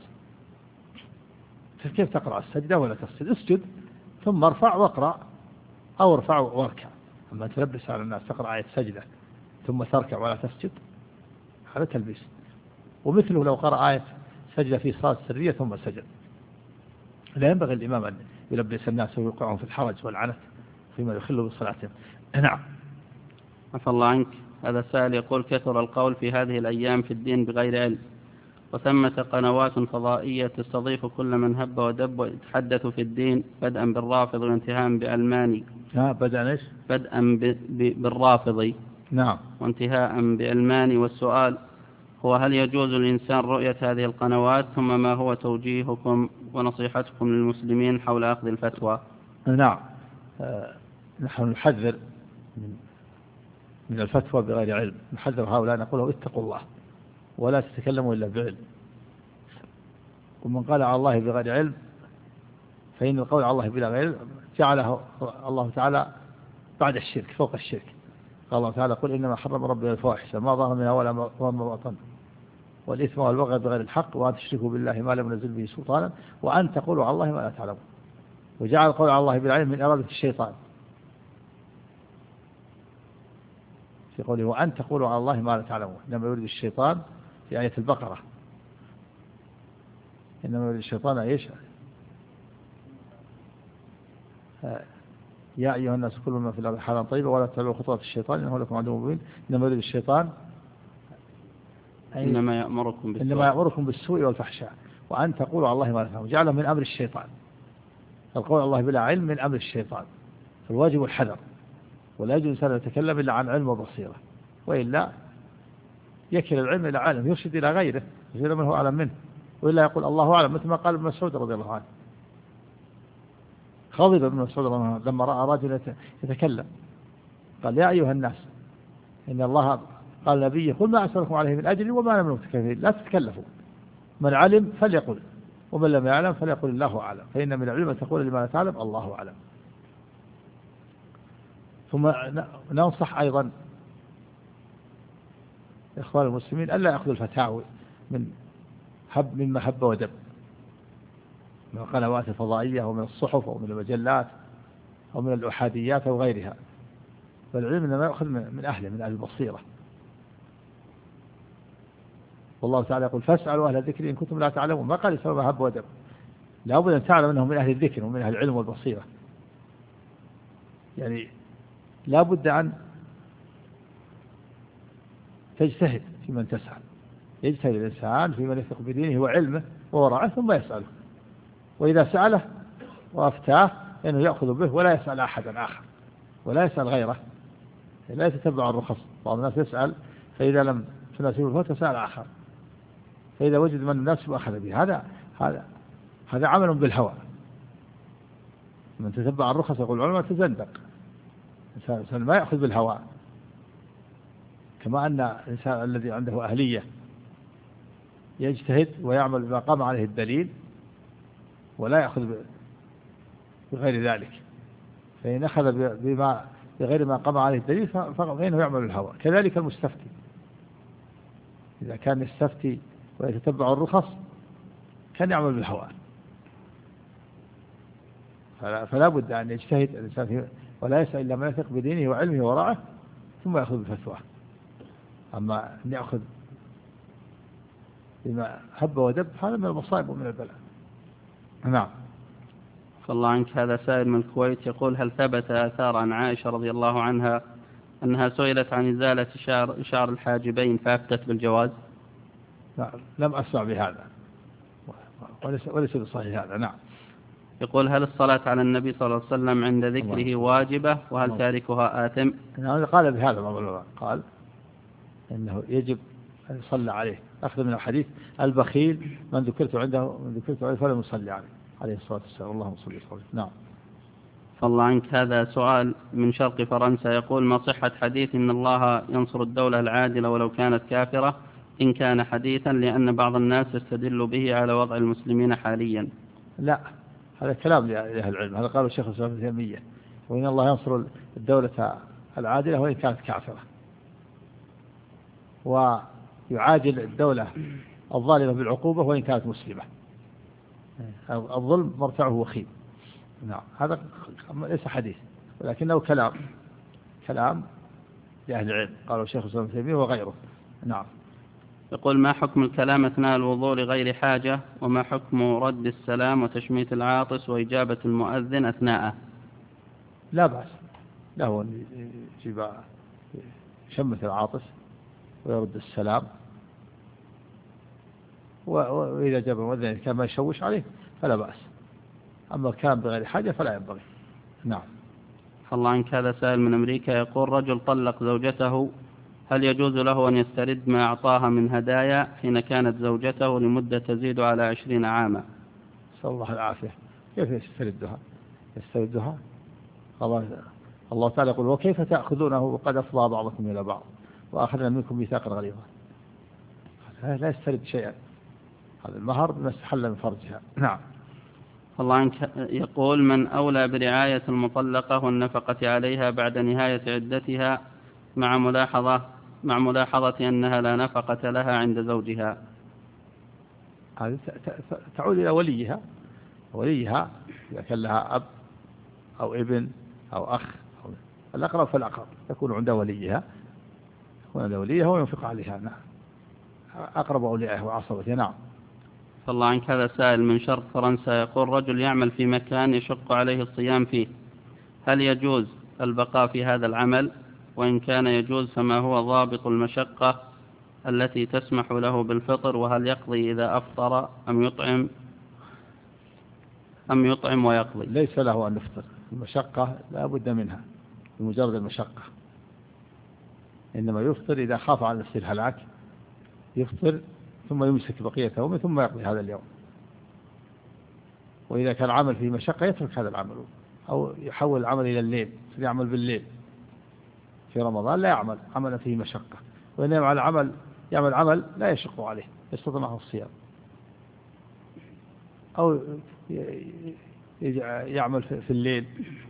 B: كيف تقرأ السجدة ولا تسجد؟ اسجد ثم ارفع واقرأ، أو ارفع واركع. أما تلبس على الناس تقرأ آية سجدة ثم تركع ولا تسجد، هذا تلبيس. ومثله لو قرأ آية سجدة في صلاة سرية ثم سجد، لا ينبغي الإمام أن يلبس الناس ويوقعهم في الحرج والعنت فيما يخل بصلاتهم. نعم.
A: عفى الله عنك. هذا السائل يقول: كثر القول في هذه الأيام في الدين بغير علم، وثمة قنوات فضائية تستضيف كل من هب ودب ويتحدث في الدين، بدءا بالرافض وانتهاء بألماني.
B: ها بدءا ايش؟
A: بدءا بالرافضي.
B: نعم.
A: وانتهاء بألماني. والسؤال هو: هل يجوز للإنسان رؤية هذه القنوات؟ ثم ما هو توجيهكم ونصيحتكم للمسلمين حول أخذ الفتوى؟
B: نعم. آه نحن نحذر من من الفتوى بغير علم، نحذر هؤلاء نقول اتقوا الله ولا تتكلموا إلا بعلم. ومن قال على الله بغير علم فإن القول على الله بلا علم جعله الله تعالى بعد الشرك فوق الشرك. قال الله تعالى: قل إنما حرم ربي الفواحش ما ظهر منها ولا ما بطن والإثم والبغي بغير الحق وأن تشركوا بالله ما لم ينزل به سلطانا وأن تقولوا على الله ما لا تعلمون. وجعل القول على الله بلا علم من إرادة الشيطان في قوله: وأن تقولوا على الله ما لا تعلمون. إنما يريد الشيطان في آية البقرة، إنما يريد الشيطان إيش؟ يا أيها الناس كلوا ما في الأرض حلالا طيبا ولا تتبعوا خطوات الشيطان إنه لكم عدو مبين. إنما يريد الشيطان
A: إنما يأمركم بالسوء
B: إنما يأمركم بالسوء والفحشاء وأن تقولوا على الله ما لا تعلمون. جعله من أمر الشيطان. القول على الله بلا علم من أمر الشيطان، فالواجب الحذر، ولا يجوز الإنسان أن يتكلم إلا عن علم وبصيرة، وإلا يكل العلم إلى عالم يرشد إلى غيره غير من هو أعلم منه، وإلا يقول الله أعلم، مثل ما قال ابن مسعود رضي الله عنه. غضب ابن مسعود رضي الله عنه لما رأى رجلا يتكلم، قال: يا أيها الناس إن الله قال نبيه: قل ما أسألكم عليه من أجل وما أنا من المتكلفين، لا تتكلفوا، من علم فليقل ومن لم يعلم فليقل الله أعلم، فإن من العلم تقول لما لا تعلم الله أعلم. ثم ننصح أيضا إخوان المسلمين ألا يأخذوا الفتاوي من هب مما هب ودب من القنوات الفضائية ومن الصحف أو من المجلات أو من الأحاديات أو غيرها، فالعلم إنما يأخذ من أهله، من أهل البصيرة. والله تعالى يقول: فاسألوا أهل الذكر إن كنتم لا تعلمون. ما قال يسألوا ما هب ودب، لا بد أن تعلم أنهم من أهل الذكر ومن أهل العلم والبصيرة. يعني لا بد أن تجتهد في من تسأل، يجتهد الإنسان في من يثق بدينه وعلمه وورعه ثم يسأله، وإذا سأله وأفتاه إنه يأخذ به ولا يسأل أحدا آخر ولا يسأل غيره، لا يتتبع الرخص. بعض الناس يسأل فإذا لم تناسبه الفتوى سأل آخر، فإذا وجد من الناس أخذ به. هذا هذا هذا عمل بالهوى. من تتبع الرخص يقول العلماء تزندق. الإنسان ما يأخذ بالهوى، كما أن الإنسان الذي عنده أهلية يجتهد ويعمل بما قام عليه الدليل ولا يأخذ بغير ذلك، فإن أخذ بما بغير ما قام عليه الدليل فإنه يعمل الهوى. كذلك المستفتي إذا كان يستفتي ويتتبع الرخص كان يعمل بالهوى، فلا, فلا بد أن يجتهد الإنسان ولا يسأل إلا من يثق بدينه وعلمه ورعه ثم يأخذ بفتواه. أما أن يأخذ بما هب ودب هذا من المصائب ومن البلاء. نعم.
A: فالله عنك، هذا سائل من الكويت يقول: هل ثبت آثار عن عائشة رضي الله عنها أنها سئلت عن إزالة شعر, شعر الحاجبين فأفتت بالجواز؟
B: لا، لم أسمع بهذا وليس, وليس بصحيح هذا. نعم.
A: يقول: هل الصلاة على النبي صلى الله عليه وسلم عند ذكره واجبة، وهل تاركها آثم؟
B: نعم، قال بهذا بعض العلماء، قال إنه يجب أن يصلى عليه، أخذ من الحديث: البخيل من ذكرت عنده من ذكرت عليه فلم يصلي عليه عليه الصلاة والسلام. اللهم صل وسلم. نعم.
A: فالله عنك، هذا سؤال من شرق فرنسا يقول: ما صحة حديث إن الله ينصر الدولة العادلة ولو كانت كافرة، إن كان حديثا، لأن بعض الناس يستدل به على وضع المسلمين حاليا؟
B: لا، هذا كلام لأهل العلم، هذا قاله الشيخ الإسلام ابن تيمية: وإن الله ينصر الدولة العادلة وإن كانت كافرة، ويعاجل الدولة الظالمة بالعقوبة وإن كانت مسلمة. الظلم مرتعه وخيم. نعم، هذا ليس حديث ولكنه كلام كلام لأهل العلم، قاله الشيخ الإسلام ابن تيمية وغيره. نعم.
A: يقول: ما حكم الكلام أثناء الوضوء لغير حاجة، وما حكم رد السلام وتشميت العاطس وإجابة المؤذن أثناءه؟
B: لا بأس له أن يجيب يشمت العاطس ويرد السلام، وإذا جاب المؤذن كان ما يشوش عليه فلا بأس، أما كان بغير حاجة فلا ينبغي. نعم.
A: فالله عنك، هذا سائل من أمريكا يقول: رجل طلق زوجته، هل يجوز له أن يسترد ما أعطاها من هدايا حين كانت زوجته لمدة تزيد على عشرين عاما؟
B: نسأل الله العافية. كيف يستردها؟ يستردها الله الله تعالى يقول: وكيف تأخذونه وقد أفضى بعضكم إلى بعض وأخذنا منكم ميثاقا غليظا. لا يسترد شيئا، هذا المهر بما استحل من فرجها. نعم.
A: الله عنك، يقول: من أولى برعاية المطلقة والنفقة عليها بعد نهاية عدتها مع ملاحظة مع ملاحظة أنها لا نفقة لها عند زوجها؟
B: هذه تعود إلى وليها وليها إذا كان لها أب أو ابن أو أخ أو الأقرب فالأقرب يكون عند وليها يكون عند وليها وينفق عليها. نعم، أقرب أوليائه وعصبته. نعم.
A: فالله عنك، هذا سائل من شرق فرنسا يقول: رجل يعمل في مكان يشق عليه الصيام فيه، هل يجوز البقاء في هذا العمل؟ وإن كان يجوز فما هو ضابط المشقة التي تسمح له بالفطر؟ وهل يقضي إذا أفطر أم يطعم أم يطعم ويقضي؟
B: ليس له أن يفطر، المشقة لا بد منها بمجرد المشقة، إنما يفطر إذا خاف على نفسه الهلاك، يفطر ثم يمسك بقية يومه ثم يقضي هذا اليوم. وإذا كان عمل فيه مشقة يترك هذا العمل أو يحول العمل إلى الليل، يعمل بالليل في رمضان، لا يعمل عمل فيه مشقة، وإنما على عمل يعمل عمل لا يشق عليه يستطيع معه الصيام، أو يعمل في الليل.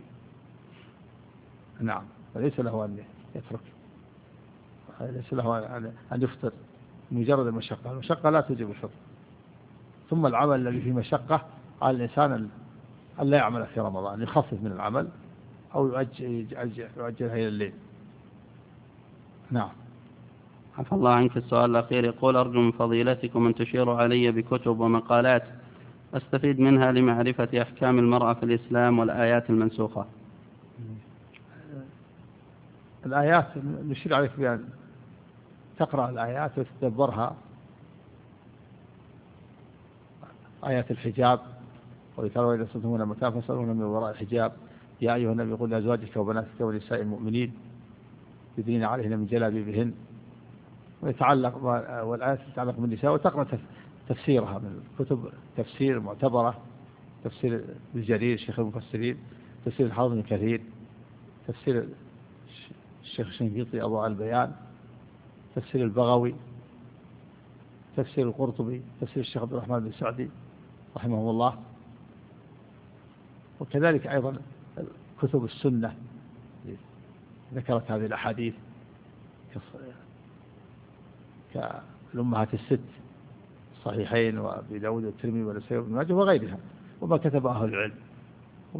B: نعم، فليس له أن يترك، ليس له أن يفطر مجرد المشقة، المشقة لا توجب الفطر. ثم العمل الذي فيه مشقة على الإنسان أن لا يعمل في رمضان، يخفف من العمل أو يؤجلها إلى الليل. نعم.
A: عفى الله عنك، السؤال الأخير يقول: أرجو من فضيلتكم أن تشيروا علي بكتب ومقالات أستفيد منها لمعرفة أحكام المرأة في الإسلام والآيات المنسوخة.
B: الآيات نشير عليك بأن تقرأ الآيات وتتدبرها آيات الحجاب، وذكروا إذا صدتمون متاع فاسألون من وراء الحجاب، يا أيها النبي قل لأزواجك وبناتك ونساء المؤمنين يدنين عليهن من جلابيبهن. ويتعلق والآيات تتعلق بالنساء، وتقرأ تفسيرها من كتب تفسير معتبرة، تفسير الجرير شيخ المفسرين، تفسير الحافظ بن كثير، تفسير الشيخ الشنقيطي أضواء البيان، تفسير البغوي، تفسير القرطبي، تفسير الشيخ عبد الرحمن بن سعدي رحمه الله. وكذلك أيضا كتب السنة ذكرت هذه الأحاديث كالأمهات الست صحيحين وأبي داود والترمذي والنسائي وابن ماجه وغيرها، وما كتب أهل العلم،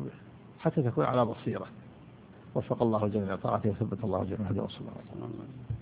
B: حتى تكون على بصيرة. وفق الله جميع طاعته وثبت الله جميع هدى، وصلى الله عليه وسلم.